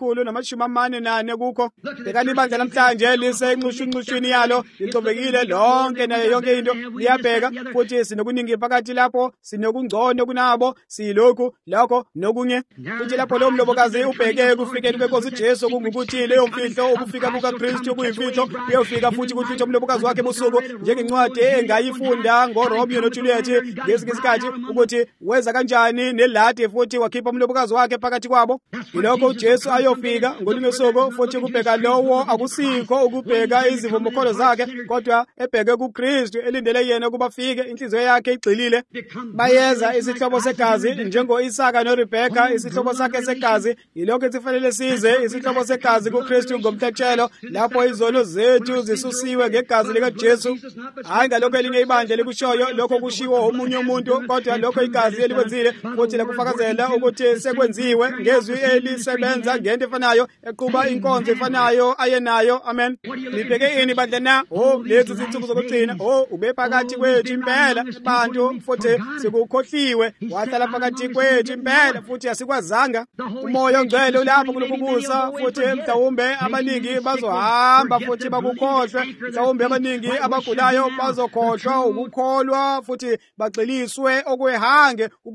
ezikhulu kukho bekani ibandla namhlanje lisenxushunxushwini yalo licovekile lonke nayo yonke into liyabheka futhi sinokuningi phakathi lapho sinokungcono kunabo silokhu lakho nokunye futhi lapho lo mlobokazi ubheke kufikeni kweNkosi uJesu kungukuthi leyo mfihlo ukufika kukaKristu kuyimfihlo uyofika futhi kufihlwa umlobokazi wakhe ebusuku njengencwadi engayifunda ngoRomeo noJuliet ngesikhathi ukuthi weza kanjani nelade futhi wakhipha umlobokazi wakhe phakathi kwabo yilokho uJesu ayofika ngolunye usuku futhi kubheka lowo akusikho ukubheka izivumokholo zakhe kodwa ebheke kuKristu elindele yena ukuba afike inhliziyo yakhe igxilile bayeza isihlobo segazi njengoIsaka noRebeka isihlobo sakhe segazi yilokho esifanele size isihlobo segazi kuKristu ngomhlatshelo lapho izono zethu zisusiwe ngegazi likaJesu hayi ngalokho elinye ibandla likushoyo lokho kushiwo omunye umuntu kodwa lokho igazi elikwenzile futhi lakufakazela ukuthi sekwenziwe ngezwi elisebenza ngento efanayo equba inkonzo efanayo ayenayo amen libheke ini bandla na lezi zinsuku zokugcina ube phakathi kwethu impela abantu futhi sikukhohliwe wahlala phakathi kwethu impela futhi asikwazanga uMoya oNgcwele ulapho kulokubusa futhi mhlawumbe abaningi bazohamba futhi bakukhohlwe mhlawumbe abaningi abagulayo bazokhohlwa ukukholwa futhi bagxiliswe okwehange ukukholwa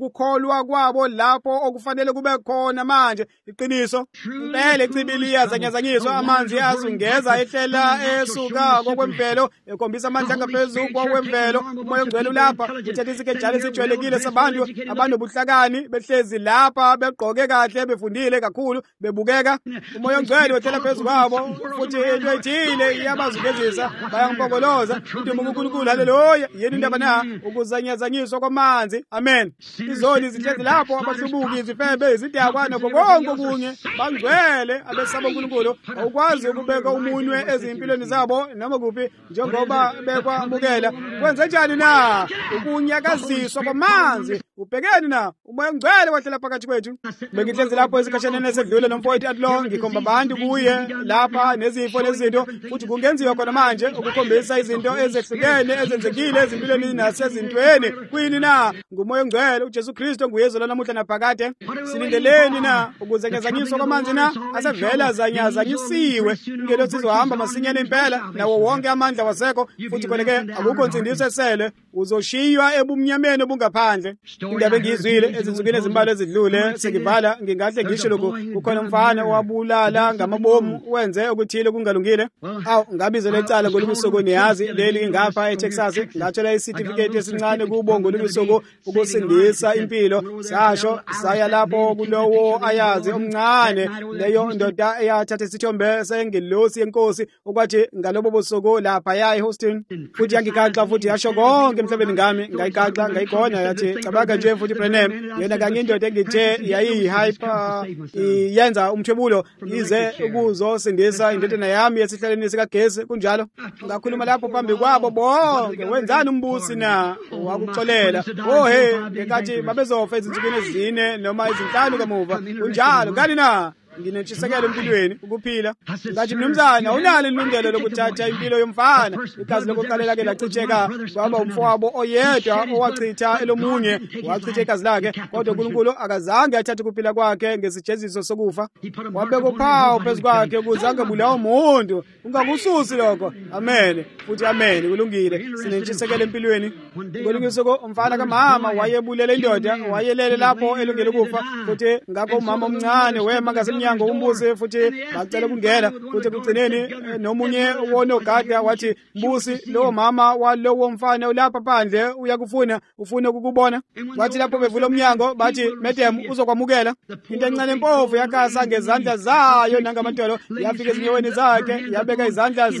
ukukholwa kwabo lapho okufanele kube khona manje. Iqiniso impela icibili iyazanyazanyiswa, amanzi azungeza ehlela esuka kokwemvelo ekhombisa amandla angaphezulu kokwemvelo. Umoya ongcwele lapha uthethe isikejana esijwayelekile sabantu abanobuhlakani behlezi lapha begqoke kahle befundile kakhulu bebukeka. Umoya ongcwele wethela phezu kwabo futhi into ethile iyabazungezisa bayangimpokoloza. Indumo kuNkulunkulu, haleluya. Yini indaba na ukuzanyazanyiswa kwamanzi? Amen. Izoni zihlezi lapho, abahlubuki, izifebe, izidakwa nakho konke okunye bangcwele abesaba uNkulunkulu. Awukwazi ukubeka umunwe ezimpilweni zabo noma kuphi njengoba bekwamukela. Kwenze njani na ukunyakaziswa kwamanzi? Ubhekeni na umoya ongcwele wahlela phakathi kwethu. Bengihlezi lapho esikhatshana nesedlule nomfowethu Adlong, ngikhomba abantu kuye lapha nezifo lezinto futhi kungenziwa khona manje ukukhombisa izinto ezehlukene ezenzekile ezimpilweni nasezintweni. Kuyini na? Ngumoya ongcwele, uJesu Kristu nguyezwa namuhla naphakade. Silindeleni na ukuzanyazanyiswa kwamanzi na? Asevela zanyazanyisiwe. Ingelo sizohamba masinyane impela nawo wonke amandla wasekho futhi konke akukho nsindiso esele. Uzoshiywa ebumnyameni obungaphandle. Indaba engiyizwile ezinsukwini ezimbalwa ezidlule sengivala ngingahle ngisho lokhu, kukhona umfana owabulala ngamabomu wenze okuthile kungalungile. Ngabizo lecala ngolungusuku, niyazi leli ngapha eTexas, ngathola isitifiketi esincane kubo ngolungusuku ukusindisa impilo. Sasho saya lapho kulowo ayazi omncane, leyo ndoda eyathatha isithombe sengelosi yenkosi okwathi ngalobo busuku lapha ya eHouston, futhi yangigaxa futhi yasho konke emhlabeni ngami, ngayigaxa ngayigona yathi cabanga nje futhi Branham yena kanye indoda engithe yayihyper yenza umthwebulo ize ukuzosindisa indodana yami esihlaleni sikagesi. Kunjalo ngakhuluma lapho phambi kwabo bonke, wenzani umbusi na? Wakuxolela ngenkathi babezofa ezinsukwini ezine noma ezinhlanu kamuva. Kunjalo ngani na? Nginentshisekelo empilweni ukuphila. Ngathi mnumzana unalo ilungelo lokuthatha impilo yomfana. Igazi lokuqalela ke lachitheka, kwaba umfowabo oyedwa owachitha elomunye, wachitha igazi lakhe, kodwa uNkulunkulu akazange athathe ukuphila kwakhe ngesijeziso sokufa. Wabeka uphawu phezu kwakhe ukuze angabulawa umuntu. Ungakususi lokho. Amen futhi amen. Kulungile, sinentshisekelo empilweni. Ngolungusuku umfana kamama wayebulela indoda, wayelele lapho elungele ukufa, futhi ngakho umama omncane wema ngasemnyango umbusi futhi bacela ukungena. Futhi ekugcineni nomunye wonogada wathi, mbusi, lowo mama walowo mfana ulapha phandle uyakufuna, ufuna ukukubona. Wathi lapho bevula umnyango bathi, madam, uzokwamukela. Into encane empofu yakasa ngezandla zayo nangamantolo, yafika ezinyaweni zakhe, yabeka izandla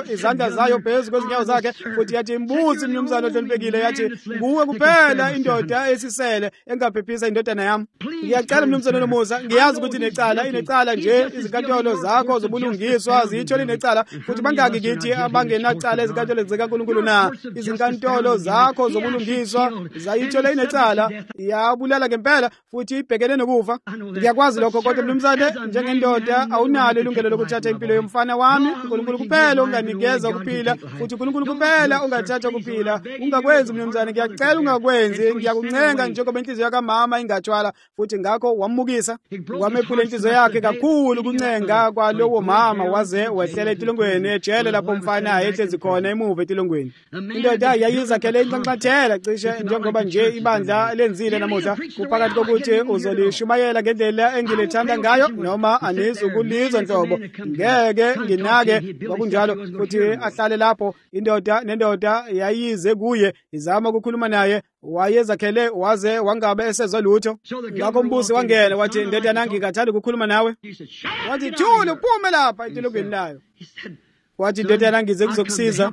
zayo phezu kwezinyawo zakhe, futhi yathi, mbusi mnumzana ohloniphekile, yathi, nguwe kuphela indoda esisele engaphephisa indodana yami. Ngiyacela mnumzana nomusa, ngiyazi ukuthi inecala nje, izinkantolo zakho zobulungiswa ziyithola inecala, futhi bangaki kithi abangenacala ezinkantolo zikaNkulunkulu na? Izinkantolo zakho zobulungiswa zayithola inecala, yabulala ngempela futhi ibhekene nokufa. Ngiyakwazi lokho, kodwa mnumzane, njengendoda awunalo ilungelo lokuthatha impilo yomfana wami. uNkulunkulu kuphela unganikeza ukuphila, futhi uNkulunkulu kuphela ungathatha ukuphila. Ungakwenzi mnumzane, ngiyacela ungakwenzi. Ngiyakuncenga njengoba inhliziyo yakamama ingatshwala, futhi ngakho wamukisa. Wamephula inhliziyo yakhe kakhulu kuncenga kwalowo mama, waze wehlela etilongweni ejele lapho umfana ehlezi khona emuva etilongweni. Indoda yayizakhele inxanxathela cishe njengoba nje ibandla lenzile namuhla, kuphakathi kokuthi uzolishumayela ngendlela engilithanda ngayo noma anizukulizwa nhlobo. Ngeke nginake kwakunjalo, futhi ahlale lapho. Indoda nendoda yayize kuye izama ukukhuluma naye, wayezakhele waze wangabe esezwa lutho. Ngakho umbusi wangena wathi, ndodana, ngingathanda ukukhuluma nawe. Wathi, thula uphume lapha etilongweni layo. Wathi, ndodana, ngize kuzokusiza.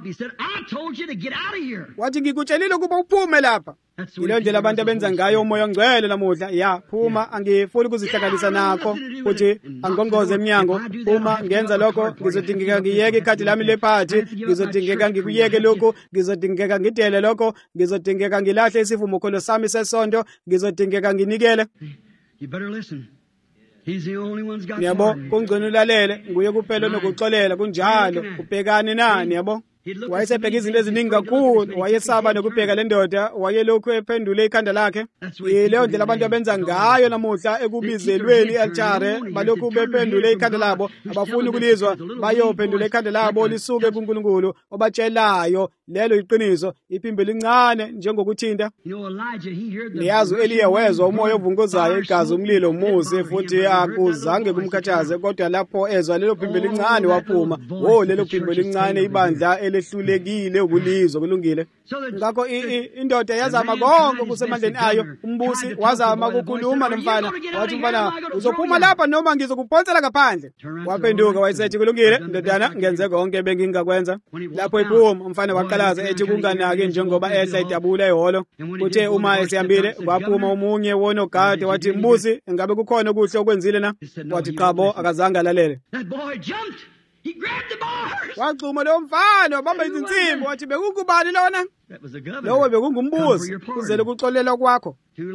Wathi, ngikutshelile ukuba uphume lapha. Ilo ndlela abantu abenza ngayo umoya ongcwele namuhla. Phuma, angifuni ukuzihlanganisa nakho, futhi angongoze emnyango. Phuma, ngenza lokho, ngizodingeka ngiyeke ikhadi lami lephathi, ngizodingeka ngikuyeke lokho, ngizodingeka ngidele lokho, ngizodingeka ngilahle isivumo sami sesonto, ngizodingeka nginikele. Yabo, kungcono ulalele, nguye kuphela nokuxolela. Kunjalo ubhekane nani, yabo. wayesebheka izinto eziningi kakhulu, wayesaba nokubheka le ndoda, wayelokhu ephendule ikhanda lakhe. Yileyo ndlela abantu abenza ngayo namuhla ekubizelweni i-altare, balokhu bephendule ikhanda labo, abafuni ukulizwa, bayophendula ikhanda labo lisuke kuNkulunkulu obatshelayo lelo iqiniso, iphimbo elincane njengokuthinta. Niyazi u-Eliya wezwa umoya ovunguzayo, igazi, umlilo, umusi, futhi akuzange kumkhathaze, kodwa lapho ezwa lelo phimbo elincane waphuma. Lelo phimbo elincane, ibandla elehlulekile ukulizwa kulungile. Ngakho indoda yazama konke kusemandleni ayo. Umbusi wazama ukukhuluma nomfana, wathi umfana, uzophuma lapha noma ngizokuponsela ngaphandle. Waphenduka wayesethi, kulungile ndodana, ngenze konke ebengingakwenza. Lapho iphuma umfana waqalaza ethi kunganaki njengoba ehla idabula ehholo. Kuthe uma esihambile kwaphuma omunye wonogada wathi, mbusi, ngabe kukhona okuhle okwenzile na? Wathi qhabo, akazange alalele. Wagxuma lo mfana wabamba izinsimbi, wathi bekungubani lona? Lowo bekungumbusi, kuzele kuxolela kwakho.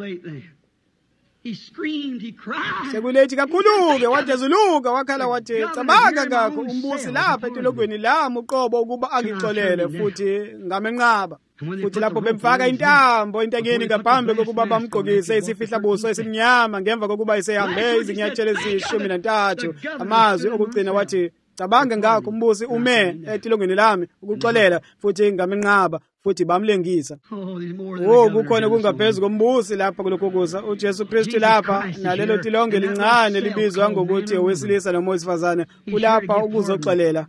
Sekulethi kakhulu-ke, wajezuluka wakhala wathi, cabanga ngakho umbusi lapha edolobheni lami uqobo ukuba angixolele futhi ngamenqaba. Futhi lapho bemfaka intambo entanyeni ngaphambi kokuba bamgqokise isifihlabuso esimnyama, ngemva kokuba esehambe izinyathelo ezi-13 amazwi okugcina wathi, cabanga ngakho umbusi ume etilongweni lami ukuxolela futhi ngamenqaba, futhi bamlengisa. Kukhona kungaphezu kombusi lapha kulokho kusa. uJesu Kristu lapha nalelo tilonge lincane libizwa ngokuthi owesilisa noma owesifazane ulapha ukuzoxolela.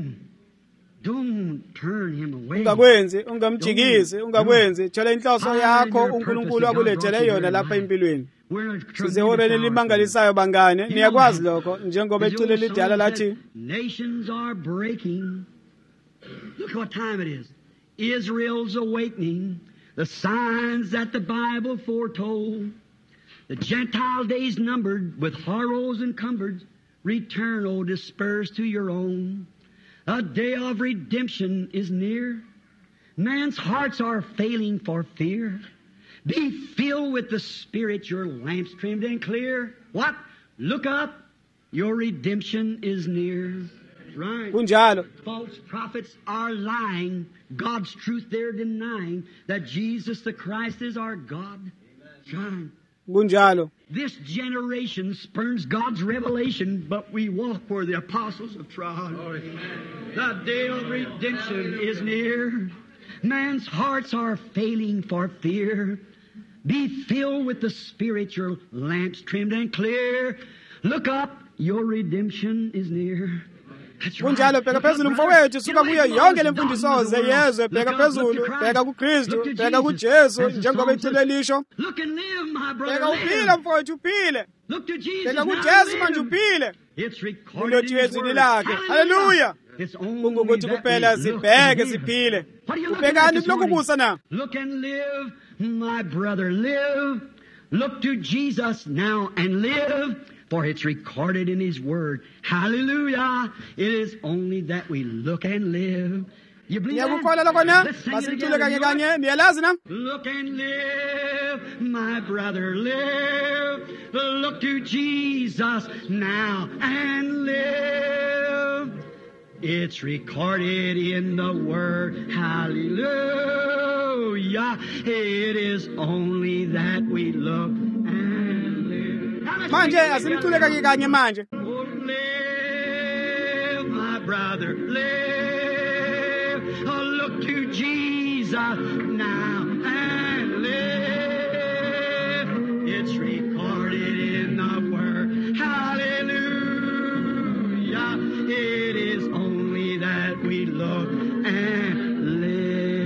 Ungakwenzi, ungamjikisi, ungakwenzi. Thola inhloso yakho uNkulunkulu akulethele yona lapha empilweni. Sizehoreni elimangalisayo bangane, niyakwazi lokho, njengoba ecule lidala lathi,
nations are breaking. Look what time it is. Israel's awakening. The signs that the Bible foretold. The Gentile days numbered, with horrors encumbered. Return, O dispersed to your own. A day of redemption is near. Man's hearts are failing for fear. Be filled with the Spirit, your lamps trimmed and clear. What? Look up, your redemption is near. Right.
Kunjalo.
False prophets are lying. God's truth they're denying. That Jesus the Christ is our God. Right.
Kunjalo.
This generation spurns God's revelation, but we walk where the apostles have trod. The day of redemption is near. Man's hearts are failing for fear. Be filled with the Spirit, your lamps trimmed and clear. Look up, your redemption is near.
Kunjalo, bheka phezulu mfowethu, suka kuyo yonke le mfundiso zeyezwe, bheka phezulu, bheka kuKristu, bheka kuJesu njengoba ithule lisho.
Look and live, my brother.
Bheka uphile mfowethu, uphile.
Look to Jesus.
Bheka kuJesu manje uphile.
It's recorded in His word.
Hallelujah.
It's only
kungukuthi kuphela sibheke siphile. Ubhekani kulokhu kusa na?
Look and live, my brother, live. Look to Jesus now and live. For it's recorded in His Word. Hallelujah. It is only that we look and live. You believe that? Let's sing it together. Look and live, my brother, live. Look to Jesus now and live. It's recorded in the Word. Hallelujah. It is only that we look and live.
Manje asimthule kanye manje.
Live, my brother, live. Look to Jesus now and live. It's recorded in the Word. Hallelujah. It is only that we look and live.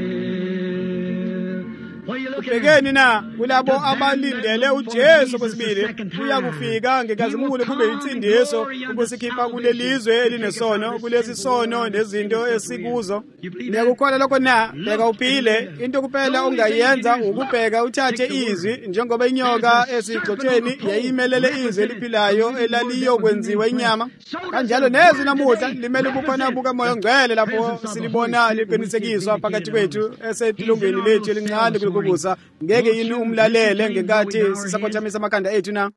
Ubhekeni na kulabo abalindele uJesu kwesibili kuyakufika ngekazimulo kube insindiso ukusikhipha kulelizwe elinesono, kulezi sono nezinto esikuzo. Ngiyakukholwa lokho na, bheka uphile. Into kuphela ongayenza ukubheka uthathe izwi njengoba inyoka esigxotsheni yayimelele izwi eliphilayo elaliyokwenziwa inyama. Kanjalo nezwi namuhla limele ubukhona bukaMoya Ngcwele lapho silibona liqinisekiswa phakathi kwethu esedilongweni lethu elincane kulikubusa. Ngeke yini umlalele ngenkathi sisakhothamisa amakhanda ethu na?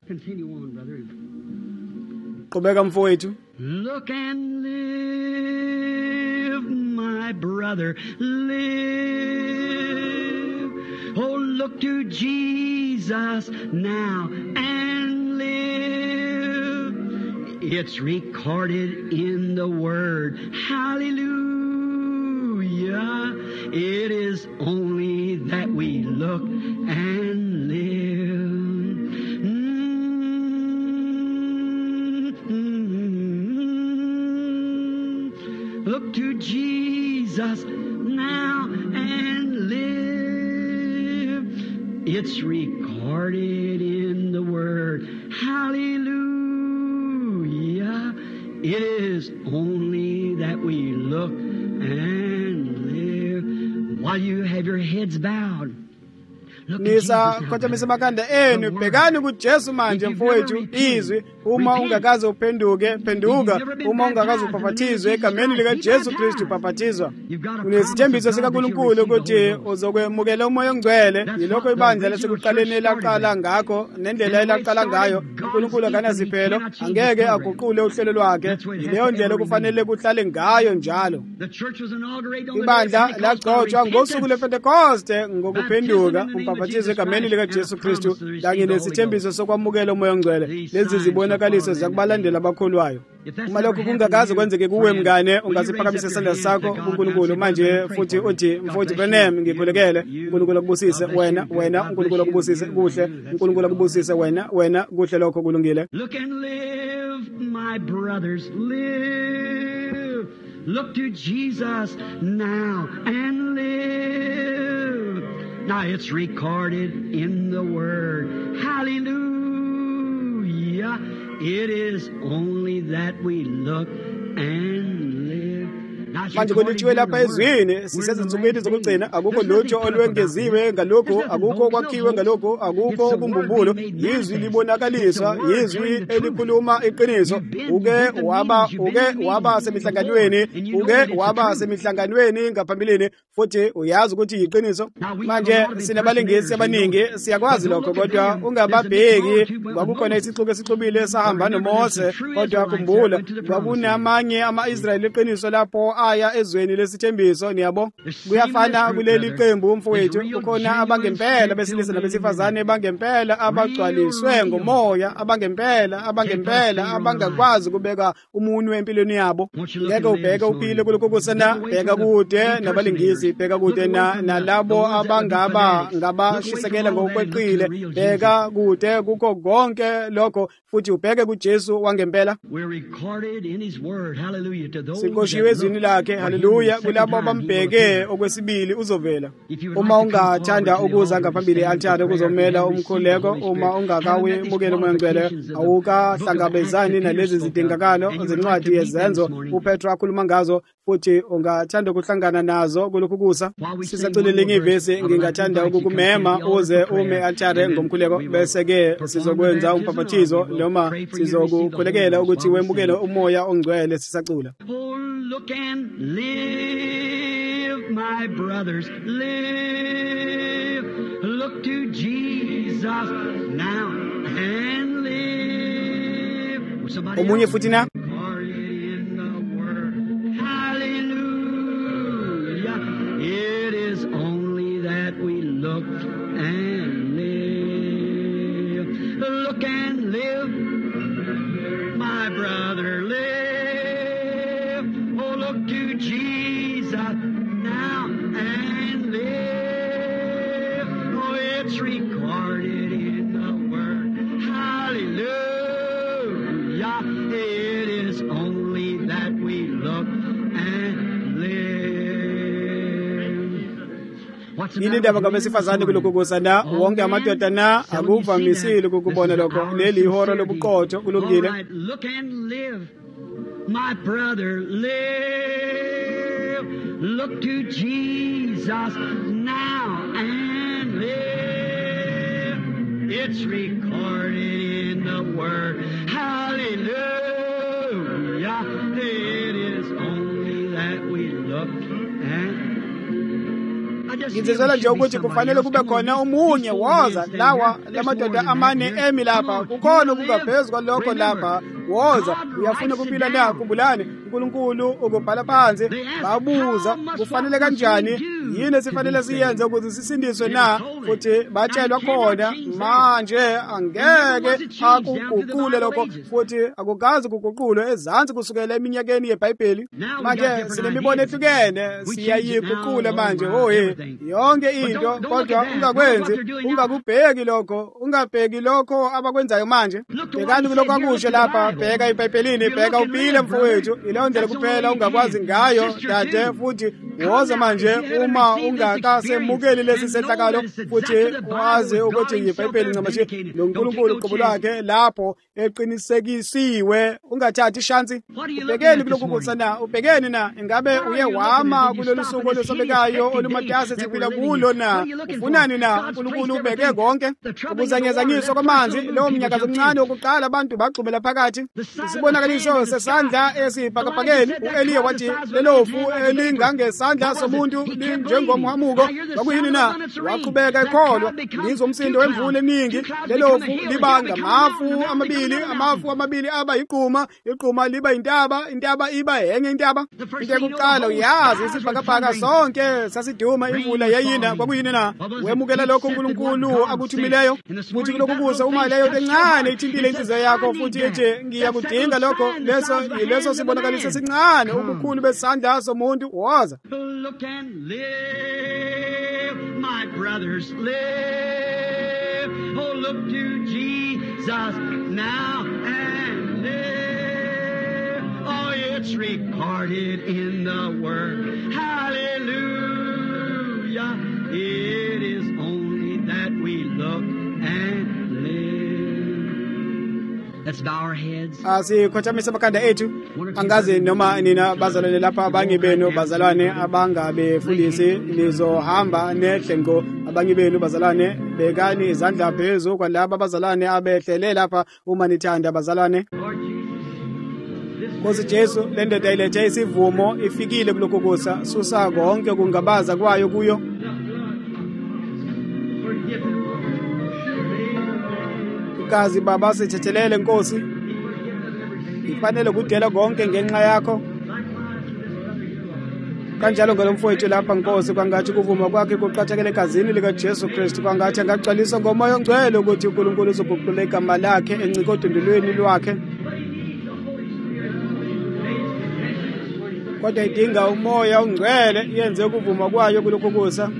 Qhubeka mfowethu.
Look and live, my my brother, live. Oh, look to Jesus now and live. It's recorded in the Word. Hallelujah. It is only that we look and live. Look to Jesus now and live. It's recorded in the Word. Hallelujah. It is only that we look and live. While you have your heads bowed,
nisa khothemisa makanda enu bhekani kuJesu manje mfowethu izwi uma ungakaze uphenduke phenduka uma ungakaze ubhaphathizwe egameni lika Jesu Kristu ubhaphathizwa unesithembiso sikaNkulunkulu ukuthi uzokwemukela umoya ongcwele yilokho ibandla lesekuqaleni elaqala ngakho nendlela elaqala ngayo uNkulunkulu akanaziphelo angeke aguqule uhlelo lwakhe leyo ndlela okufanele kuhlale ngayo njalo ibandla lagcotshwa ngosuku lePentecoste ngokuphenduka ubhaphathizwe egameni lika Jesu Kristu kanye nesithembiso sokwamukela umoya ongcwele lezi zibonakaliso zakubalandela abakholwayo uma lokho kungakaze kwenzeke kuwe mngane ungaziphakamisa isandla sakho kuNkulunkulu manje futhi uthi mfowethu Branham ngikhulekele uNkulunkulu akubusise wena uNkulunkulu akubusise kuhle uNkulunkulu akubusise wena kuhle lokho kulungile.
Look and live, my brothers, live. Look to Jesus now and live. Now it's recorded in the Word. Hallelujah. It is only that we look and live.
Manje kulitshiwe lapha ezwini sisezinsukwini zokugcina akukho lutho olwengeziwe ngalokho akukho okwakhiwe ngalokho akukho okumbumbulu izwi libonakaliswa izwi elikhuluma iqiniso uke waba semihlanganweni ngaphambilini futhi uyazi ukuthi yiqiniso manje sinabalingisi abaningi siyakwazi lokho kodwa ungababheki kwakukhona isixuku esixubile sahamba noMose kodwa khumbula kwakunamanye ama-Israyeli iqiniso lapho aya ezweni lesithembiso niyabo kuyafana kuleli qembu umfowethu kukhona abangempela besilisa nabesifazane bangempela abagcwaliswe ngomoya abangempela abangakwazi kubeka umunwe empilweni yabo ngeke ubheke uphile kuloko kusana bheka kude nabalingisi bheka kude nalabo ngabashisekela ngokweqile bheka kude kukho konke lokho futhi ubheke kuJesu wangempela sikoshiwe ezwini lakhe haleluya kulabo abambheke okwesibili uzovela uma ungathanda ukuza ngaphambili e-altar ukuzomela umkhuleko uma ungakawemukela umoya ongcwele awukahlangabezani nalezi zidingakalo zencwadi yezenzo uPetro akhuluma ngazo futhi ungathanda ukuhlangana nazo kulokhu kusa sisaculile ngivesi ngingathanda ukukumema uze ume e-altar ngomkhuleko bese ke sizokwenza umpaphathizo noma sizokukhulekela ukuthi wemukele umoya ongcwele sisacula.
Look and live, my brothers, live. Look to Jesus now and live.
Omunye futhi na.
Hallelujah. It is only that we look and live. Look and live, my brother, live. Look to Jesus now and live. Oh, it's recorded in the Word. Hallelujah. It is only that we look and live.
Yini ndaba ngabesifazane kuloko kusana wonke amadoda na akuvamisile ukubona lokho leli ihora lobuqotho kulungile.
Look and live. My brother, live. Look to Jesus now and live. It's recorded in the Word. Hallelujah. It is only that we look and
ngizizela nje ukuthi kufanele kube khona umunye woza lamadoda amane emi lapha kukhona kungaphezulu kwalokho lapha woza uyafuna kuphila na kumbulane uNkulunkulu ukubhala phansi, babuza kufanele kanjani, yini esifanele siyenze ukuze sisindiswe na, futhi batshelwa khona manje angeke akuguqule lokho, futhi akukazi kuguqulwe ezansi kusukela eminyakeni yeBhayibheli. Manje sinemibono ehlukene, siyayiguqula manje yonke into, kodwa ungakwenzi, ungakubheki lokho, ungabheki lokho abakwenzayo manje. Bhekani kulokho akusho lapha, bheka eBhayibhelini, bheka uphile mfowethu, ileyo ndlela kuphela ungakwazi ngayo dade, futhi woza manje uma ungakasemukeli lesi sehlakalo, futhi wazi ukuthi iBhayibheli ncamashi loNkulunkulu uqobo lwakhe lapho eqinisekisiwe, ungathathi ishansi. Ubhekeni kulokhu kusana, ubhekeni na, ingabe uye wama kulolu suku olusobekayo olumatasa siphila kulo na, ufunani na, uNkulunkulu ubheke konke. Ukuzanyazanyiswa kwamanzi, lowo mnyakazo omncane wokuqala abantu bagxumela phakathi, isibonakaliso sesandla esibhakabhakeni. U-Eliya wathi lelofu elingangesandla somuntu linjengomhamuko, kwakuyini na, waqhubeka ekholwa, ngizwa umsindo wemvula eningi, lelofu liba ngamafu amabili aba yiqhuma, iqhuma liba intaba, intaba iba enye intaba. Into yokuqala uyazi isibhakabhaka sonke sasiduma, imvula yayina, kwakuyini na, wemukela lokho uNkulunkulu akuthumileyo. Futhi kulokhu kuza uma leyo encane ithintile inhliziyo yakho, futhi ithi ngiyakudinga lokho, leso sibonakaliso sincane ubukhulu besandla somuntu, woza.
Look and live, my brothers, live. Oh, look to Jesus now and live. Oh, it's recorded in the Word. Hallelujah. It is only that we look and live. Let's bow our heads.
Asikhothamisa amakhanda ethu. Angazi noma nina bazalwane lapha, abanye benu bazalwane abangabefundisi nizohamba nehlengo, abanye benu bazalwane bekani izandla phezu kwalabo bazalwane abehlele lapha uma nithanda bazalwane. Nkosi Jesu, le ndoda ilethe isivumo, ifikile kulokhu kusa, susa konke kungabaza kwayo kuyo. Kazi Baba sithethelele Nkosi, ifanele kudela konke ngenxa yakho. Kanjalo ngolomfowethu lapha Nkosi, kwangathi kuvuma kwakhe kuqathekele egazini lika Jesu Kristu, kwangathi angagcwaliswa ngomoya ongcwele ukuthi uNkulunkulu uzoguqula igama lakhe encike odundulweni lwakhe. Kodwa idinga umoya ongcwele yenze ukuvuma kwayo kulokhu kusa.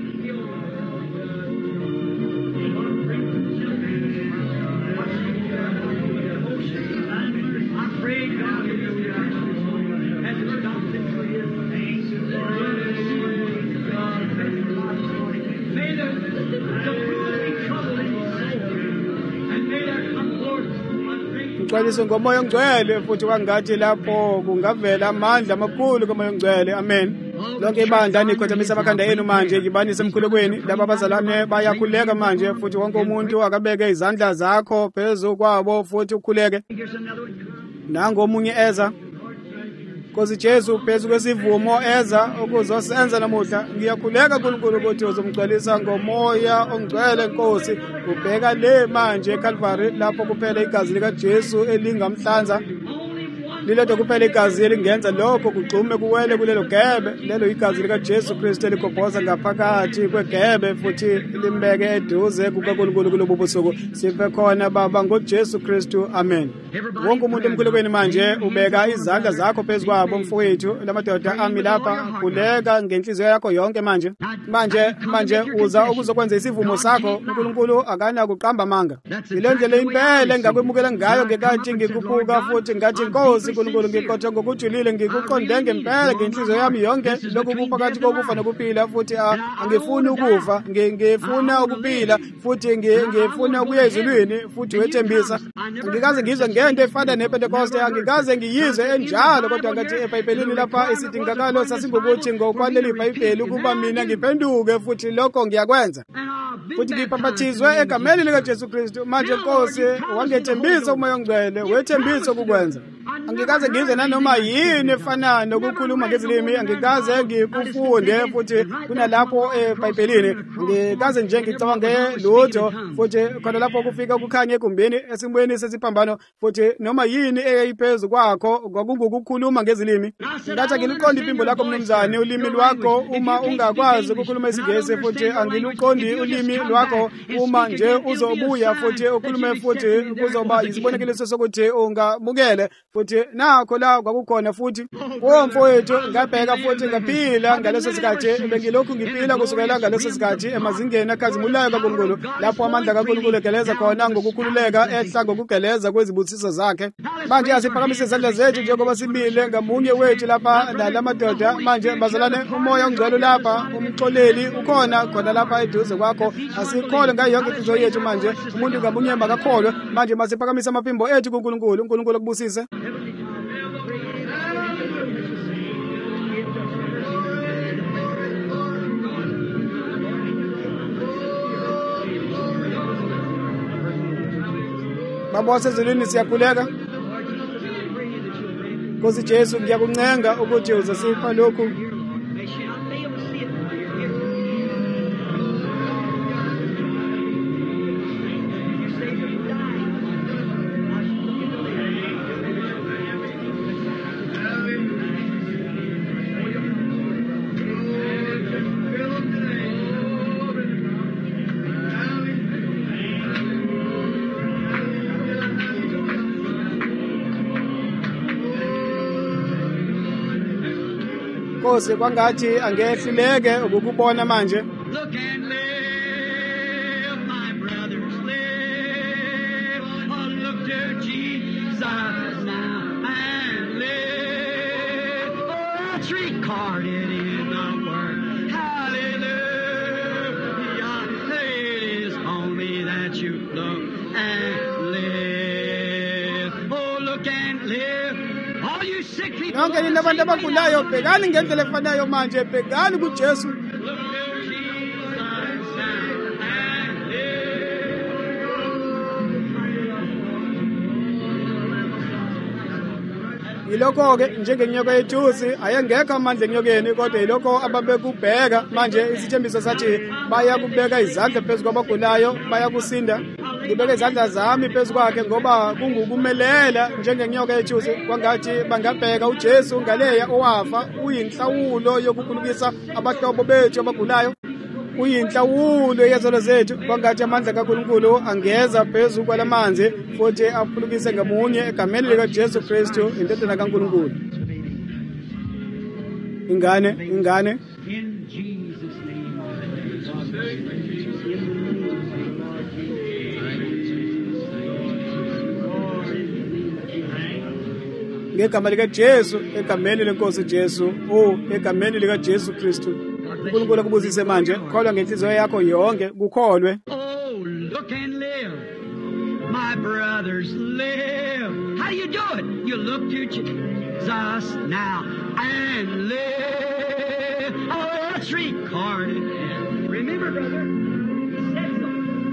Ngcwaliswe ngomoya ongcwele, futhi kwangathi lapho kungavela amandla amakhulu komoya ongcwele. Amen. Lonke ibandla nikhothamisa amakhanda enu manje, ngibanise emkhulekweni. Laba bazalwane bayakhuleka manje, futhi wonke umuntu akabeke izandla zakho phezu kwabo, futhi ukhuleke. Nango omunye eza. Nkosi Jesu, phezu kwesivumo eza ukuzosenza namuhla, ngiyakhuleka uNkulunkulu ukuthi uzomgcwalisa ngomoya ongcwele. Nkosi, ubheka le manje eCalvary lapho kuphela igazi lika Jesu elingamhlanza, lilodwa kuphela igazi elingenza lokho kugxume kuwele kulelo gebe. Lelo igazi lika Jesu Kristu elikobhoza ngaphakathi kwegebe, futhi limbeke eduze kukaNkulunkulu kulobu busuku. Sife khona Baba ngoJesu Kristu. Amen. Wonke umuntu emkhulekweni manje ubeka izandla zakho phezu kwabo mfowethu. Lamadoda ami lapha, khuleka ngenhliziyo yakho yonke manje uza ukuzokwenza isivumo sakho. uNkulunkulu akana kuqamba amanga. Ile ndlela impela engakwemukela ngayo ngekathi ngikubuka, futhi ngathi Nkosi uNkulunkulu, ngikhotha ngokujulile, ngikuqonde ngempela ngenhliziyo yami yonke lokhu kuphakathi kokufa nokuphila, futhi angifuni ukufa, ngifuna ukuphila, futhi ngifuna ukuya ezulwini, futhi wethembisa. Ngikaze ngizwe ngento efana nePentecoste, angikaze ngiyizwe enjalo, kodwa ngathi eBhayibhelini lapha isidingakalo sasingokuthi ngokwaleli iBhayibheli ukuba mina ngiphenduke, futhi lokho ngiyakwenza, futhi ngiphambathizwe egameni lika Jesu Kristu. Manje Nkosi, wangethembisa umoya ongcwele, wethembisa ukukwenza. angikaze ngizwe nanoma yini efana nokukhuluma ngezilimi, angikaze ngikufunde futhi kunalapho eBhayibhelini, angikaze nje ngicabange lutho futhi khona lapho kufika kukhanye ekumbeni esimweni sesiphambano futhi noma yini eyayiphezu kwakho kwakungukukhuluma ngezilimi. Ngathi angiliqondi iphimbo lakho mnumzane ulimi lwakho uma ungakwazi ukukhuluma isiNgisi, futhi angiluqondi ulimi lwakho uma nje uzobuya futhi ukhulume futhi kuzoba isibonakaliso sokuthi ungamukele futhi nakho la kwakukhona futhi mfowethu ngabheka futhi ngaphila ngaleso sikhathi, bengilokhu ngiphila kusukela ngaleso sikhathi emazingeni akhazimulayo kaNkulunkulu, lapho amandla kaNkulunkulu egeleza khona ngokukhululeka ehla ngokugeleza kwezibusiso zakhe. Manje asiphakamise izandla zethu njengoba simile ngamunye wethu lapha nalamadoda. Manje bazalwane, umoya ongcwele lapha, umxoleli ukhona khona lapha eduze kwakho. Asikholwe ngayo yonke inhliziyo yethu manje, umuntu ngamunye makakholwe. Manje masiphakamisa amaphimbo ethu kuNkulunkulu, uNkulunkulu akubusise. Baba wasezulwini, siyakhuleka Nkosi Jesu, ngiyakuncenga ukuthi uzasipha lokhu Nkosi, kwangathi angehluleke ukukubona manje.
Look and live, my brothers, live. Oh, look to Jesus now and live. Oh, it's recorded in the Word. Hallelujah. It is only that you look and live. Oh, look and live. All you sick people.
Nonke nina abantu abagulayo, bhekani ngendlela efanayo manje, bhekani kuJesu. Yilokho-ke njengenyoka yethusi ayengekho amandla enyokeni, kodwa yilokho ababekubheka. Manje isithembiso sathi bayakubeka izandla phezu kwabagulayo, bayakusinda. Ngibeke izandla zami phezu kwakhe ngoba kungukumelela njengenyoka yethusi. Kwangathi bangabheka uJesu ngaleya owafa, uyinhlawulo yokukhululukisa abahlobo bethu abagulayo, uyinhlawulo yezono zethu. Kwangathi amandla kaNkulunkulu angeza phezu kwalamanzi futhi aphulukise ngamunye egameni likaJesu Kristu, indodana kaNkulunkulu. Ingane
In Jesus' name.
ngegama likaJesu, egameni lenkosi Jesu, egameni likaJesu Kristu. uNkulunkulu akubusise manje, kholwa ngenhliziyo yakho yonke, kukholwe.
Oh, look and live. My brothers, live. How do you do it? You look to Jesus now and live. Oh, it's recorded. Remember, brother, he said so.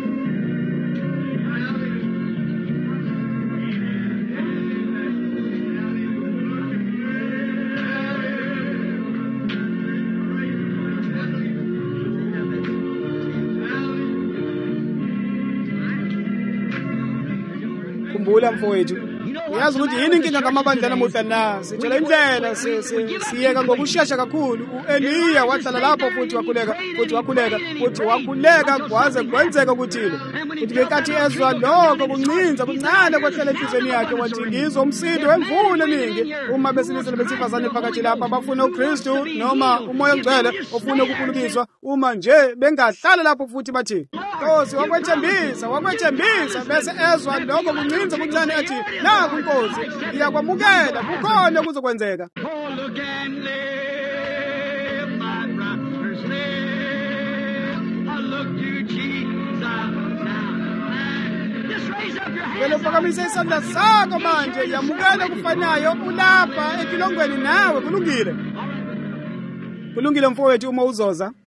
Khumbula mfowethu, uyazi ukuthi yini inkinga ngamabandla namuhla na? Sitshela indlela, siyeka ngokushesha kakhulu. U-Eliya wahlala lapho futhi wakhuleka kwaze kwenzeka ukuthile. Futhi ngenkathi ezwa lokho kuncinza kuncane kwahlala enhliziyweni yakhe, wathi ngizwa umsindo wemvula eningi. Uma besilisa besifazane phakathi lapha bafuna uKristu noma umoya ongcwele ofuna ukukhulukiswa, uma nje bengahlala lapho futhi bathi, Nkosi, wakwethembisa, bese ezwa lokho kuncinza kuncane athi, naku Nkosi, iyakwamukela, kukhona kuzokwenzeka.
Oh, look and live, my brothers, live. I look to Jesus now. Just raise up your hands.
Vele uphakamisa isandla sakho manje, yamukela kufanayo, ulapha etilongweni nawe, kulungile mfowethu uma uzoza.